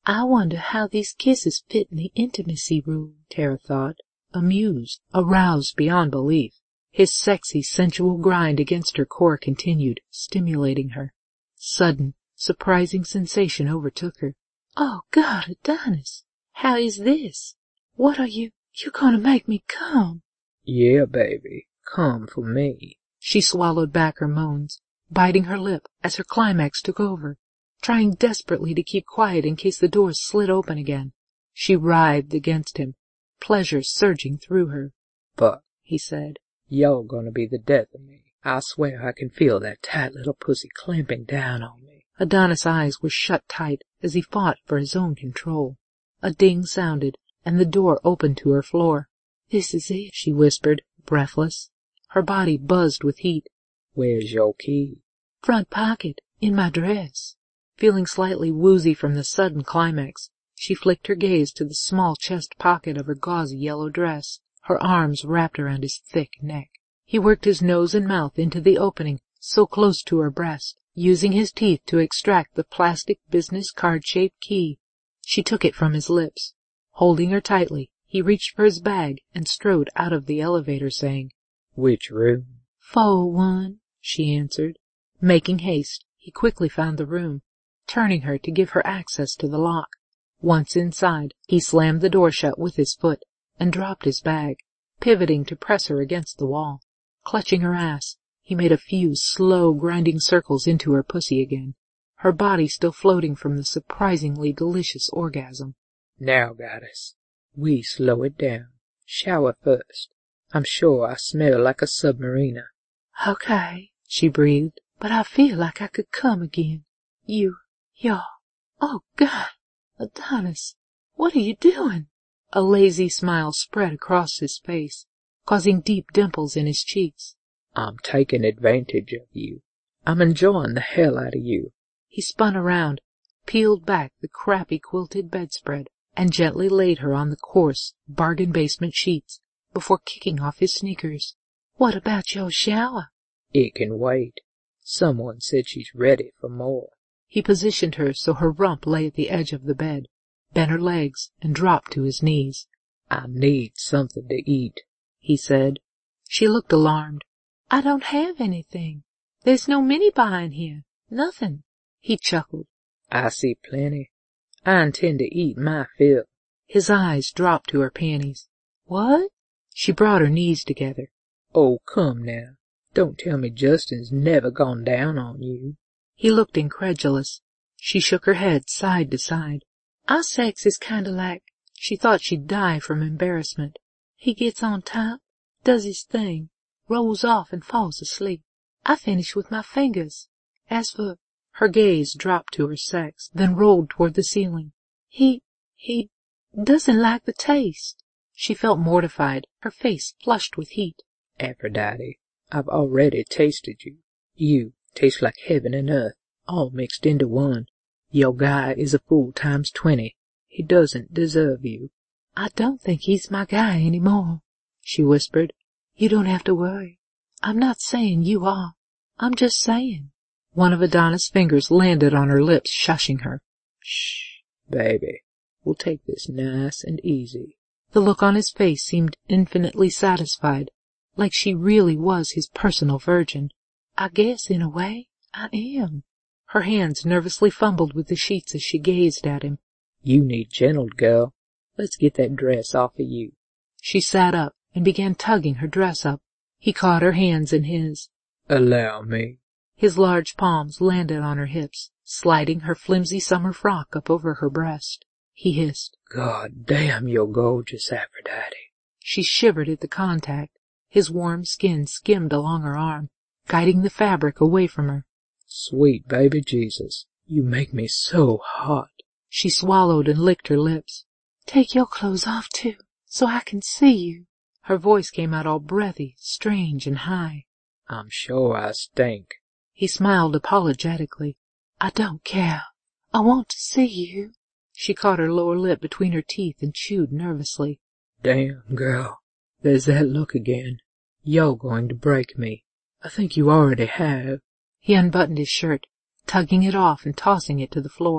I wonder how these kisses fit in the intimacy rule, Tara thought, amused, aroused beyond belief. His sexy, sensual grind against her core continued, stimulating her. Sudden, surprising sensation overtook her. Oh, God, Adonis, how is this? What are you gonna make me come? Yeah, baby, come for me. She swallowed back her moans, biting her lip as her climax took over, trying desperately to keep quiet in case the doors slid open again. She writhed against him, pleasure surging through her. But, he said, you're gonna be the death of me. I swear I can feel that tight little pussy clamping down on me. Adonis' eyes were shut tight as he fought for his own control. A ding sounded, and the door opened to her floor. This is it, she whispered, breathless. Her body buzzed with heat. Where's your key? Front pocket, in my dress. Feeling slightly woozy from the sudden climax, she flicked her gaze to the small chest pocket of her gauzy yellow dress. Her arms wrapped around his thick neck. He worked his nose and mouth into the opening, so close to her breast, using his teeth to extract the plastic business card-shaped key. She took it from his lips. Holding her tightly, he reached for his bag and strode out of the elevator, saying, Which room? 401, she answered. Making haste, he quickly found the room, turning her to give her access to the lock. Once inside, he slammed the door shut with his foot and dropped his bag, pivoting to press her against the wall. Clutching her ass, he made a few slow, grinding circles into her pussy again, her body still floating from the surprisingly delicious orgasm. Now, goddess, we slow it down. Shower first. I'm sure I smell like a submariner. Okay, she breathed, but I feel like I could come again. Oh God, Adonis, what are you doing? A lazy smile spread across his face, causing deep dimples in his cheeks. I'm taking advantage of you. I'm enjoying the hell out of you. He spun around, peeled back the crappy quilted bedspread, and gently laid her on the coarse, bargain basement sheets before kicking off his sneakers. What about your shower? It can wait. Someone said she's ready for more. He positioned her so her rump lay at the edge of the bed, bent her legs, and dropped to his knees. I need something to eat, he said. She looked alarmed. I don't have anything. There's no mini-bar in here. Nothing. He chuckled. I see plenty. I intend to eat my fill. His eyes dropped to her panties. What? She brought her knees together. Oh, come now. Don't tell me Justin's never gone down on you. He looked incredulous. She shook her head side to side. Our sex is kinda like... She thought she'd die from embarrassment. He gets on top, does his thing, rolls off and falls asleep. I finish with my fingers. As for... Her gaze dropped to her sex, then rolled toward the ceiling. He doesn't like the taste. She felt mortified, her face flushed with heat. Aphrodite, I've already tasted you. You taste like heaven and earth, all mixed into one. Your guy is a fool times 20. He doesn't deserve you. I don't think he's my guy anymore, she whispered. You don't have to worry. I'm not saying you are. I'm just saying. One of Adonis' fingers landed on her lips, shushing her. Shh, baby. We'll take this nice and easy. The look on his face seemed infinitely satisfied, like she really was his personal virgin. I guess, in a way, I am. Her hands nervously fumbled with the sheets as she gazed at him. You need gentle, girl. Let's get that dress off of you. She sat up and began tugging her dress up. He caught her hands in his. Allow me. His large palms landed on her hips, sliding her flimsy summer frock up over her breast. He hissed. God damn, you're gorgeous, Aphrodite. She shivered at the contact. His warm skin skimmed along her arm, guiding the fabric away from her. Sweet baby Jesus, you make me so hot. She swallowed and licked her lips. Take your clothes off, too, so I can see you. Her voice came out all breathy, strange, and high. I'm sure I stink. He smiled apologetically. I don't care. I want to see you. She caught her lower lip between her teeth and chewed nervously. Damn, girl. There's that look again. You're going to break me. I think you already have. He unbuttoned his shirt, tugging it off and tossing it to the floor.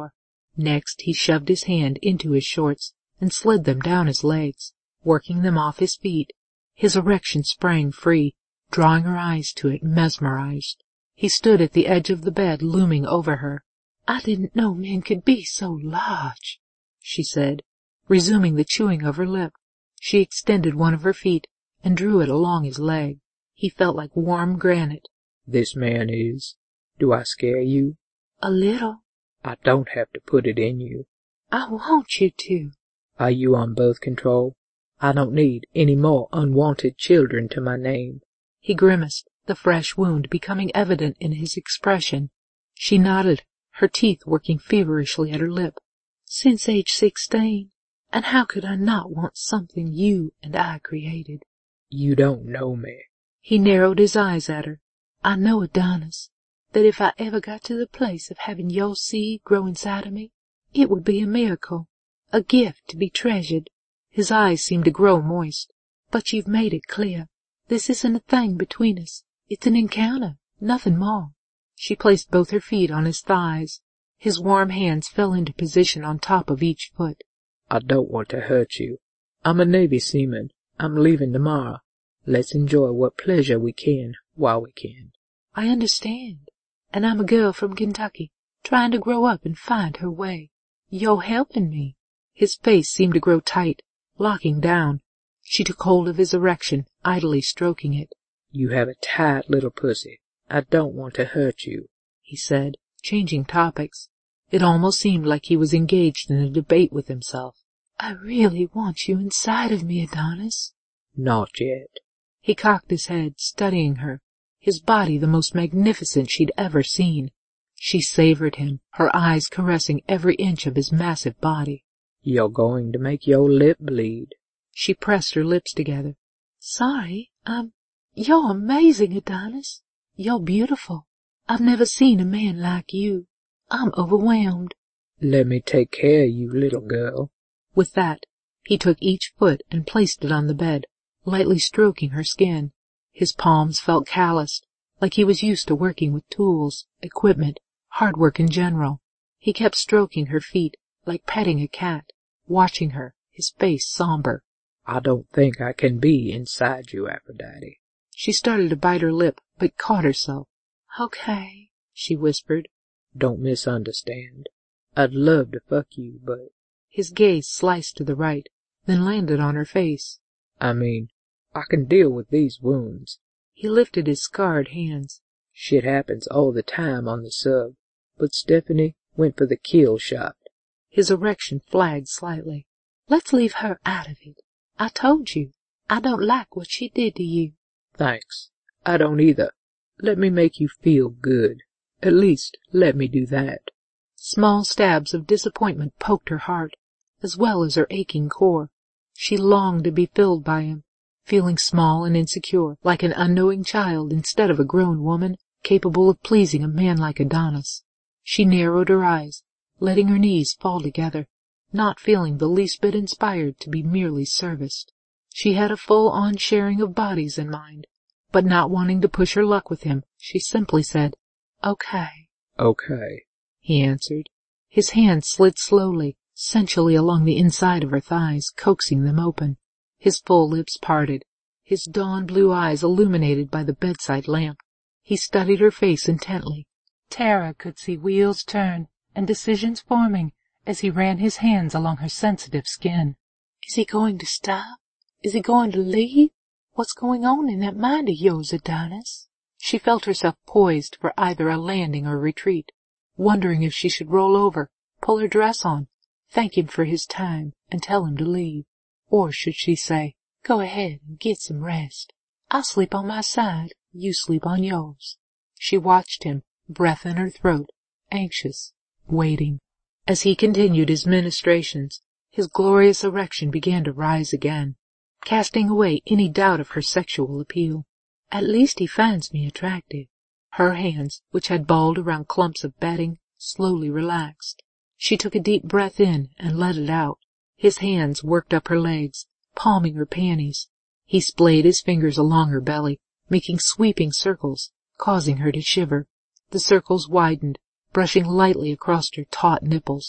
Next he shoved his hand into his shorts and slid them down his legs, working them off his feet. His erection sprang free, drawing her eyes to it, mesmerized. He stood at the edge of the bed, looming over her. "I didn't know men could be so large," she said, resuming the chewing of her lip. She extended one of her feet and drew it along his leg. He felt like warm granite. "This man is. Do I scare you?" "A little." "I don't have to put it in you." "I want you to." "Are you on birth control? I don't need any more unwanted children to my name." He grimaced, the fresh wound becoming evident in his expression. She nodded, her teeth working feverishly at her lip. "Since age 16. And how could I not want something you and I created?" "You don't know me." He narrowed his eyes at her. "I know, Adonis, that if I ever got to the place of having your seed grow inside of me, it would be a miracle, a gift to be treasured." His eyes seemed to grow moist. "But you've made it clear. This isn't a thing between us. It's an encounter, nothing more." She placed both her feet on his thighs. His warm hands fell into position on top of each foot. "I don't want to hurt you. I'm a Navy seaman. I'm leaving tomorrow. Let's enjoy what pleasure we can while we can." "I understand. And I'm a girl from Kentucky, trying to grow up and find her way. You're helping me." His face seemed to grow tight, locking down. She took hold of his erection, idly stroking it. "You have a tight little pussy. I don't want to hurt you," he said, changing topics. It almost seemed like he was engaged in a debate with himself. "I really want you inside of me, Adonis." "Not yet." He cocked his head, studying her, his body the most magnificent she'd ever seen. She savored him, her eyes caressing every inch of his massive body. "You're going to make your lip bleed." She pressed her lips together. "Sorry, you're amazing, Adonis. You're beautiful. I've never seen a man like you. I'm overwhelmed." "Let me take care of you, little girl." With that, he took each foot and placed it on the bed, lightly stroking her skin. His palms felt calloused, like he was used to working with tools, equipment, hard work in general. He kept stroking her feet, like petting a cat, watching her, his face somber. "I don't think I can be inside you, Aphrodite." She started to bite her lip, but caught herself. "Okay," she whispered. "Don't misunderstand. I'd love to fuck you, but—" His gaze sliced to the right, then landed on her face. "I mean, I can deal with these wounds." He lifted his scarred hands. "Shit happens all the time on the sub, but Stephanie went for the kill shot." His erection flagged slightly. "Let's leave her out of it. I told you, I don't like what she did to you." "Thanks. I don't either. Let me make you feel good. At least, let me do that." Small stabs of disappointment poked her heart, as well as her aching core. She longed to be filled by him, feeling small and insecure, like an unknowing child instead of a grown woman capable of pleasing a man like Adonis. She narrowed her eyes, letting her knees fall together, not feeling the least bit inspired to be merely serviced. She had a full-on sharing of bodies in mind, but not wanting to push her luck with him, she simply said, "Okay." "Okay," he answered. His hand slid slowly, sensually along the inside of her thighs, coaxing them open. His full lips parted, his dawn blue eyes illuminated by the bedside lamp. He studied her face intently. Tara could see wheels turn and decisions forming as he ran his hands along her sensitive skin. "Is he going to stop? Is he going to leave? What's going on in that mind of yours, Adonis?" She felt herself poised for either a landing or retreat, wondering if she should roll over, pull her dress on, thank him for his time, and tell him to leave. Or should she say, "Go ahead and get some rest. I'll sleep on my side, you sleep on yours." She watched him, breath in her throat, anxious, waiting. As he continued his ministrations, his glorious erection began to rise again, casting away any doubt of her sexual appeal. "At least he finds me attractive." Her hands, which had balled around clumps of bedding, slowly relaxed. She took a deep breath in and let it out. His hands worked up her legs, palming her panties. He splayed his fingers along her belly, making sweeping circles, causing her to shiver. The circles widened, brushing lightly across her taut nipples.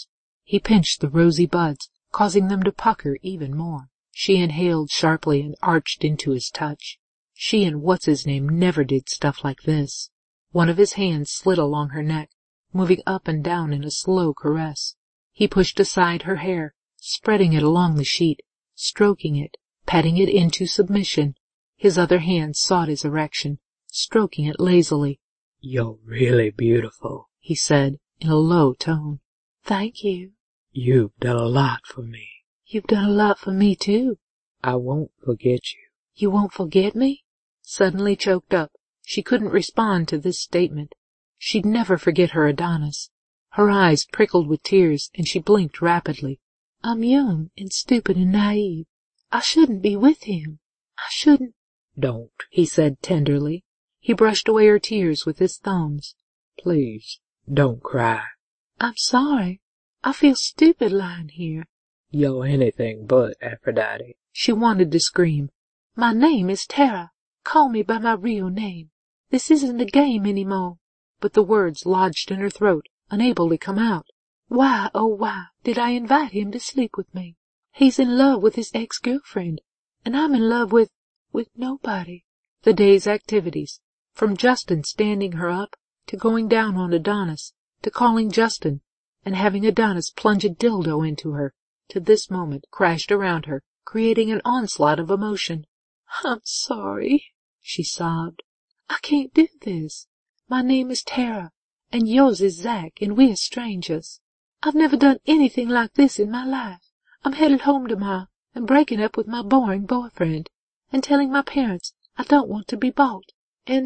He pinched the rosy buds, causing them to pucker even more. She inhaled sharply and arched into his touch. She and what's-his-name never did stuff like this. One of his hands slid along her neck, moving up and down in a slow caress. He pushed aside her hair, spreading it along the sheet, stroking it, patting it into submission. His other hand sought his erection, stroking it lazily. "You're really beautiful," he said in a low tone. "Thank you." "You've done a lot for me." "You've done a lot for me, too." "I won't forget you." "You won't forget me?" Suddenly choked up, she couldn't respond to this statement. She'd never forget her Adonis. Her eyes prickled with tears, and she blinked rapidly. "I'm young and stupid and naive. I shouldn't be with him. I shouldn't—" "Don't," he said tenderly. He brushed away her tears with his thumbs. "Please, don't cry." "I'm sorry. I feel stupid lying here." "You're anything but Aphrodite." She wanted to scream. "My name is Tara. Call me by my real name. This isn't a game any more." But the words lodged in her throat, unable to come out. "Why, oh why, did I invite him to sleep with me? He's in love with his ex-girlfriend, and I'm in love with nobody." The day's activities, from Justin standing her up, to going down on Adonis, to calling Justin, and having Adonis plunge a dildo into her, to this moment, crashed around her, creating an onslaught of emotion. "I'm sorry," she sobbed. "I can't do this. My name is Tara, and yours is Zach, and we're strangers. I've never done anything like this in my life. I'm headed home tomorrow and breaking up with my boring boyfriend, and telling my parents I don't want to be bought, and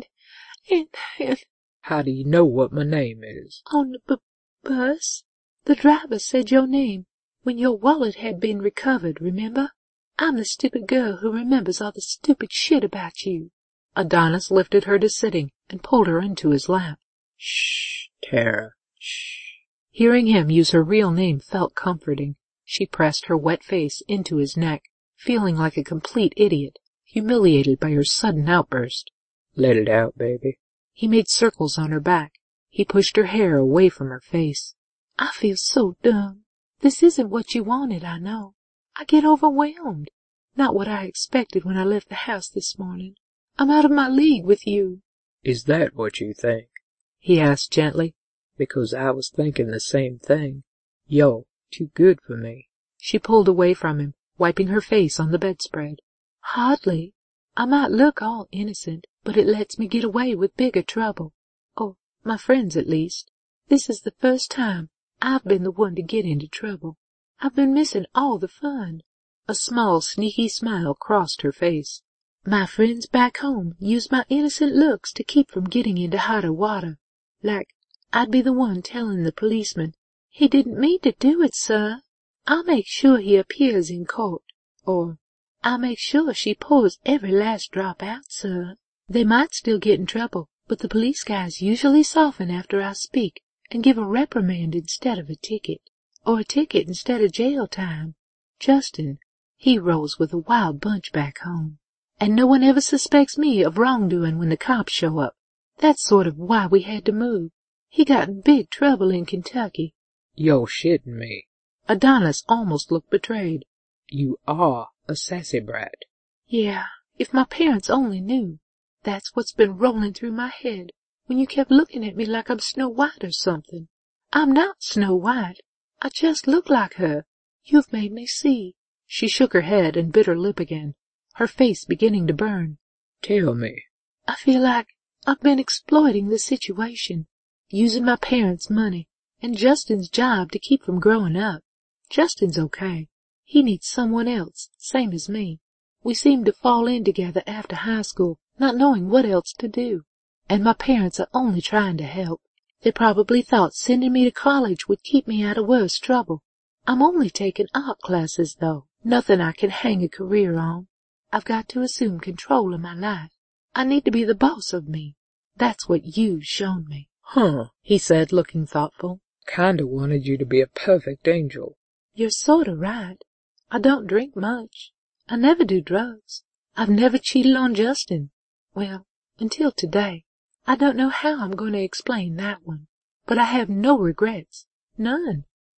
"How do you know what my name is?" "On the bus, the driver said your name when your wallet had been recovered, remember? I'm the stupid girl who remembers all the stupid shit about you." Adonis lifted her to sitting and pulled her into his lap. "Shh, Tara, shh." Hearing him use her real name felt comforting. She pressed her wet face into his neck, feeling like a complete idiot, humiliated by her sudden outburst. "Let it out, baby." He made circles on her back. He pushed her hair away from her face. "I feel so dumb. This isn't what you wanted, I know. I get overwhelmed. Not what I expected when I left the house this morning. I'm out of my league with you." "Is that what you think?" he asked gently. "Because I was thinking the same thing. You're too good for me." She pulled away from him, wiping her face on the bedspread. "Hardly. I might look all innocent, but it lets me get away with bigger trouble. Or my friends, at least. This is the first time I've been the one to get into trouble. I've been missing all the fun." A small, sneaky smile crossed her face. "My friends back home use my innocent looks to keep from getting into hotter water. Like, I'd be the one telling the policeman, 'He didn't mean to do it, sir.' I'll make sure he appears in court. Or, 'I'll make sure she pours every last drop out, sir.' They might still get in trouble, but the police guys usually soften after I speak and give a reprimand instead of a ticket, or a ticket instead of jail time. Justin, he rolls with a wild bunch back home, and no one ever suspects me of wrongdoing when the cops show up. That's sort of why we had to move. He got in big trouble in Kentucky." "You're shitting me." Adonis almost looked betrayed. "You are a sassy brat." "Yeah, if my parents only knew. That's what's been rolling through my head when you kept looking at me like I'm Snow White or something. I'm not Snow White. I just look like her. You've made me see." She shook her head and bit her lip again, her face beginning to burn. "Tell me." "I feel like I've been exploiting the situation, using my parents' money and Justin's job to keep from growing up. Justin's okay. He needs someone else, same as me. We seemed to fall in together after high school, not knowing what else to do. And my parents are only trying to help. They probably thought sending me to college would keep me out of worse trouble. I'm only taking art classes, though. Nothing I can hang a career on. I've got to assume control of my life. I need to be the boss of me. That's what you've shown me." "Huh," he said, looking thoughtful. "Kinda wanted you to be a perfect angel." "You're sorta right. I don't drink much. I never do drugs. I've never cheated on Justin. Well, until today. I don't know how I'm going to explain that one. But I have no regrets. None.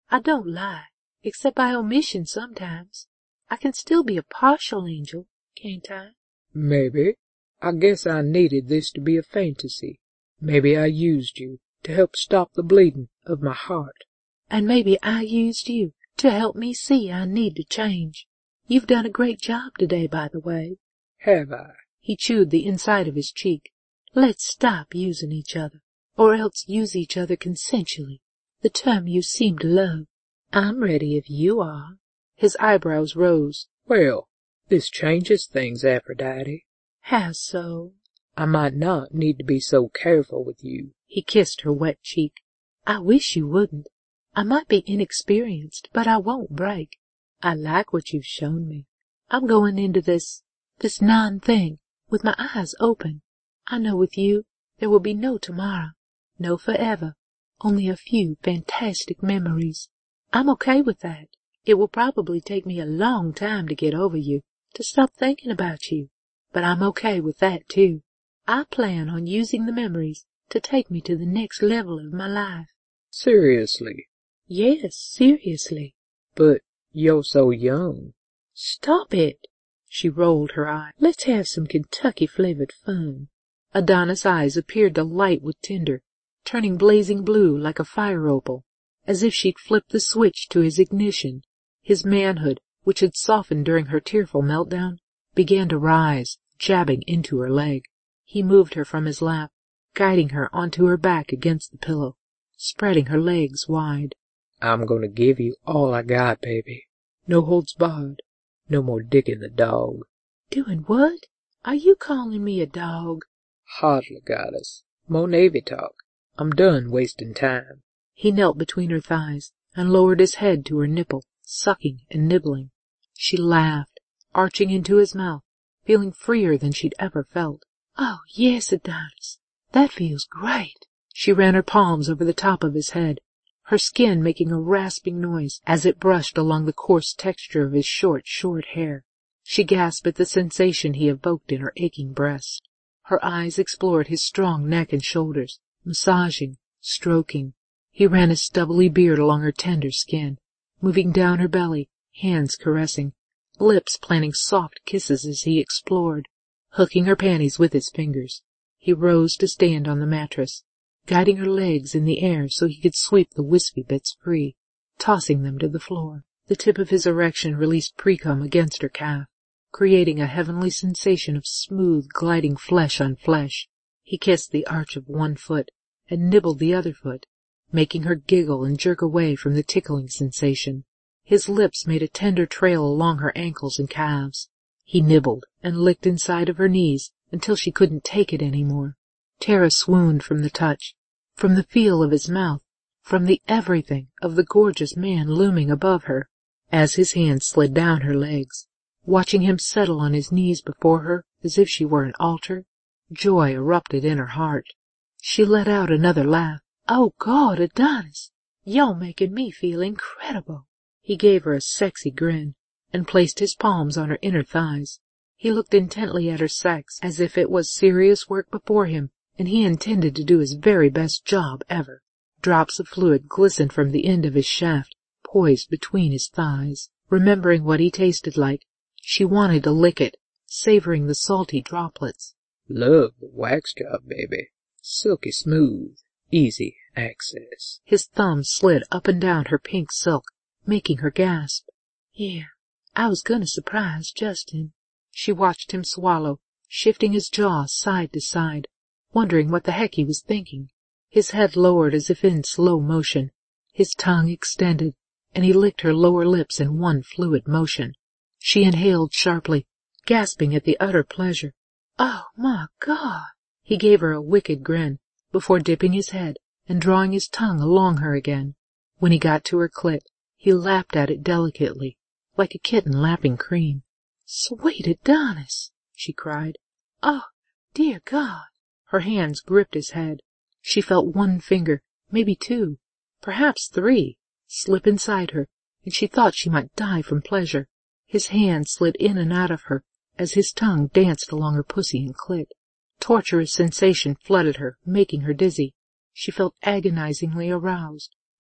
I don't lie, except by omission sometimes. I can still be a partial angel, can't I? Maybe. I guess I needed this to be a fantasy. Maybe I used you to help stop the bleeding of my heart. And maybe I used you to help me see I need to change. You've done a great job today, by the way. Have I? He chewed the inside of his cheek. Let's stop using each other, or else use each other consensually, the term you seem to love. I'm ready if you are. His eyebrows rose. Well, this changes things, Aphrodite. How so? I might not need to be so careful with you. He kissed her wet cheek. I wish you wouldn't. I might be inexperienced, but I won't break. I like what you've shown me. I'm going into this non-thing with my eyes open. I know with you there will be no tomorrow, no forever, only a few fantastic memories. I'm okay with that. It will probably take me a long time to get over you, to stop thinking about you, but I'm okay with that too. I plan on using the memories to take me to the next level of my life. Seriously? Yes, seriously. But you're so young. Stop it. She rolled her eye. Let's have some Kentucky-flavored fun. Adonis' eyes appeared to light with tinder, turning blazing blue like a fire opal, as if she'd flipped the switch to his ignition. His manhood, which had softened during her tearful meltdown, began to rise, jabbing into her leg. He moved her from his lap, guiding her onto her back against the pillow, spreading her legs wide. I'm gonna give you all I got, baby. No holds barred. No more dicking the dog. Doing what? Are you calling me a dog? Hardly, goddess. More Navy talk. I'm done wasting time. He knelt between her thighs and lowered his head to her nipple, sucking and nibbling. She laughed, arching into his mouth, feeling freer than she'd ever felt. Oh, yes, Adonis. That feels great. She ran her palms over the top of his head, her skin making a rasping noise as it brushed along the coarse texture of his short hair. She gasped at the sensation he evoked in her aching breast. Her eyes explored his strong neck and shoulders, massaging, stroking. He ran his stubbly beard along her tender skin, moving down her belly, hands caressing, lips planting soft kisses as he explored, hooking her panties with his fingers. He rose to stand on the mattress, guiding her legs in the air so he could sweep the wispy bits free, tossing them to the floor. The tip of his erection released precum against her calf, creating a heavenly sensation of smooth, gliding flesh on flesh. He kissed the arch of one foot and nibbled the other foot, making her giggle and jerk away from the tickling sensation. His lips made a tender trail along her ankles and calves. He nibbled and licked inside of her knees until she couldn't take it any more. Tara swooned from the touch, from the feel of his mouth, from the everything of the gorgeous man looming above her. As his hands slid down her legs, watching him settle on his knees before her as if she were an altar, joy erupted in her heart. She let out another laugh. Oh, God, Adonis, you're making me feel incredible. He gave her a sexy grin and placed his palms on her inner thighs. He looked intently at her sex as if it was serious work before him and he intended to do his very best job ever. Drops of fluid glistened from the end of his shaft, poised between his thighs. Remembering what he tasted like, she wanted to lick it, savoring the salty droplets. Love the wax job, baby. Silky smooth, easy access. His thumb slid up and down her pink silk, making her gasp. Yeah, I was gonna surprise Justin. She watched him swallow, shifting his jaw side to side, wondering what the heck he was thinking. His head lowered as if in slow motion. His tongue extended, and he licked her lower lips in one fluid motion. She inhaled sharply, gasping at the utter pleasure. Oh, my God! He gave her a wicked grin, before dipping his head and drawing his tongue along her again. When he got to her clit, he lapped at it delicately, like a kitten lapping cream. Sweet Adonis! She cried. Oh, dear God! Her hands gripped his head. She felt one finger, maybe two, perhaps three, slip inside her, and she thought she might die from pleasure. His hand slid in and out of her as his tongue danced along her pussy and clit. Torturous sensation flooded her, making her dizzy. She felt agonizingly aroused,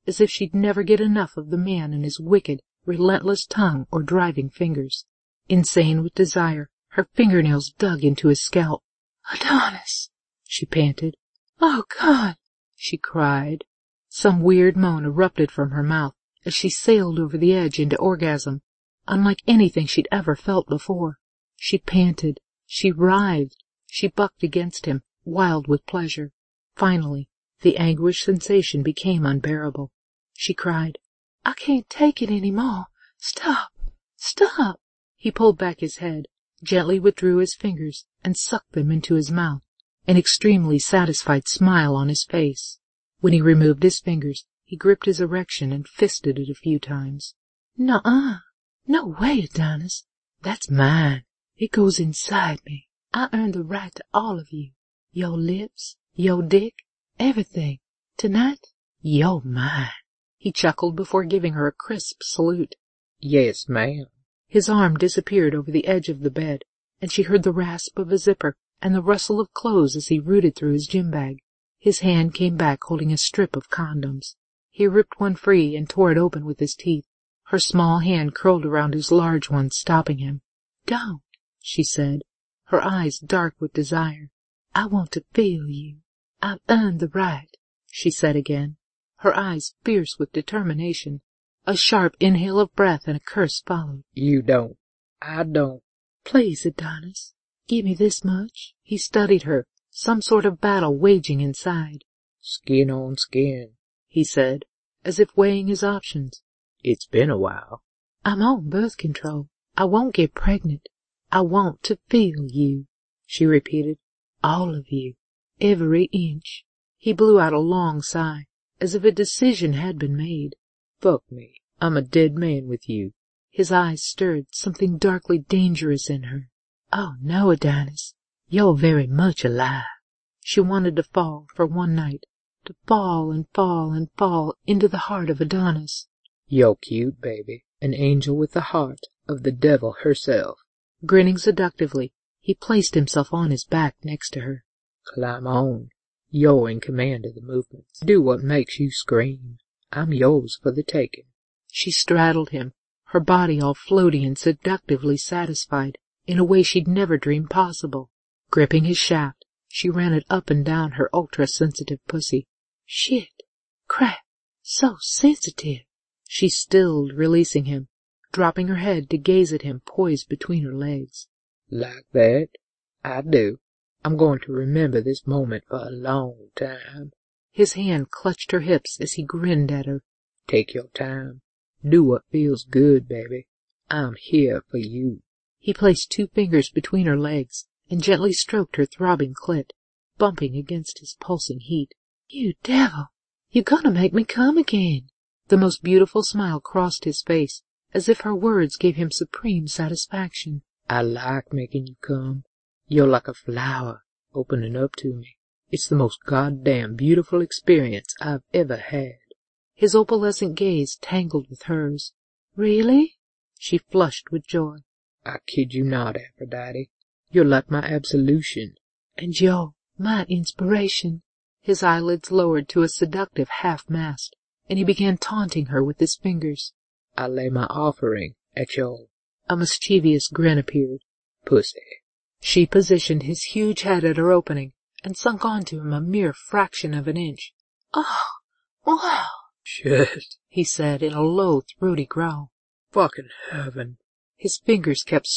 as if she'd never get enough of the man and his wicked, relentless tongue or driving fingers. Insane with desire, her fingernails dug into his scalp. "Adonis," she panted. "Oh, God," she cried. Some weird moan erupted from her mouth as she sailed over the edge into orgasm, unlike anything she'd ever felt before. She panted, she writhed, she bucked against him, wild with pleasure. Finally, the anguish sensation became unbearable. She cried, "I can't take it any more. Stop, stop." He pulled back his head, gently withdrew his fingers, and sucked them into his mouth, an extremely satisfied smile on his face. When he removed his fingers, he gripped his erection and fisted it a few times. "Nuh-uh. No way, Adonis. That's mine. It goes inside me. I earned the right to all of you. Your lips, your dick, everything. Tonight, you're mine." He chuckled before giving her a crisp salute. "Yes, ma'am." His arm disappeared over the edge of the bed, and she heard the rasp of a zipper and the rustle of clothes as he rooted through his gym bag. His hand came back holding a strip of condoms. He ripped one free and tore it open with his teeth. Her small hand curled around his large one, stopping him. "Don't," she said, her eyes dark with desire. "I want to feel you. I've earned the right," she said again, her eyes fierce with determination. A sharp inhale of breath and a curse followed. "You don't. I don't." "Please, Adonis, give me this much." He studied her, some sort of battle waging inside. "Skin on skin," he said, as if weighing his options. "It's been a while." "I'm on birth control. I won't get pregnant. I want to feel you," she repeated. "All of you. Every inch." He blew out a long sigh, as if a decision had been made. "Fuck me. I'm a dead man with you." His eyes stirred something darkly dangerous in her. "Oh, no, Adonis. You're very much alive." She wanted to fall for one night, to fall and fall and fall into the heart of Adonis. "You're cute, baby. An angel with the heart of the devil herself." Grinning seductively, he placed himself on his back next to her. "Climb on. You're in command of the movements. Do what makes you scream. I'm yours for the taking." She straddled him, her body all floaty and seductively satisfied in a way she'd never dreamed possible. Gripping his shaft, she ran it up and down her ultra-sensitive pussy. "Shit. Crap. So sensitive." She stilled, releasing him, dropping her head to gaze at him poised between her legs. "Like that? I do. I'm going to remember this moment for a long time." His hand clutched her hips as he grinned at her. "Take your time. Do what feels good, baby. I'm here for you." He placed 2 fingers between her legs and gently stroked her throbbing clit, bumping against his pulsing heat. "You devil. You're gonna make me come again." The most beautiful smile crossed his face, as if her words gave him supreme satisfaction. "I like making you come. You're like a flower opening up to me. It's the most goddamn beautiful experience I've ever had." His opalescent gaze tangled with hers. "Really?" She flushed with joy. "I kid you not, Aphrodite. You're like my absolution." "And you're my inspiration." His eyelids lowered to a seductive half-mast, and he began taunting her with his fingers. "I lay my offering at your—" A mischievous grin appeared. "Pussy." She positioned his huge head at her opening and sunk onto him a mere fraction of an inch. "Oh, wow." "Shit," he said in a low, throaty growl. "Fucking heaven." His fingers kept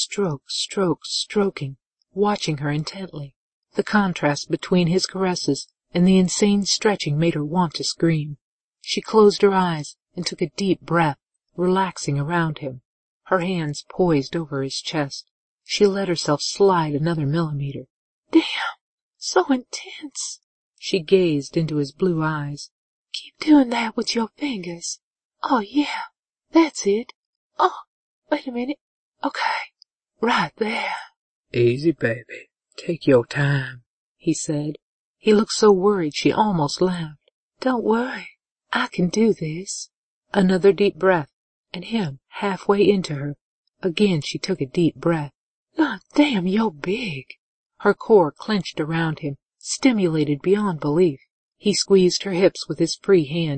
stroking, watching her intently. The contrast between his caresses and the insane stretching made her want to scream. She closed her eyes and took a deep breath, relaxing around him, her hands poised over his chest. She let herself slide another millimeter. "Damn, so intense." She gazed into his blue eyes. "Keep doing that with your fingers. Oh, yeah, that's it. Oh, wait a minute. Okay, right there." "Easy, baby. Take your time," he said. He looked so worried she almost laughed. "Don't worry. I can do this." Another deep breath, and him halfway into her. Again she took a deep breath. "God damn, you're big." Her core clenched around him, stimulated beyond belief. He squeezed her hips with his free hand,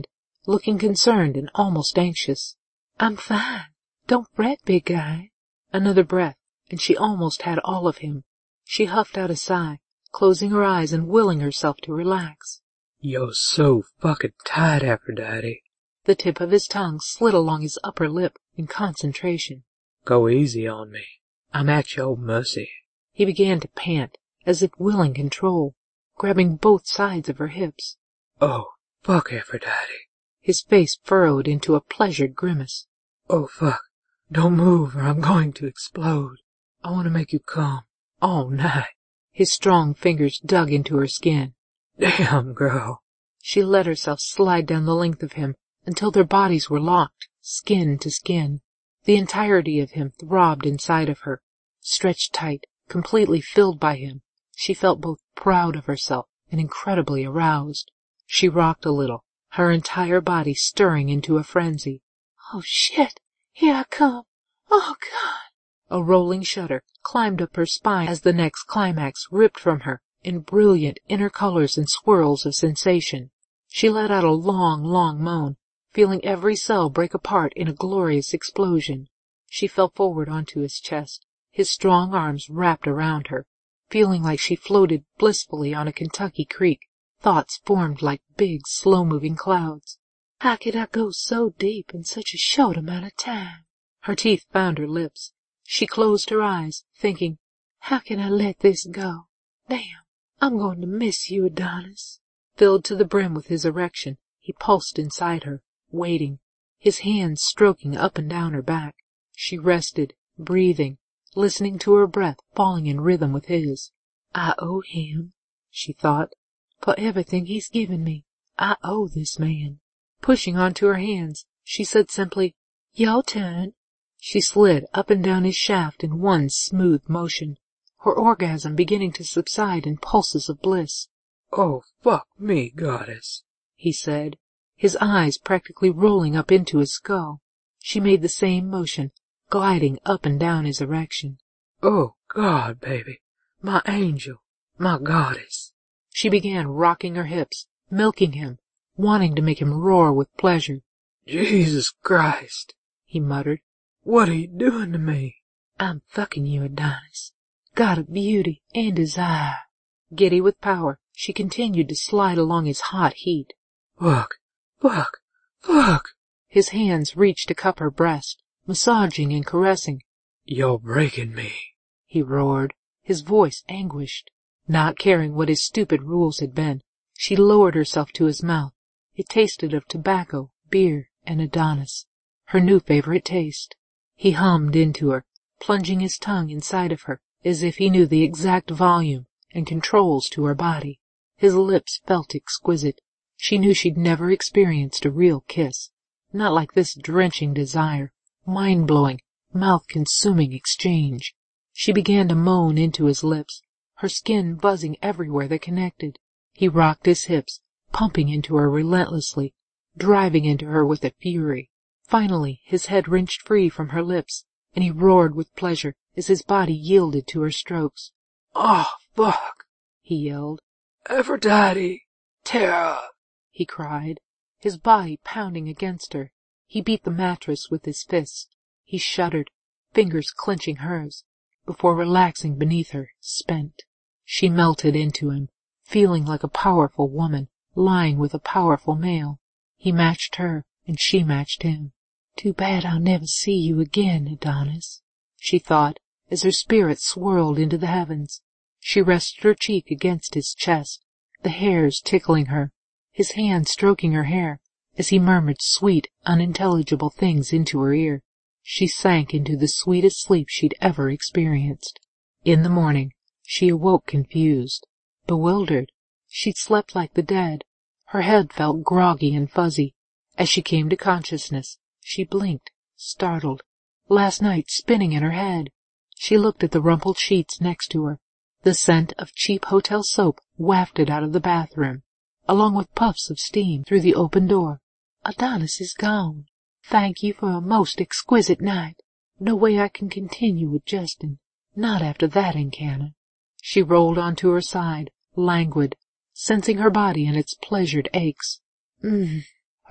looking concerned and almost anxious. I'm fine. Don't fret, big guy. Another breath, and she almost had all of him. She huffed out a sigh, closing her eyes and willing herself to relax. You're so fucking tight, Aphrodite. The tip of his tongue slid along his upper lip in concentration. Go easy on me. I'm at your mercy. He began to pant, as if willing control, grabbing both sides of her hips. Oh, fuck, Aphrodite. His face furrowed into a pleasured grimace. Oh, fuck. Don't move or I'm going to explode. I want to make you come all night. His strong fingers dug into her skin. Damn, girl. She let herself slide down the length of him until their bodies were locked, skin to skin. The entirety of him throbbed inside of her, stretched tight, completely filled by him. She felt both proud of herself and incredibly aroused. She rocked a little, her entire body stirring into a frenzy. Oh, shit! Here I come! Oh, God! A rolling shudder climbed up her spine as the next climax ripped from her in brilliant inner colors and swirls of sensation. She let out a long, long moan, feeling every cell break apart in a glorious explosion. She fell forward onto his chest, his strong arms wrapped around her, feeling like she floated blissfully on a Kentucky creek. Thoughts formed like big, slow-moving clouds. How could I go so deep in such a short amount of time? Her teeth found her lips. She closed her eyes, thinking, how can I let this go? Damn, I'm going to miss you, Adonis. Filled to the brim with his erection, he pulsed inside her, waiting, his hands stroking up and down her back. She rested, breathing, listening to her breath falling in rhythm with his. I owe him, she thought, for everything he's given me. I owe this man. Pushing onto her hands, she said simply, your turn. She slid up and down his shaft in one smooth motion, her orgasm beginning to subside in pulses of bliss. Oh, fuck me, goddess, he said, his eyes practically rolling up into his skull. She made the same motion, gliding up and down his erection. Oh, God, baby, my angel, my goddess. She began rocking her hips, milking him, wanting to make him roar with pleasure. Jesus Christ, he muttered. What are you doing to me? I'm fucking you, Adonis. God of beauty and desire. Giddy with power, she continued to slide along his hot heat. Fuck, fuck, fuck. His hands reached to cup her breast, massaging and caressing. You're breaking me, he roared, his voice anguished. Not caring what his stupid rules had been, she lowered herself to his mouth. It tasted of tobacco, beer, and Adonis, her new favorite taste. He hummed into her, plunging his tongue inside of her as if he knew the exact volume and controls to her body. His lips felt exquisite. She knew she'd never experienced a real kiss, not like this drenching desire, mind-blowing, mouth-consuming exchange. She began to moan into his lips, her skin buzzing everywhere that connected. He rocked his hips, pumping into her relentlessly, driving into her with a fury. Finally, his head wrenched free from her lips, and he roared with pleasure as his body yielded to her strokes. Oh, fuck, he yelled. Aphrodite, Terra, he cried, his body pounding against her. He beat the mattress with his fist. He shuddered, fingers clenching hers, before relaxing beneath her, spent. She melted into him, feeling like a powerful woman, lying with a powerful male. He matched her, and she matched him. Too bad I'll never see you again, Adonis, she thought, as her spirit swirled into the heavens. She rested her cheek against his chest, the hairs tickling her, his hand stroking her hair, as he murmured sweet, unintelligible things into her ear. She sank into the sweetest sleep she'd ever experienced. In the morning, she awoke confused, bewildered. She'd slept like the dead. Her head felt groggy and fuzzy. As she came to consciousness, she blinked, startled. Last night spinning in her head. She looked at the rumpled sheets next to her. The scent of cheap hotel soap wafted out of the bathroom, along with puffs of steam through the open door. Adonis is gone. Thank you for a most exquisite night. No way I can continue with Justin. Not after that encounter. She rolled onto her side, languid, sensing her body and its pleasured aches.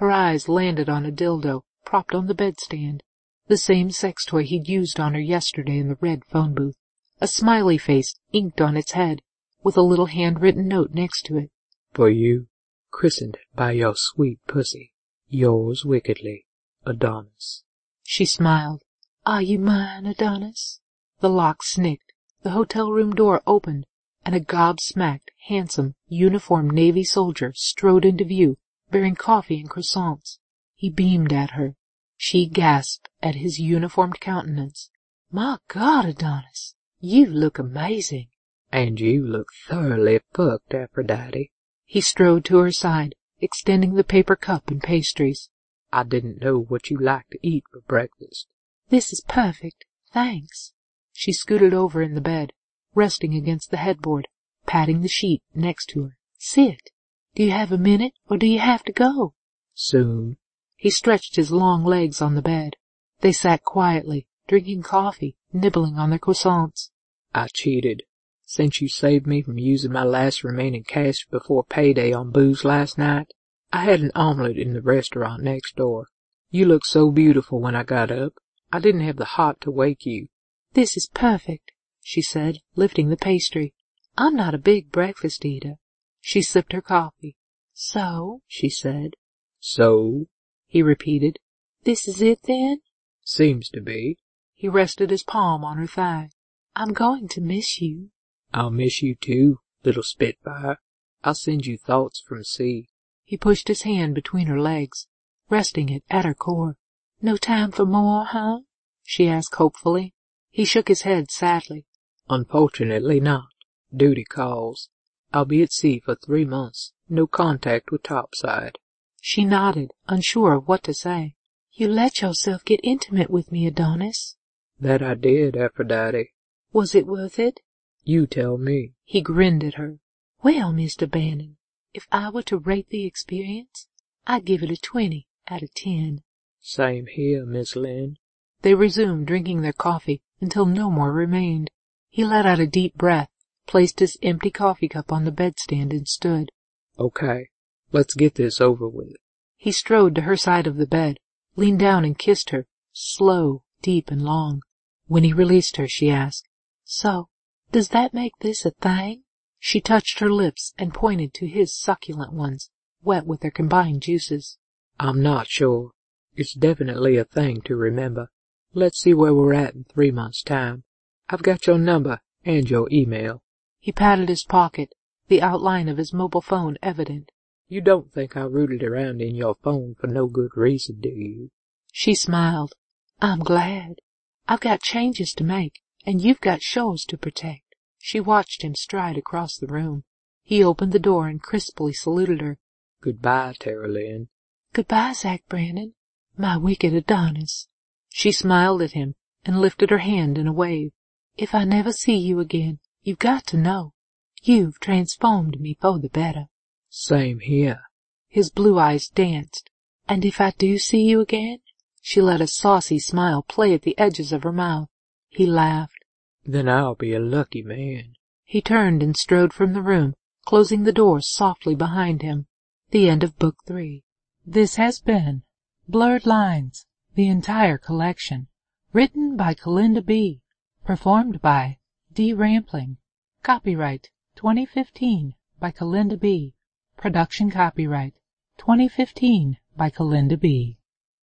Her eyes landed on a dildo propped on the bedstand, the same sex toy he'd used on her yesterday in the red phone booth. A smiley face inked on its head, with a little handwritten note next to it. For you, christened by your sweet pussy, yours wickedly, Adonis. She smiled. Are you mine, Adonis? The lock snicked, the hotel room door opened, and a gobsmacked, handsome, uniformed Navy soldier strode into view, bearing coffee and croissants. He beamed at her. She gasped at his uniformed countenance. My God, Adonis, you look amazing. And you look thoroughly fucked, Aphrodite. He strode to her side, extending the paper cup and pastries. I didn't know what you liked to eat for breakfast. This is perfect, thanks. She scooted over in the bed, resting against the headboard, patting the sheet next to her. Sit. Do you have a minute, or do you have to go? Soon. He stretched his long legs on the bed. They sat quietly, drinking coffee, nibbling on their croissants. I cheated. Since you saved me from using my last remaining cash before payday on booze last night, I had an omelet in the restaurant next door. You looked so beautiful when I got up, I didn't have the heart to wake you. This is perfect, she said, lifting the pastry. I'm not a big breakfast eater. She sipped her coffee. So, she said. So? He repeated. This is it, then? Seems to be. He rested his palm on her thigh. I'm going to miss you. I'll miss you too, little Spitfire. I'll send you thoughts from sea. He pushed his hand between her legs, resting it at her core. No time for more, huh? She asked hopefully. He shook his head sadly. Unfortunately not. Duty calls. I'll be at sea for 3 months. No contact with topside. She nodded, unsure of what to say. You let yourself get intimate with me, Adonis. That I did, Aphrodite. Was it worth it? You tell me. He grinned at her. Well, Mr. Bannon, if I were to rate the experience, I'd give it a 20 out of 10. Same here, Miss Lynn. They resumed drinking their coffee until no more remained. He let out a deep breath, placed his empty coffee cup on the bedstand and stood. Okay, let's get this over with. He strode to her side of the bed, leaned down and kissed her, slow, deep and long. When he released her, she asked, So, does that make this a thing? She touched her lips and pointed to his succulent ones, wet with their combined juices. I'm not sure. It's definitely a thing to remember. Let's see where we're at in 3 months' time. I've got your number and your email. He patted his pocket, the outline of his mobile phone evident. You don't think I rooted around in your phone for no good reason, do you? She smiled. I'm glad. I've got changes to make, and you've got shores to protect. She watched him stride across the room. He opened the door and crisply saluted her. Goodbye, Tara Lynn. Goodbye, Zach Brannon, my wicked Adonis. She smiled at him and lifted her hand in a wave. If I never see you again, you've got to know. You've transformed me for the better. Same here. His blue eyes danced. And if I do see you again? She let a saucy smile play at the edges of her mouth. He laughed. Then I'll be a lucky man. He turned and strode from the room, closing the door softly behind him. The end of Book 3. This has been Blurred Lines, the entire collection, written by Kalinda B., performed by D. Rampling. Copyright 2015 by Kalinda B. Production copyright 2015 by Kalinda B.